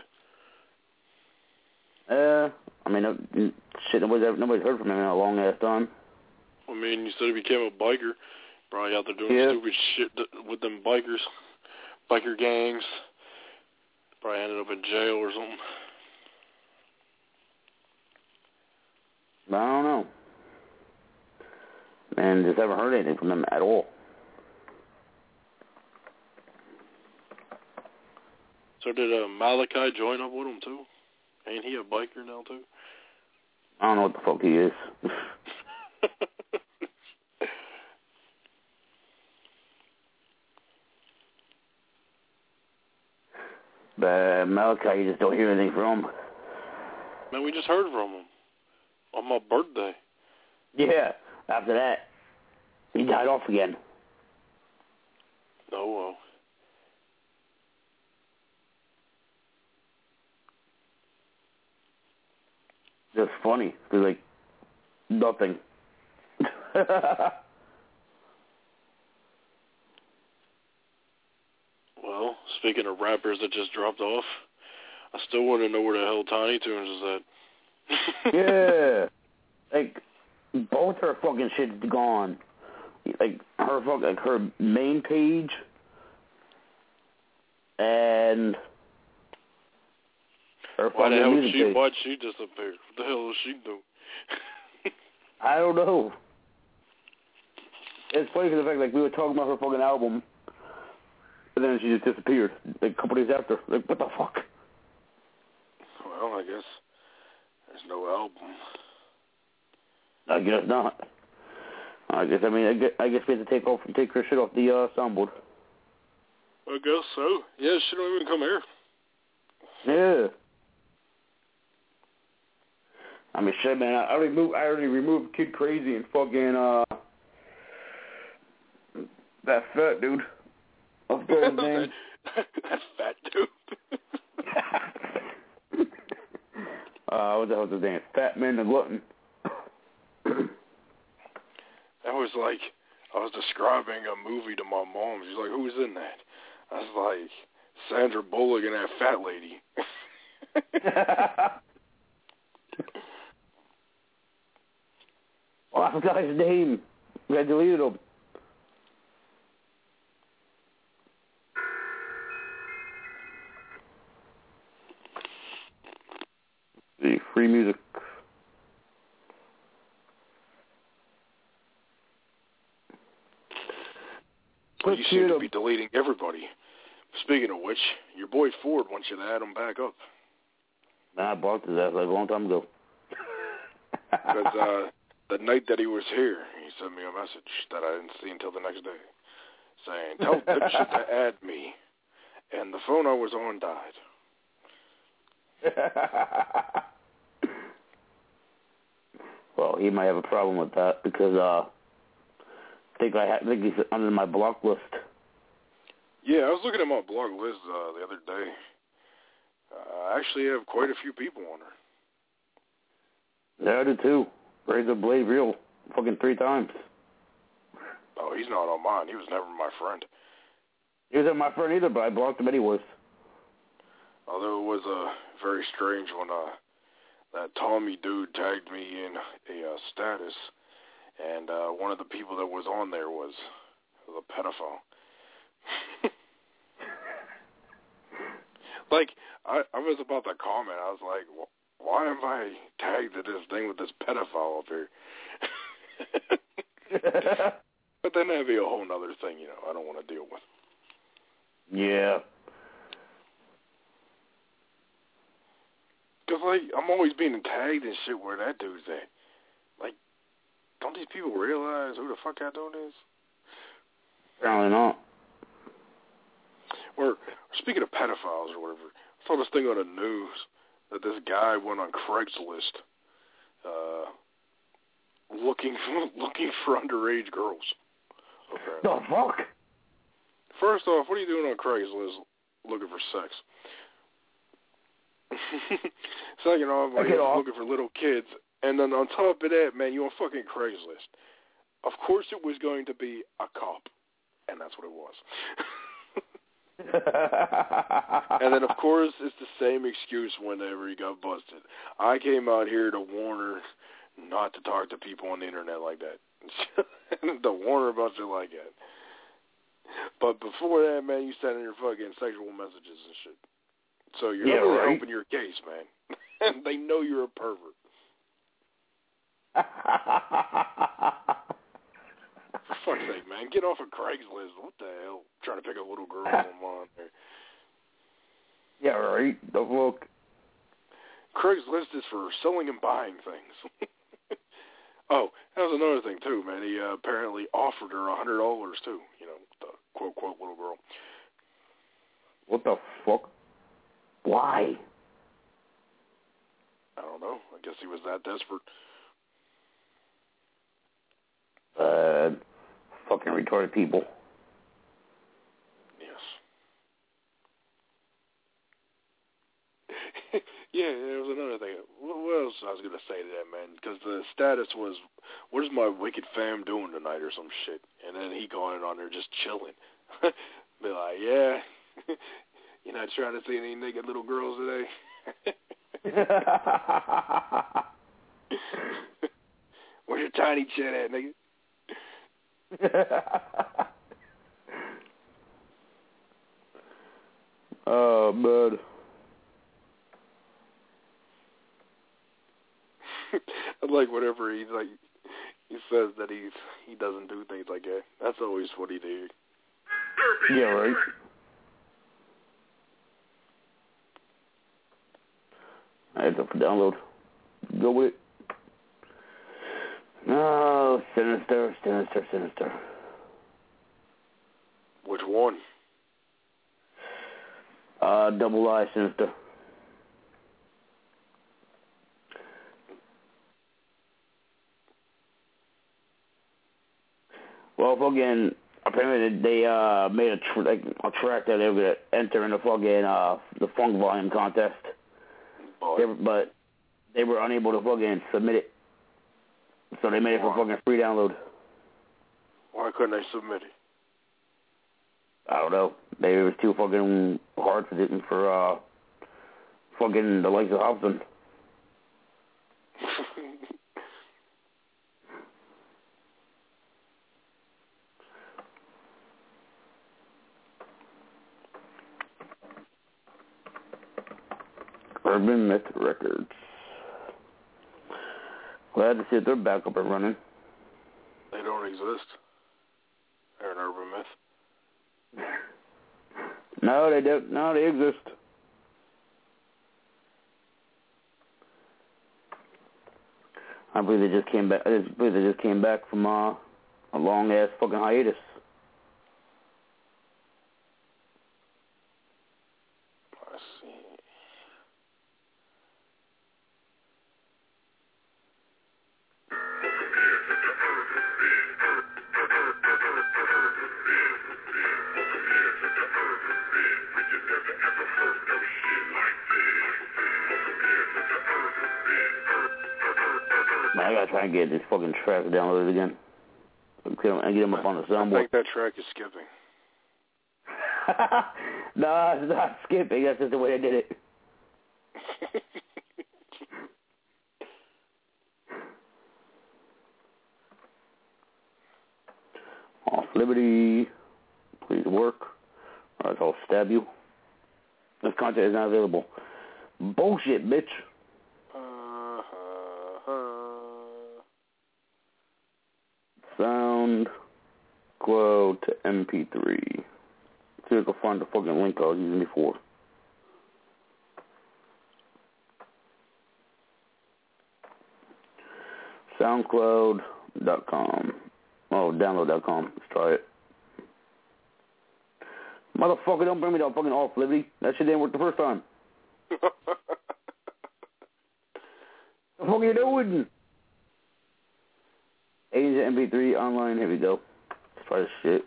Uh, I mean, no, shit, nobody's, ever, nobody's heard from him in a long-ass time. I mean, you said he became a biker. Probably out there doing Yeah. stupid shit with them bikers. Biker gangs. Probably ended up in jail or something. But I don't know. Man, just haven't heard anything from him at all. So did uh, Malachi join up with him too? Ain't he a biker now too? I don't know what the fuck he is. But Malachi, you just don't hear anything from him. Man, we just heard from him on my birthday. Yeah, after that, he died off again. Oh, well. Just funny. It's like, nothing. Well, speaking of rappers that just dropped off, I still want to know where the hell Tiny Toons is at. Yeah. Like, both her fucking shit's gone. Like, her fucking, like, her main page and her Why the fucking hell music she, page. why'd she disappear? What the hell is she doing? I don't know. It's funny because the fact, like, we were talking about her fucking album, and then she just disappeared, like, a couple days after. Like, what the fuck? Well, I guess there's no album. I guess not. I guess, I mean, I guess, I guess we have to take off, take her shit off the uh, soundboard. I guess so. Yeah, she don't even come here. Yeah. I mean, shit, man. I already moved. I already removed Kid Crazy and fucking uh that fat dude. I forgot his name. That fat dude. uh, what the hell's his name? Fat Man the Glutton. That was like, I was describing a movie to my mom. She's like, who's in that? I was like, Sandra Bullock and that fat lady. Oh, I forgot his name. I deleted him. The free music. Well, you seem to be deleting everybody. Speaking of which, your boy Ford wants you to add him back up. Nah, I blocked his ass like a long time ago. Because uh, the night that he was here, he sent me a message that I didn't see until the next day, saying, tell Dipshit to add me. And the phone I was on died. Well, he might have a problem with that because uh, I think I, ha- I think he's under my block list. Yeah, I was looking at my blog list uh, the other day, Uh, I actually have quite a few people on her. Yeah, I do too. Razor Blade Real, fucking three times. Oh, he's not on mine. He was never my friend. He wasn't my friend either, but I blocked him anyways. Although it was uh, very strange when uh, that Tommy dude tagged me in a uh, status, and uh, one of the people that was on there was the pedophile. Like, I, I was about to comment. I was like, why am I tagged to this thing with this pedophile up here? But then that'd be a whole nother thing, you know, I don't want to deal with. Yeah. Because, like, I'm always being tagged and shit where that dude's at. Like, don't these people realize who the fuck that dude is? Apparently not. Or, speaking of pedophiles or whatever, I saw this thing on the news that this guy went on Craigslist uh, looking for, looking for underage girls. Okay. The fuck? First off, what are you doing on Craigslist looking for sex? Second off, like, you're looking for little kids. And then on top of that, man, you're on fucking Craigslist. Of course it was going to be a cop. And that's what it was. And then, of course, it's the same excuse whenever he got busted. I came out here to warn her not to talk to people on the internet like that. To warn her about shit like that. But before that, man, you send in your fucking sexual messages and shit. So you're yeah, not really right. helping your case, man. And they know you're a pervert. For fuck's sake, man, get off of Craigslist. What the hell? Trying to pick up little girls on there. Yeah, right. Don't look. Craigslist is for selling and buying things. Oh, that was another thing too, man. He uh, apparently offered her a hundred dollars too. You know, the quote quote little girl. What the fuck? Why? I don't know. I guess he was that desperate. Uh, fucking retarded people. Yes. Yeah, there was another thing. What else I was going to say to that, man? Because the status was, what is my wicked fam doing tonight or some shit? And then he going on there just chilling. Be like, yeah, you're not trying to see any naked little girls today? Where's your tiny chin at, nigga? Oh, man. I like whatever he's like. He says that he's he doesn't do things like that. That's always what he did. Yeah, right. I had to download. Go with it. No, sinister, sinister, sinister. Which one? Uh, double I, sinister. Well, fucking, apparently they uh made a tr- like a track that they were gonna enter in the fucking uh the funk volume contest. They were, but they were unable to fucking submit it, so they made it for fucking free download. Why couldn't they submit it? I don't know. Maybe it was too fucking hard for the, for uh fucking the likes of Hobson. Urban Myth Records. Glad to see that they're back up and running. They don't exist. They're an urban myth. No, they don't. No, they exist. I believe they just came back. I believe they just came back from uh, a long ass fucking hiatus. I see. Never ever heard no shit like this. try and get this fucking track downloaded again. And get him up on the I soundboard. think that track is skipping. No, it's not skipping. That's just the way I did it. Off Liberty, please work, or else I'll stab you. This content is not available. Bullshit, bitch. Uh, uh, uh. Sound Glow to M P three. See if I can find the fucking link I was using before. SoundCloud dot com. Oh, download dot com. Let's try it. Motherfucker, don't bring me that fucking Off Liberty. That shit didn't work the first time. The fuck are you doing? Asia M P three online. Here we go. Let's try this shit.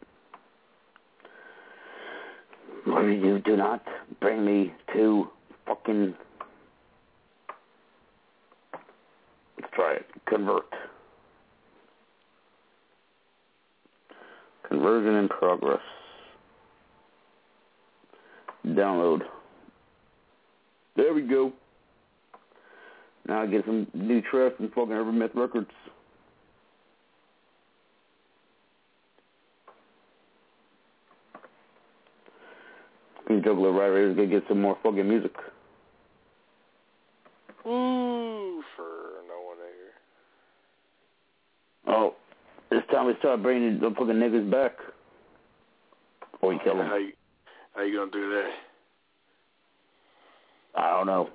You do not bring me to fucking. Let's try it. Convert. Conversion in progress. Download. There we go. Now I get some new tracks from fucking Urban Myth Records. Juggler right here is gonna get some more fucking music. Ooh, for no one here. Oh, this time we start bringing the fucking niggas back. Or you kill them. How you, how you gonna do that? I don't know.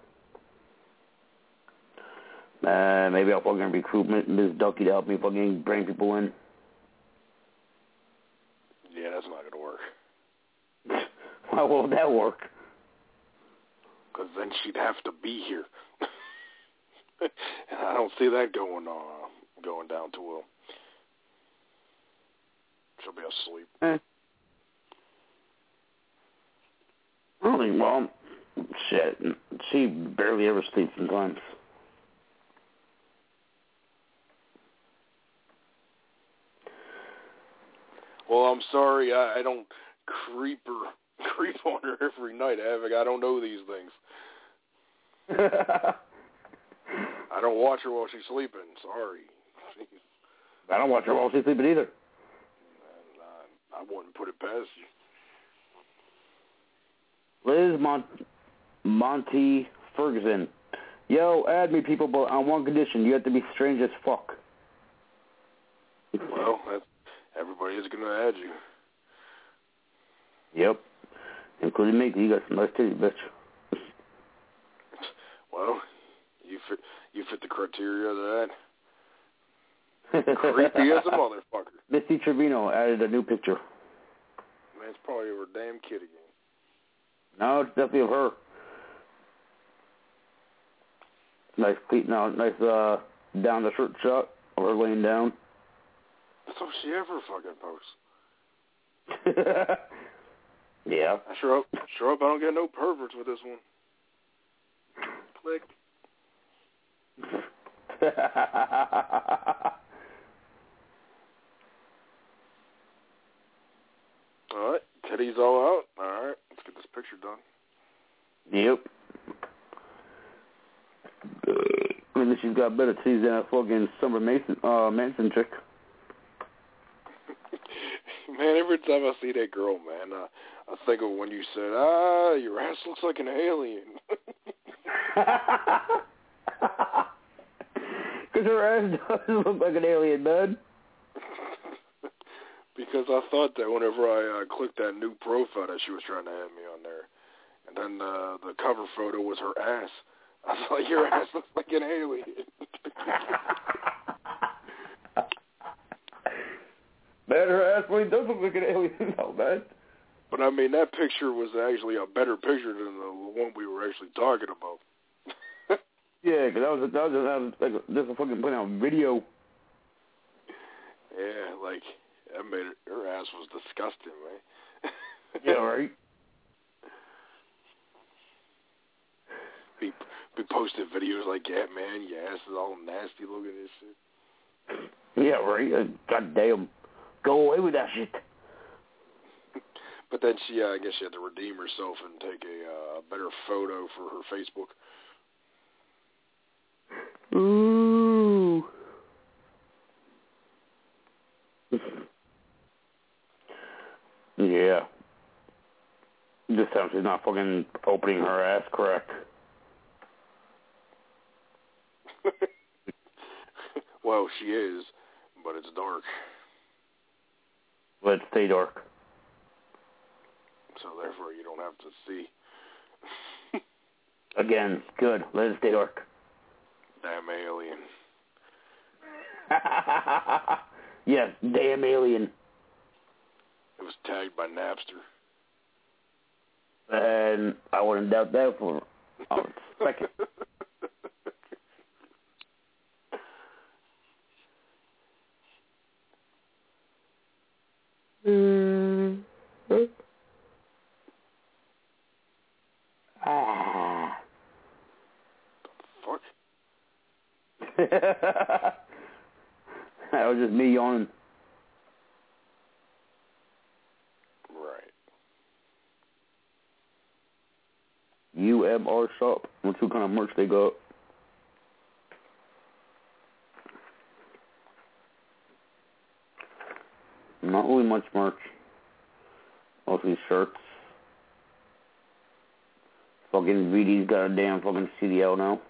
Uh, maybe I'll fucking recruit Miz Ducky to help me fucking bring people in. Yeah, that's not gonna work. How will that work? Because then she'd have to be here. And I don't see that going on, going down too well. She'll be asleep. Eh. I don't think, well, shit. She barely ever sleeps sometimes. Well, I'm sorry, I, I don't creep her, creep on her every night, Havoc. I don't know these things. I don't watch her while she's sleeping. Sorry. I don't watch her while she's sleeping either. I, I wouldn't put it past you. Liz Mont- Monty Ferguson. Yo, add me, people, but on one condition. You have to be strange as fuck. Well, that's, everybody is going to add you. Yep. Including me, 'cause you got some nice titties, bitch. Well, you fit, you fit the criteria of that. Creepy as a motherfucker. Misty Trevino added a new picture. Man, it's probably her damn kid again. No, it's definitely of her. Nice, no, nice uh, down the shirt shot of her laying down. That's all she ever fucking posts. Yeah. I sure hope, sure hope I don't get no perverts with this one. Click. All right, Teddy's all out. All right, let's get this picture done. Yep. I mean, she's got better titties than a fucking Summer Mason, uh, Manson chick. Man, every time I see that girl, man, uh, I think of when you said, ah, your ass looks like an alien. Because her ass does look like an alien, man. Because I thought that whenever I uh, clicked that new profile that she was trying to have me on there, and then uh, the cover photo was her ass. I was like, your ass looks like an alien. Man, her ass really does look like an alien, though, man. But, I mean, that picture was actually a better picture than the one we were actually talking about. Yeah, because that was, that was, that was like just a fucking putting out video. Yeah, like, that made it, her ass was disgusting, man. Yeah, right. Be, Be posting videos like, yeah, man, your ass is all nasty looking and shit. Yeah, right. Uh, God damn. Go away with that shit. But then she, uh, I guess she had to redeem herself and take a uh, better photo for her Facebook. Ooh. Yeah. This time she's not fucking opening her ass correct. Well, she is, but it's dark. Let's stay dark. So therefore you don't have to see. Again, good. Let it stay dark. Damn alien. Yes, damn alien. It was tagged by Napster. And I wouldn't doubt that for a second. Mm. Ah. Fuck. That was just me yawning. Right. U M R Shop. What's what kind of merch they got? Not really much merch. Mostly shirts. Fucking V D's got a damn fucking C D L now.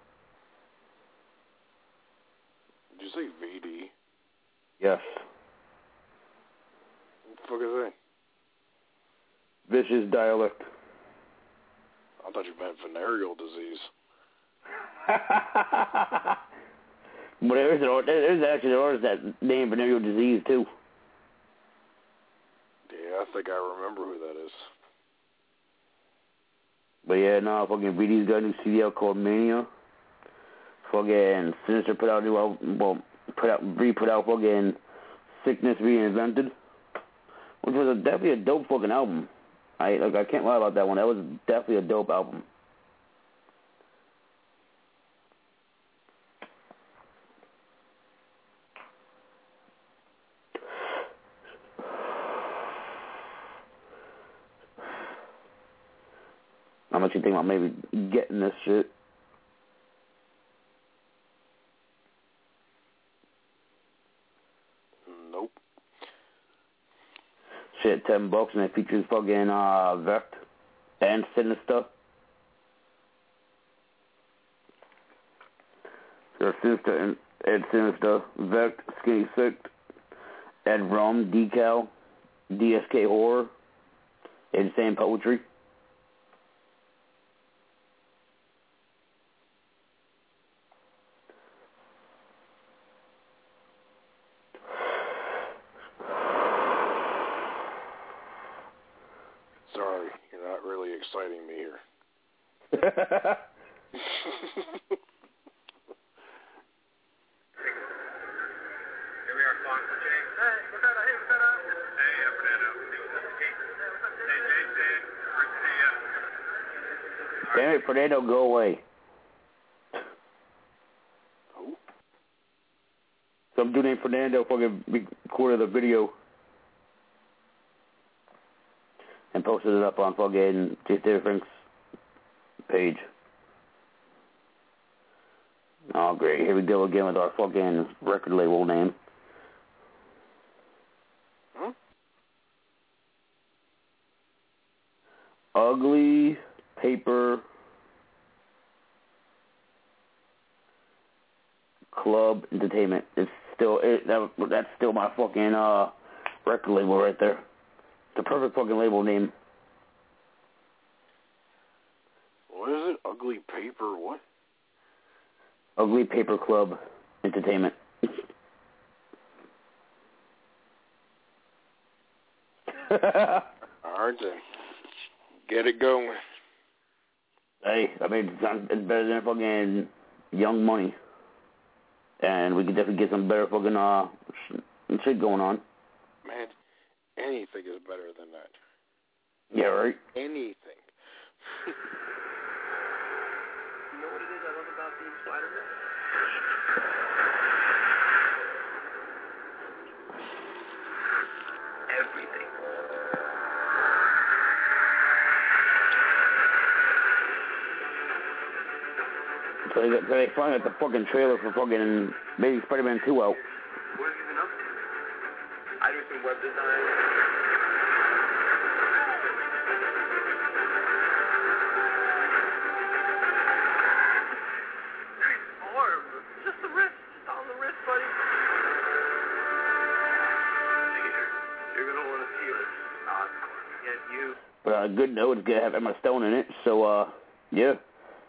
Did you say V D? Yes. What the fuck is that? Vicious dialect. I thought you meant venereal disease. But there's, an, there's actually there's that name venereal disease too. Yeah, I think I remember who that is. But yeah, no, fucking V D's got a new C D L called Mania. Fucking Sinister put out new album, well, put out, re-put out fucking Sickness Reinvented, which was a, definitely a dope fucking album. I like I can't lie about that one. That was definitely a dope album. How much you think about maybe getting this shit? Nope. Shit, ten bucks, and it features fucking uh, Vect and Sinister. So Sinister and Ed Sinister, Vect, Skinny Sick, Ed Rum, Decal, D S K Horror, Insane Poetry. Sorry, you're not really exciting me here. Here we are, Fonz and James. Hey, what's up? Hey, what's up? Hey, uh, Fernando. Hey, what's up, Pete? Hey, what's up, Jason? Hey, Jason. Great to see you. Damn it, Fernando, go away. Who? Some dude named Fernando fucking recorded the video and posted it up on fucking Just Difference page. Oh, great. Here we go again with our fucking record label name. Huh? Ugly Paper Club Entertainment. It's still it, that, that's still my fucking uh record label right there. The perfect fucking label name. What is it? Ugly Paper what? Ugly Paper Club Entertainment. Alright then. Get it going. Hey, I mean, it's, it's better than fucking Young Money. And we could definitely get some better fucking uh shit going on. Man, anything is better than that. Yeah, right? Anything. You know what it is I love about being Spider-Man? Everything. So they, got, so they finally got the fucking trailer for fucking Amazing Spider-Man two out. What have you been up to? I do some web design. Nice arm. Just the wrist. Just on the wrist, buddy. Take it here. You're gonna want to feel it. Ah, of course. Yeah, you. But on a good note, it's gonna have Emma Stone in it, so uh, yeah.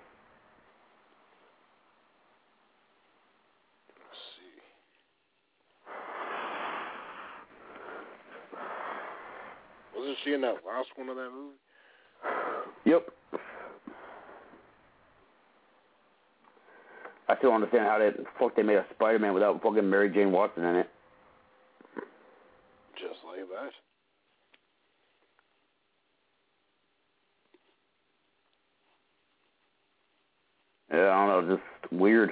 Wasn't she in that last one of that movie? Yep. I still don't understand how they fuck they made a Spider-Man without fucking Mary Jane Watson in it. Just like that. Yeah, I don't know, just weird.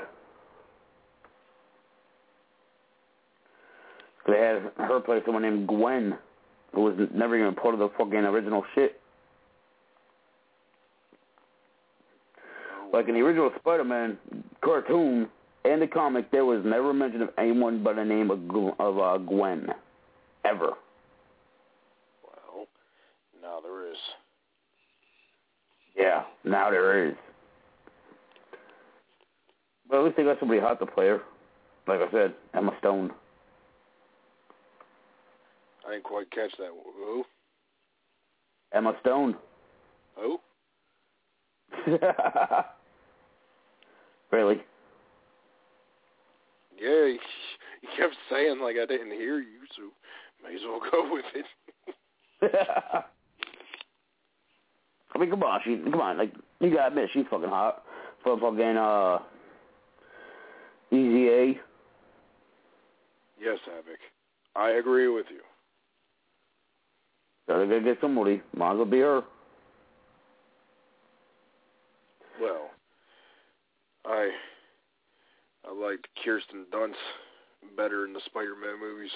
They had her play someone named Gwen, who was never even part of the fucking original shit. Like in the original Spider-Man cartoon and the comic, there was never mention of anyone by the name of, of uh, Gwen. Ever. Well, now there is. Yeah, now there is. But at least they got somebody hot to play her. Like I said, Emma Stone. I didn't quite catch that. Who? Emma Stone. Who? Really? Yeah, he, he kept saying like I didn't hear you, so may as well go with it. I mean, come on, she, come on, like, you gotta admit, she's fucking hot. For fucking, uh, Easy A. Yes, Havoc. I agree with you. Gotta go get somebody. Might as well be her. Well, I I liked Kirsten Dunst better in the Spider-Man movies.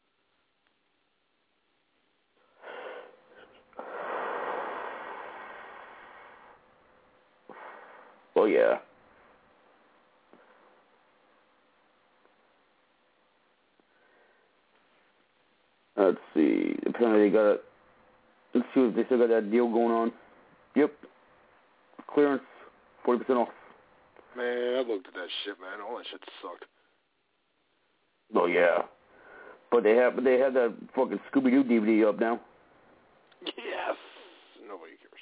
Well, yeah. Let's see. Apparently they got a... Let's see if they still got that deal going on. Yep. Clearance. forty percent off. Man, I looked at that shit, man. All that shit sucked. Oh, yeah. But they have, but they have that fucking Scooby-Doo D V D up now. Yes. Nobody cares.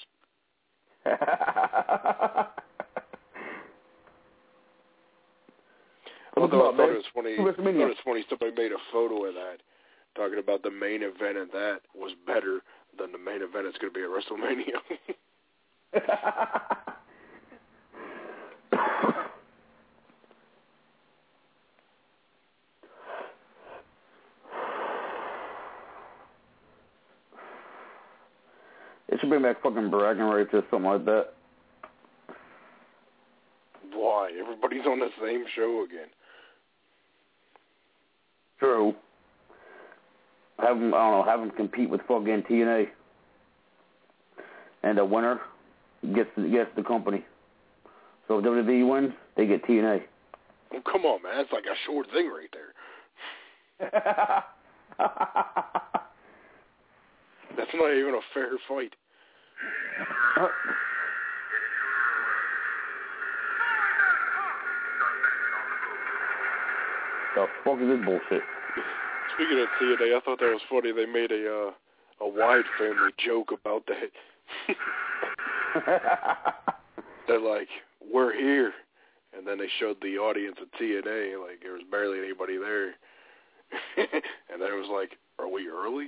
Although I thought it was funny, I thought it was funny somebody made a photo of that, talking about the main event of that was better than the main event that's going to be at WrestleMania. They should bring back fucking bragging rights or something like that. Why? Everybody's on the same show again. True. Have them, I don't know, have them compete with fucking T N A. And the winner gets, gets the company. So if W W E wins, they get T N A. Oh, come on, man. That's like a short thing right there. That's not even a fair fight. Uh, the fuck is this bullshit? Speaking of T N A, I thought that was funny. They made a uh, a Wyatt family joke about that. They're like, we're here. And then they showed the audience at T N A, like there was barely anybody there. And then it was like, are we early?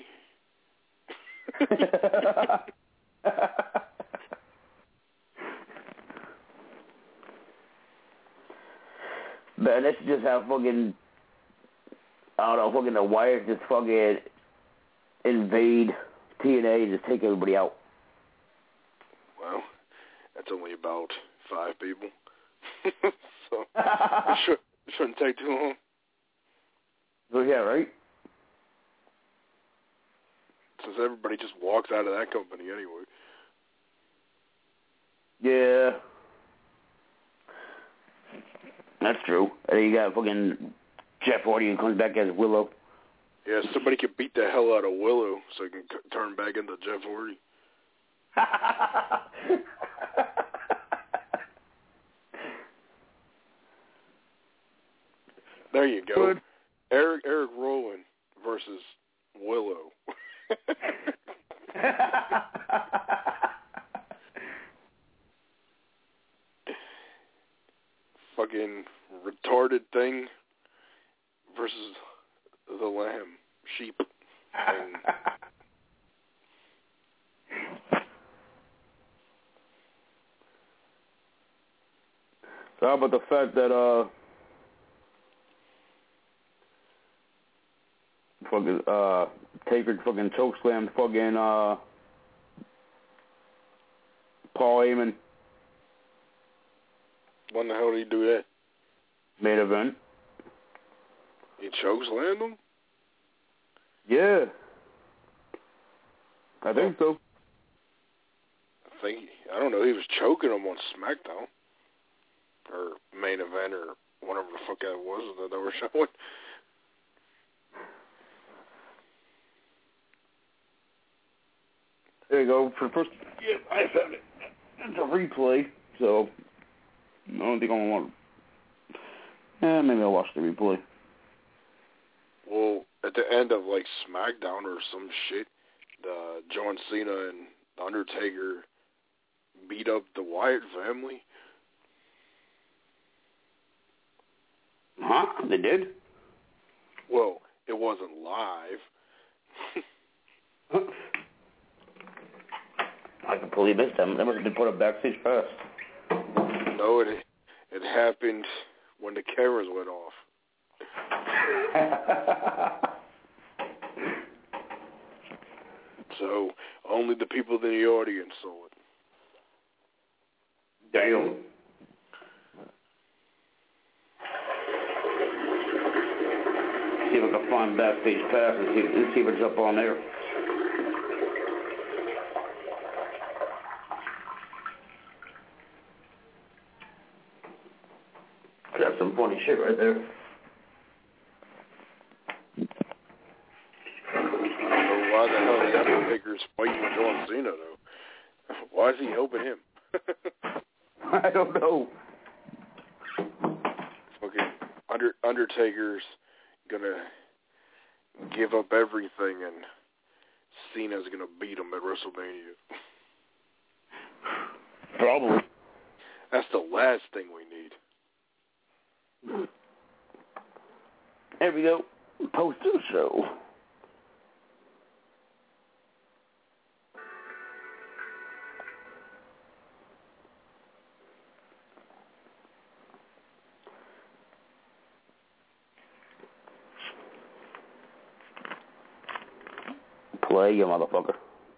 Man, that's just how fucking, I don't know, fucking the Wyatts just fucking invade T N A and just take everybody out. Well, that's only about five people. So it, should, it shouldn't take too long. So yeah, right? Since everybody just walks out of that company anyway. Yeah. That's true. And you got fucking Jeff Hardy who comes back as Willow. Yeah, somebody could beat the hell out of Willow so he can c- turn back into Jeff Hardy. There you go. Good. Eric Eric Rowan versus Willow. Fucking retarded thing versus the lamb, sheep. Thing. So how about the fact that uh fucking uh Taker fucking chokeslammed fucking uh Paul Heyman. When the hell did he do that? Main event. He chokeslammed him? Yeah. I think so. I think I don't know, he was choking him on SmackDown. Or main event or whatever the fuck that was that they were showing. There you go. For the first, yeah, I found it. It's a replay, so I don't think I'm gonna want. Eh, maybe I'll watch the replay. Well, at the end of like SmackDown or some shit, the John Cena and the Undertaker beat up the Wyatt family. Huh? They did? Well, it wasn't live. I completely missed them. They must have been put up backstage first. No, it it happened when the cameras went off. So only the people in the audience saw it. Damn. See if I can find backstage pass and see, and see if it's up on there. That's some funny shit right there. So why the hell the Undertaker's fighting with John Cena though? Why is he helping him? I don't know. Okay, Under Undertaker's gonna give up everything and Cena's gonna beat him at WrestleMania. Probably. That's the last thing we need. There we go. Poster show. Play, you motherfucker.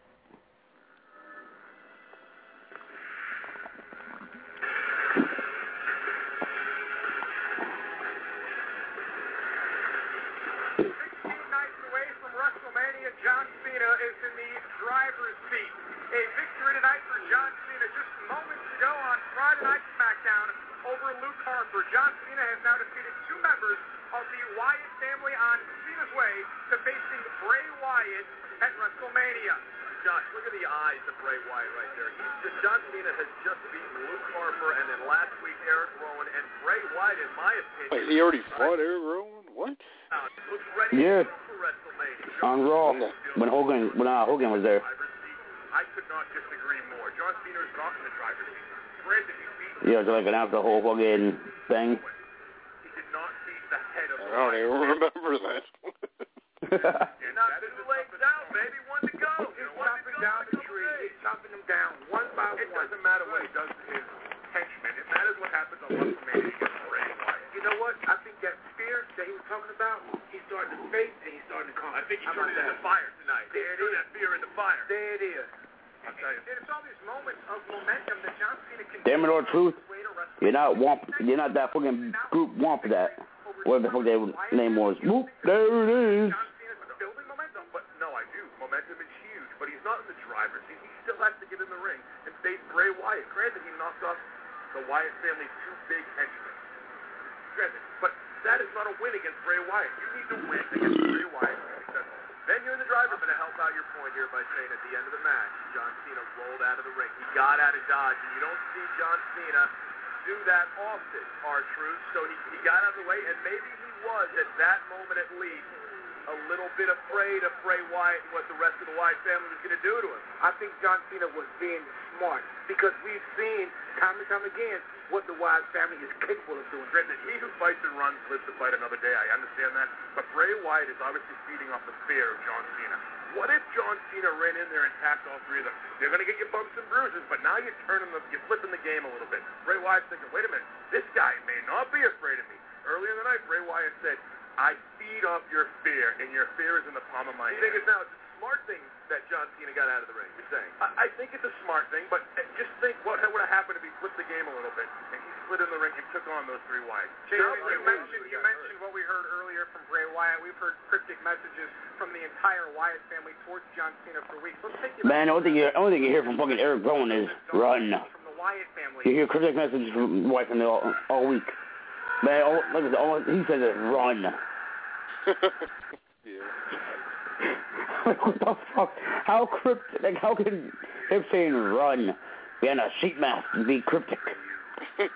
John Cena is in the driver's seat. A victory tonight for John Cena just moments ago on Friday Night SmackDown over Luke Harper. John Cena has now defeated two members of the Wyatt family on Cena's way to facing Bray Wyatt at WrestleMania. Josh, look at the eyes of Bray Wyatt right there. He's, John Cena has just beaten Luke Harper and then last week Eric Rowan, and Bray Wyatt, in my opinion... Wait, he already fought Eric Rowan? What? Uh, looks ready yeah. for WrestleMania. On Raw, when Hogan when uh, Hogan was there. I could not disagree more. John Cena is not in the driver's seat. Granted, he beat... Yeah, so like announced the whole fucking thing. He did not see the head of... I don't even remember that. You're not two legs out, baby. One to go. He's chopping down the tree. He's chopping them down one by it one. It doesn't matter what he does to his henchmen. It matters what happens on WrestleMania against Bray Wyatt. You know what? I think that spear that he was talking about, he's starting to fade and he's starting to come. I think he turned it into fire tonight. There it is. That fear into fire. There it is. I'll tell you. It's all these moments of momentum that John Cena can Damn it, or truth. way to You're not Womp. You're not that fucking group Womp that. Whatever the fuck their name was. Whoop, there it is. John Cena's building momentum, but no, I do. Momentum is huge, but he's not in the driver's seat. He still has to get in the ring and face Bray Wyatt. Granted, he knocked off the Wyatt family's two big henchmen. Granted, but that is not a win against Bray Wyatt. You need to win against Bray Wyatt. Then you're in the driver's seat. I'm going to help out your point here by saying at the end of the match, John Cena rolled out of the ring. He got out of Dodge, and you don't see John Cena do that often, R-Truth. So he, he got out of the way, and maybe he was, at that moment at least, a little bit afraid of Bray Wyatt and what the rest of the Wyatt family was going to do to him. I think John Cena was being smart because we've seen time and time again what the Wyatt family is capable of doing. Granted, he who fights and runs lives to fight another day. I understand that. But Bray Wyatt is obviously feeding off the fear of John Cena. What if John Cena ran in there and attacked all three of them? They're going to get you bumps and bruises, but now you're turning them, you're flipping the game a little bit. Bray Wyatt's thinking, wait a minute, this guy may not be afraid of me. Earlier in the night, Bray Wyatt said, I feed off your fear, and your fear is in the palm of my hand. You think it's now it's a smart thing that John Cena got out of the ring, you're saying? I, I think it's a smart thing, but just think what would have happened if he flipped the game a little bit, and he slid in the ring and took on those three Wyatts. Jay, you, mentioned, you mentioned what we heard earlier from Bray Wyatt. We've heard cryptic messages from the entire Wyatt family towards John Cena for weeks. Let's take you Man, the only thing you, only thing you hear from fucking Eric Rowan is run. From the Wyatt family. You hear cryptic messages from Wyatt family all, all week. Man, all, look at the, all he says is run. Yeah. What the fuck? How cryptic? Like, how can him saying run behind a sheet mask be cryptic? Tonight,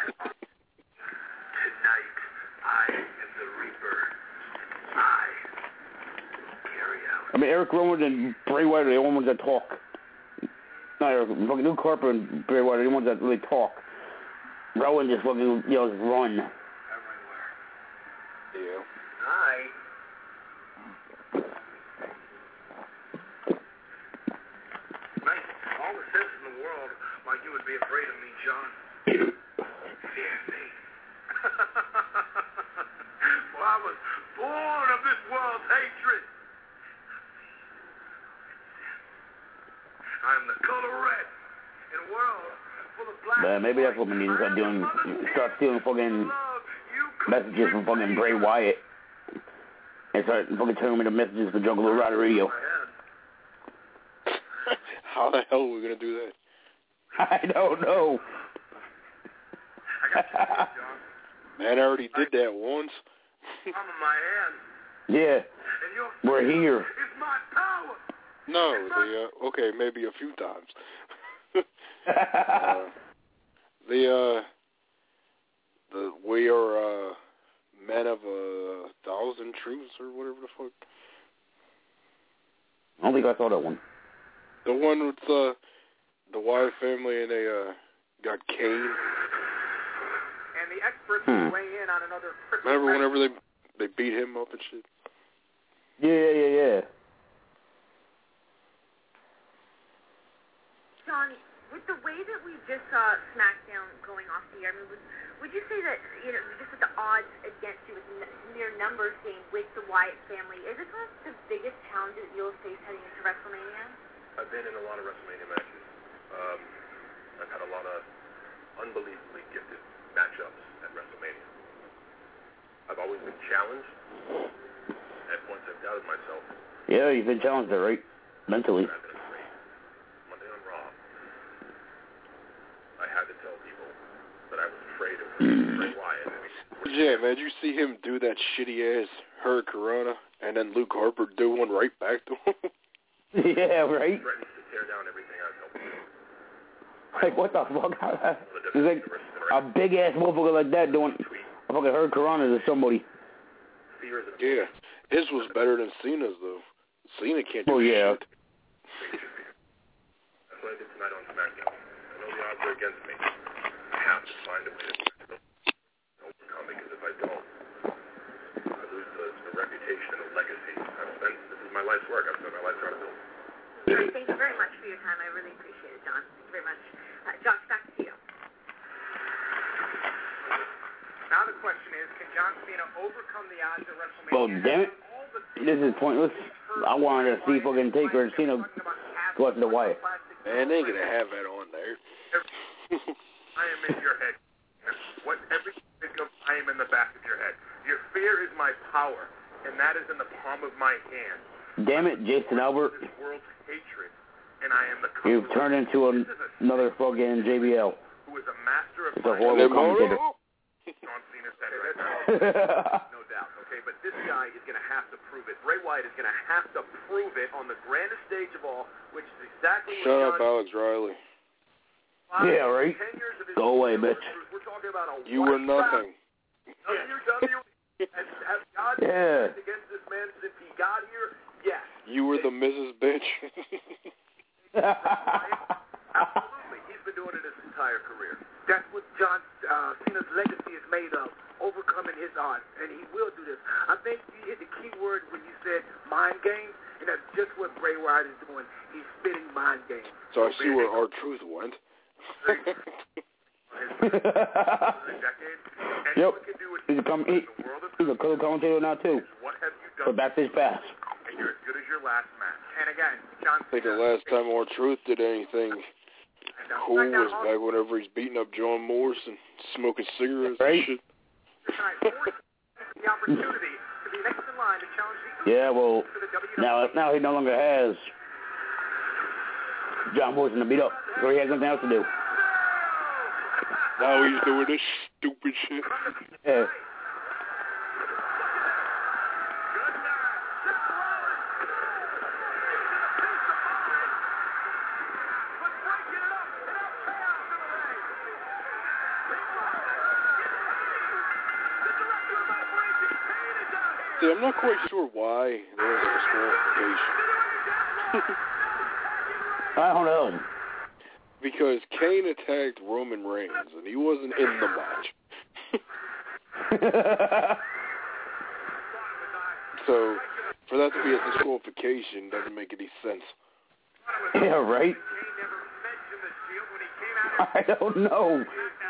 I am the Reaper. I carry out. I mean, Eric Rowan and Bray Wyatt are the only ones that talk. Not Eric, fucking Luke Harper and Bray Wyatt are the only ones that really talk. Rowan just fucking yells run. Everywhere. Yeah. I. Man, all the sense in the world why you would be afraid of me, John. Fear me. Well, I was born of this world's hatred. I am the color red in a world full of black. Man, maybe that's what we need to start doing. Start stealing fucking messages from fucking Bray Wyatt. And start fucking turning me to messages for Jungle Rider Radio. How the hell are we going to do that? I don't know. Man, I already did that once. I'm in my hand. Yeah. We're here. It's my power. No, the, uh, okay, maybe a few times. uh, the, uh, the, we are, uh, men of a thousand truths or whatever the fuck. I don't think I saw that one. The one with, uh, the Wyatt family and they, uh, got Kane. And the experts hmm. weigh in on another Christmas. Remember whenever they, they beat him up and shit? Yeah, yeah, yeah, yeah. John, with the way that we just saw SmackDown going off the air, I mean, would, would you say that, you know, just with the odds against you, with the mere numbers game with the Wyatt family, is this one of the biggest challenges you'll face heading into WrestleMania? I've been in a lot of WrestleMania matches. Um, I've had a lot of unbelievably gifted matchups at WrestleMania. I've always been challenged. At points I've doubted myself. Yeah, you've been challenged there, right? Mentally. Monday on Raw, I had to tell people that I was afraid of Bray Wyatt. Yeah, man, did you see him do that shitty-ass Hurricanrana and then Luke Harper do one right back to him? Yeah, right? Threatens to tear down everything I've helped do. Like, what the fuck? It's like a big-ass motherfucker like that doing a fucking Hurricanrana to somebody. Yeah, his was better than Cena's, though. Cena can't do oh, yeah. shit. That's what I did tonight on SmackDown. I know the odds are against me. I have to find a way to overcome it, because if I don't, I lose the, the reputation and the legacy I've spent. This is my life's work. I've spent my life trying to build. Thank you very much for your time. I really appreciate it, John. Thank you very much. Uh, Josh, back to you. Now the question is, can John Cena overcome the odds at WrestleMania? Well, damn it. This is pointless. I wanted to see fucking Taker and Cena go after the Wyatt. Man, they ain't going to have that on there. I am in your head. What every think of, I am in the back of your head. Your fear is my power, and that is in the palm of my hand. Damn it, Jason Albert. This world's hatred, and I am the You've turned into an, another fucking J B L. Who is a master of it's a horrible commentator. John Cena said it. No doubt, okay? But this guy is going to have to prove it. Bray Wyatt is going to have to prove it on the grandest stage of all, which is exactly Shut what up, John Alex Riley. Yeah, right? Go away, bitch. We're talking about a You were nothing. W W E has, has God yeah. against this man since he got here? Yes. You were the Missus Bitch. Absolutely. He's been doing it his entire career. That's what John uh, Cena's legacy is made of, overcoming his odds, and he will do this. I think you hit the key word when you said mind games, and that's just what Bray Wyatt is doing. He's spitting mind games. So I see where R-Truth went. Yep. He's a, com- he, he's a cool commentator now, too. For Backstage Pass. And you're as good as your last match. And again, John I think the last time R-Truth did anything cool was back whenever he's beating up John Morrison, smoking cigarettes right. and shit. The opportunity to be next in line to challenge the Yeah, well, now now he no longer has John Morrison to beat up, so he has nothing else to do. Now he's doing this stupid shit. Yeah. See, I'm not quite sure why there was a disqualification. I don't know. Because Kane attacked Roman Reigns, and he wasn't in the match. So, for that to be a disqualification doesn't make any sense. Yeah, right? I don't know.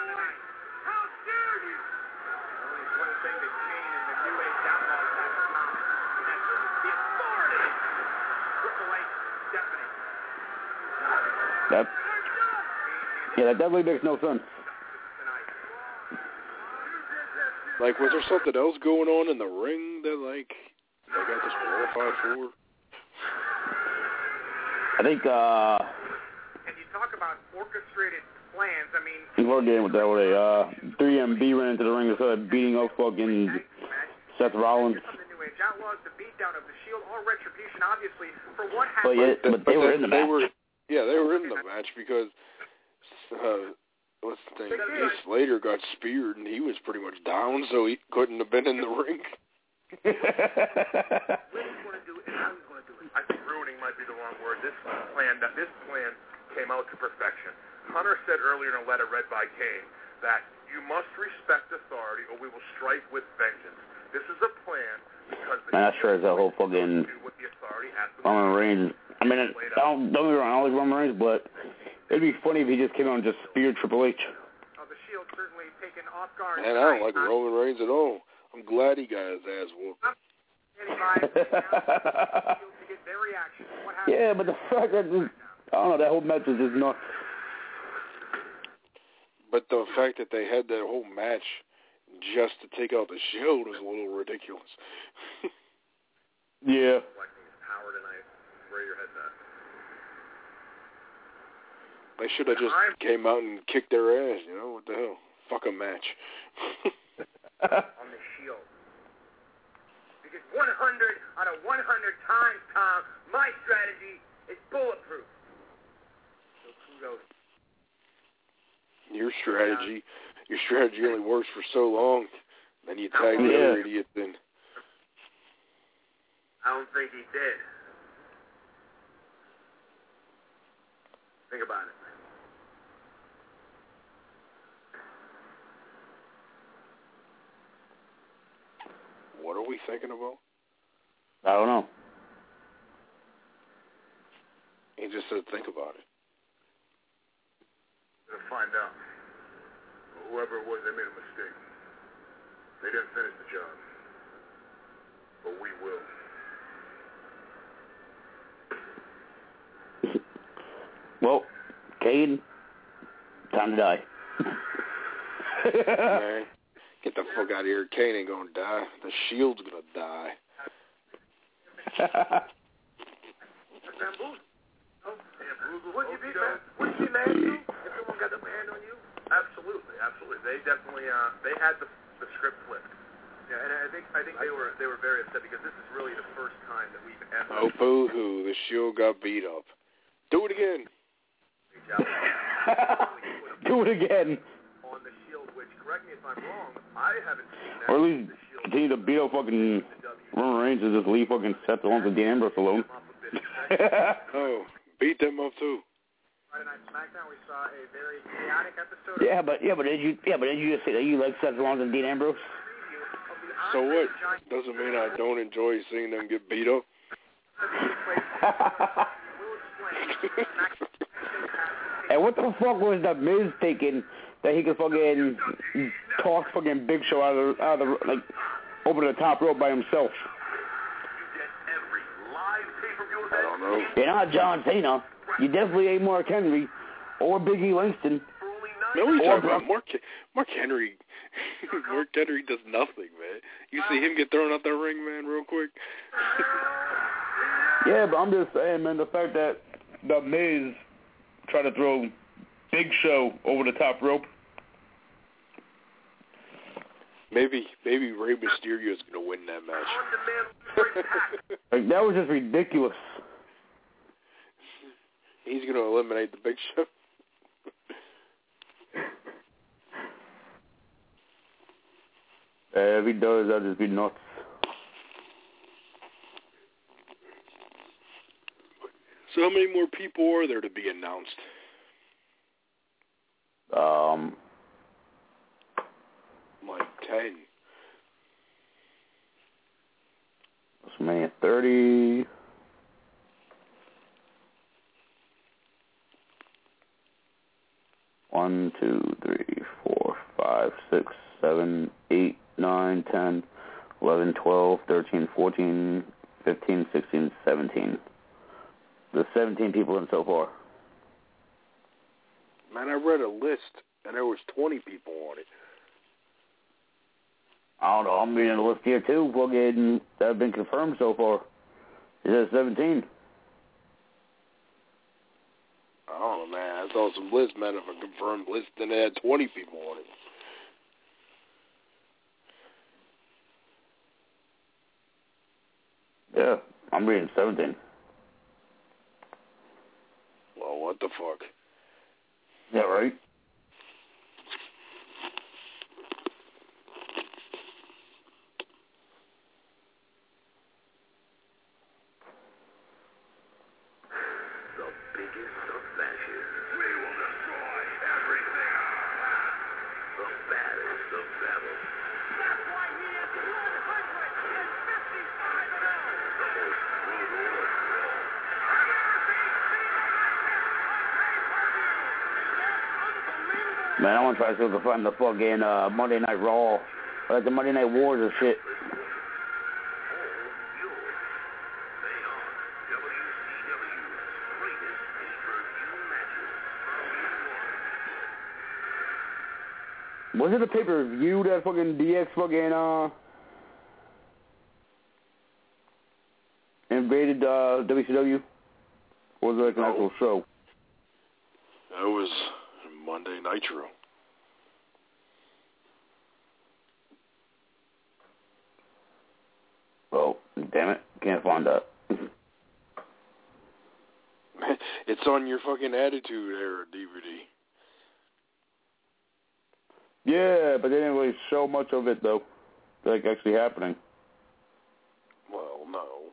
That, yeah, that definitely makes no sense. Like, was there something else going on in the ring that, like, they got disqualified for? I think, uh... And you talk about orchestrated plans, I mean... We're getting with that, where they, uh, three M B ran into the ring and started beating up fucking Seth Rollins. Outlaws, the beatdown of the Shield, all retribution, obviously, for what happened... But, yeah, but they but were they, in the they match. Were, yeah, they were in the match because... Uh, what's the thing? Heath Slater got speared, and he was pretty much down, so he couldn't have been in the ring. I think ruining might be the wrong word. This plan, this plan came out to perfection. Hunter said earlier in a letter read by Kane that you must respect authority, or we will strike with vengeance. This is a plan because the Man, that's sure as that whole fucking Roman Reigns. I mean, it, don't, don't get me wrong, I don't like Roman Reigns, but it'd be funny if he just came out and just speared Triple H. Oh, the Shield certainly taken off guard. Man, I don't like Roman Reigns at all. I'm glad he got his ass whooped. Yeah, but the fact that this, I don't know, that whole match is just not. But the fact that they had that whole match just to take out the Shield is a little ridiculous. Yeah. Power tonight. Where your head's at? They should have just came out and kicked their ass, you know? What the hell? Fuck a match. On the Shield. Because one hundred out of one hundred times, Tom, my strategy is bulletproof. So kudos. Your strategy, your strategy only works for so long. Then you tag the yeah. other idiot then. I don't think he did. Think about it. What are we thinking about? I don't know. He just said think about it. We're going to find out. Whoever it was, they made a mistake. They didn't finish the job. But we will. Well, Cade, time to die. Man, get the fuck out of here. Kane ain't gonna die. The Shield's gonna die. Wouldn't you be mad? Wouldn't you be mad too if someone got their hand on you? Absolutely, absolutely. They definitely, uh, they had the the script flipped. Yeah, and I think I think they were they were very upset because this is really the first time that we've ever. Oh, boo hoo! The Shield got beat up. Do it again. Do it again. On the Shield, which, correct me if I'm wrong, I haven't seen that. Or at least continue to beat up fucking Roman Reigns and just leave fucking Seth Rollins and Dean Ambrose alone. Oh, beat them up too. Friday Night SmackDown, we saw a very chaotic episode. Yeah, but yeah, but did you yeah, but did you just say that you like Seth Rollins and Dean Ambrose? So what? Doesn't mean I don't enjoy seeing them get beat up. And what the fuck was the Miz thinking that he could fucking talk fucking Big Show out of the, out of the like over the top rope by himself? I don't know. You're not John Cena. You definitely ain't Mark Henry or Biggie Langston. No, what are you talking about? Mark, Mark Henry. Mark Henry does nothing, man. You see him get thrown out the ring, man, real quick. Yeah, but I'm just saying, man, the fact that the Miz tried to throw Big Show over the top rope. Maybe, maybe Rey Mysterio is gonna win that match. Like that was just ridiculous. He's gonna eliminate the Big Show. Uh, if he does, that'll just be nuts. So how many more people are there to be announced? Um, like ten. WrestleMania thirty. One, two, three, four, five, six, seven, eight, nine, ten, eleven, twelve, thirteen, fourteen, fifteen, sixteen, seventeen. There's seventeen people in so far. Man, I read a list, and there was twenty people on it. I don't know. I'm reading the list here, too. Fucking, that have been confirmed so far. It says seventeen. I don't know, man. I saw some lists, man, of a confirmed list, and they had twenty people on it. Yeah, I'm reading seventeen. Well, what the fuck? Yeah, right? The biggest of fashion. We will destroy everything. The baddest of battles. That's why he is one hundred fifty-five and oh. The most brutal of all. I've never seen Cena like this on pay-per-view. Man, I want to try to see if I can find the fucking uh, Monday Night Raw. Or like the Monday Night Wars or shit. Was it a pay-per-view that fucking D X fucking, uh, invaded, uh, W C W? Or was it like an actual show? That was Monday Nitro. Oh, damn it. Can't find that. It's on your fucking Attitude Era D V D. Yeah, but they didn't really show much of it, though. Like, actually happening. Well, no.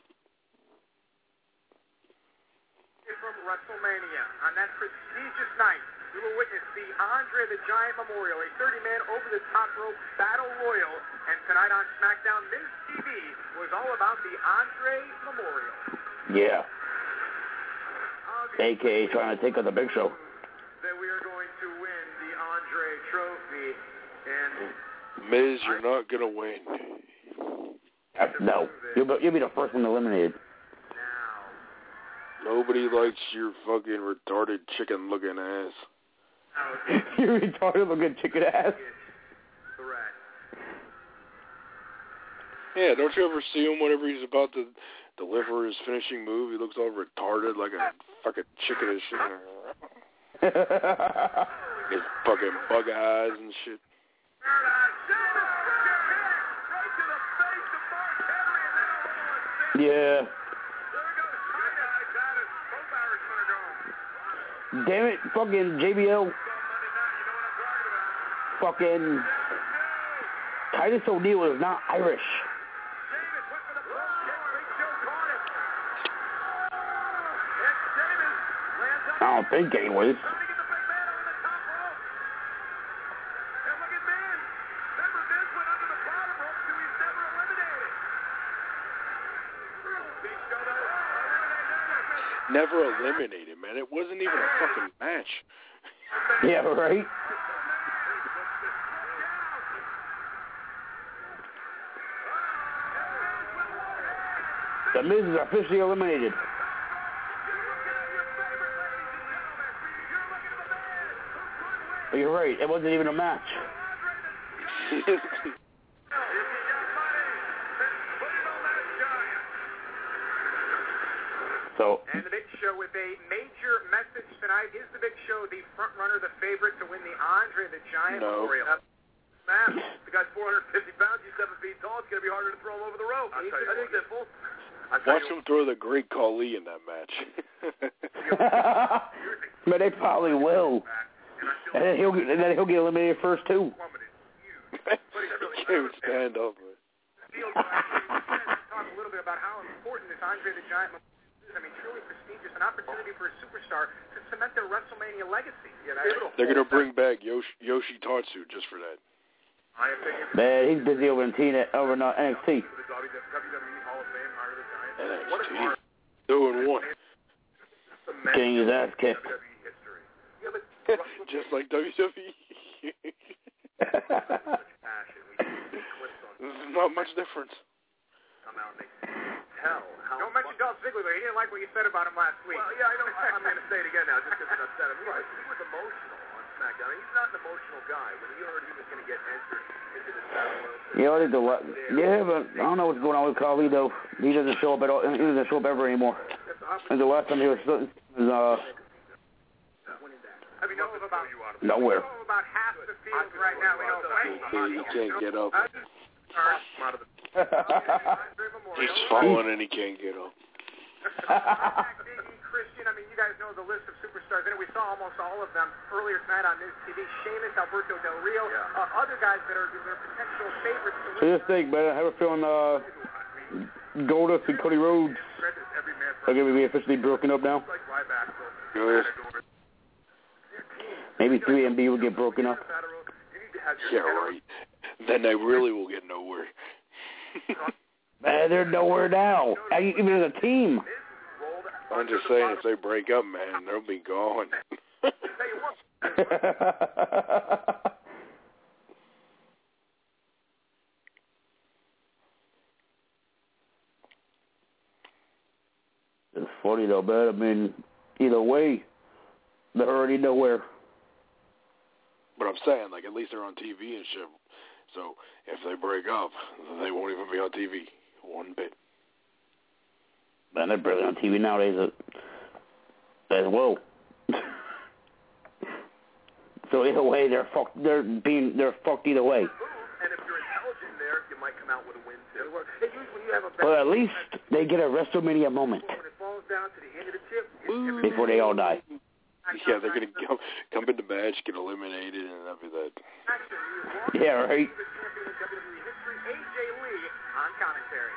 From WrestleMania, on that prestigious night, we will witness the Andre the Giant Memorial, a thirty-man over-the-top rope battle royal. And tonight on SmackDown, Miz T V was all about the Andre Memorial. Yeah. A K A trying to take on the Big Show. That we are going to win the Andre Trophy. And Miz, you're not going to win. Uh, no. You'll be, you'll be the first one eliminated. Nobody likes your fucking retarded chicken-looking ass. You're retarded looking chicken ass. Correct. Yeah, don't you ever see him whenever he's about to deliver his finishing move? He looks all retarded like a fucking chicken and shit. His fucking bug eyes and shit. Yeah. Damn it, fucking J B L. Fucking Titus O'Neil is not Irish. I don't think, anyways. Never eliminated, man. It wasn't even a fucking match. Yeah, right? The Miz is officially eliminated. You're right. It wasn't even a match. So. And the Big Show with a major message tonight. Is the Big Show the front runner, the favorite to win the Andre the Giant no. Memorial? Uh, Man, the guy's four hundred fifty pounds. He's seven feet tall. It's going to be harder to throw him over the rope. I'll He's tell you I think what. simple. Watch him throw the Great Khali in that match. But they probably will. And then he'll, and then he'll get eliminated first, too. He can't stand up, man. Talk a little bit about how important this Andre the Giant Memorial is. I mean, truly prestigious, an opportunity for a superstar to cement their WrestleMania legacy. You know, they're going to bring back Yoshi, Yoshi Tatsu just for that. Man, he's busy over in T N over in uh, N X T. N X T. Doing one. Getting his ass kicked. Just like W W E. There's not much difference. Come out and they tell how Don't mention Dolph Ziggler, though. He didn't like what you said about him last week. Well, yeah, I know. I'm going to say it again now just because it upset him. He was, he was emotional on SmackDown. I mean, he's not an emotional guy. When he heard he was going to get entered into this battle royal, Yeah, I think the yeah, but I don't know what's going on with Khali though. He doesn't show up at all. He doesn't show up ever anymore. And the last time he was, was uh, I mean, know about nowhere. We know about half the field right now. We know He, he can't get up. He's He's falling and he can't get up. Biggie, Christian, I mean, you guys know the list of superstars. And we saw almost all of them earlier tonight on News T V. Sheamus, Alberto Del Rio, uh, other guys that are, that are potential favorites to So win. this thing, man, I have a feeling uh, Goldust and Cody Rhodes are going to be officially broken up now. Good. Maybe three M B will get broken up. Yeah, right. Then they really will get nowhere. Man, they're nowhere now. Even as a team. I'm just saying, if they break up, man, they'll be gone. It's funny though, man. I mean, either way, they're already nowhere. But I'm saying, like, at least they're on T V and shit. So if they break up, they won't even be on T V one bit. Man, they're barely on T V nowadays as, as well. So either way, they're fucked. They're being they're fucked either way. And if you're intelligent there, you might come out with a win too. Hey, usually you have a Well, at least they get a WrestleMania moment when it falls down to the end of the tip before they all die. Yeah, they're gonna come, come in the match, get eliminated, and that'll be that. Yeah, right. A J Lee on commentary.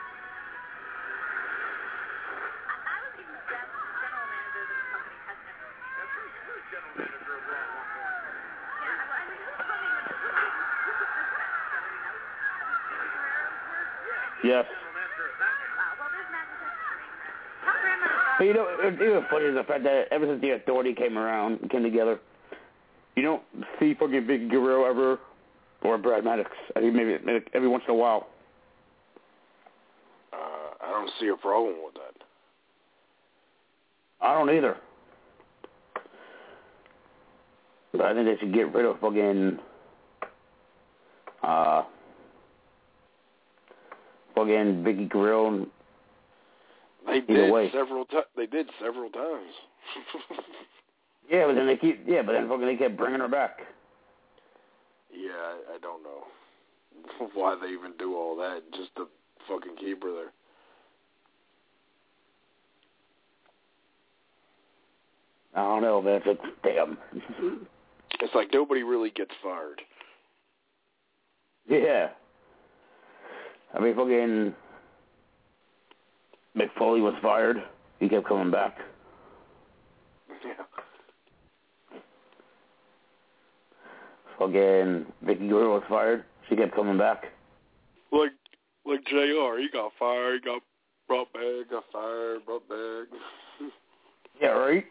Yes. But you know, it, it was funny is the fact that ever since the Authority came around, came together, you don't see fucking Big Guerrero ever, or Brad Maddox. I think maybe every once in a while. Uh, I don't see a problem with that. I don't either. But I think they should get rid of fucking, uh, fucking Vicky Guerrero. They did way. several times. They did several times. Yeah, but then they keep. Yeah, but then fucking they kept bringing her back. Yeah, I, I don't know why they even do all that just to fucking keep her there. I don't know, man. It's like, damn. It's like nobody really gets fired. Yeah. I mean, fucking Mick Foley was fired. He kept coming back. Yeah. Fucking Vicky Guerrero was fired. She kept coming back. Like, like J R, he got fired, got brought back, got fired, brought back. Yeah, right?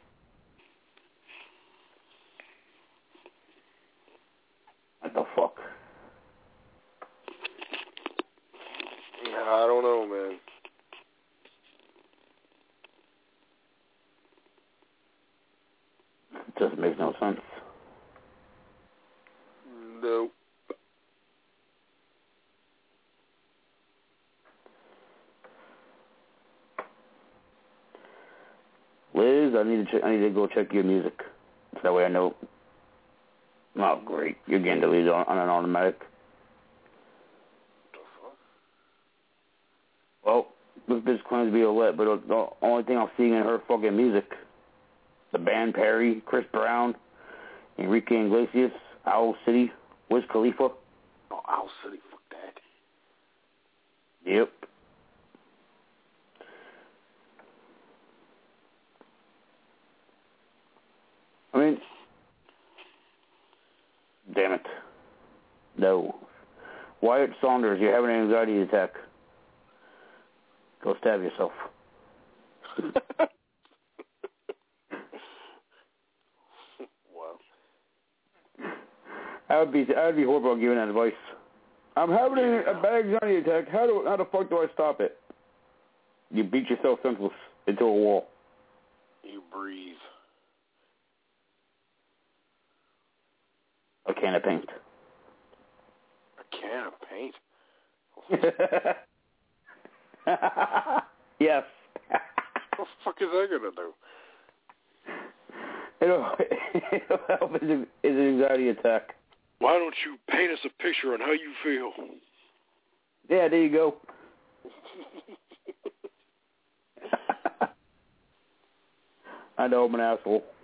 What the fuck? Yeah, I don't know, man. It just makes no sense. No. Liz, I need to check, I need to go check your music. So that way I know. Oh, great. You're getting deleted on, on an automatic. Well, this bitch claims to be Olette, but the only thing I'm seeing in her fucking music, the band Perry, Chris Brown, Enrique Iglesias, Owl City, Wiz Khalifa. Oh, Owl City, fuck that. Yep. I mean, damn it. No. Wyatt Saunders, you're having an anxiety attack. Go stab yourself. Wow. I would be I would be horrible giving that advice. I'm having a, a bad anxiety attack. How do how the fuck do I stop it? You beat yourself senseless into a wall. You breathe. A can of paint. A can of paint? Yes. What the fuck is that gonna do? It'll, it'll help his, his anxiety attack. Why don't you paint us a picture on how you feel? Yeah, there you go. I know I'm an asshole.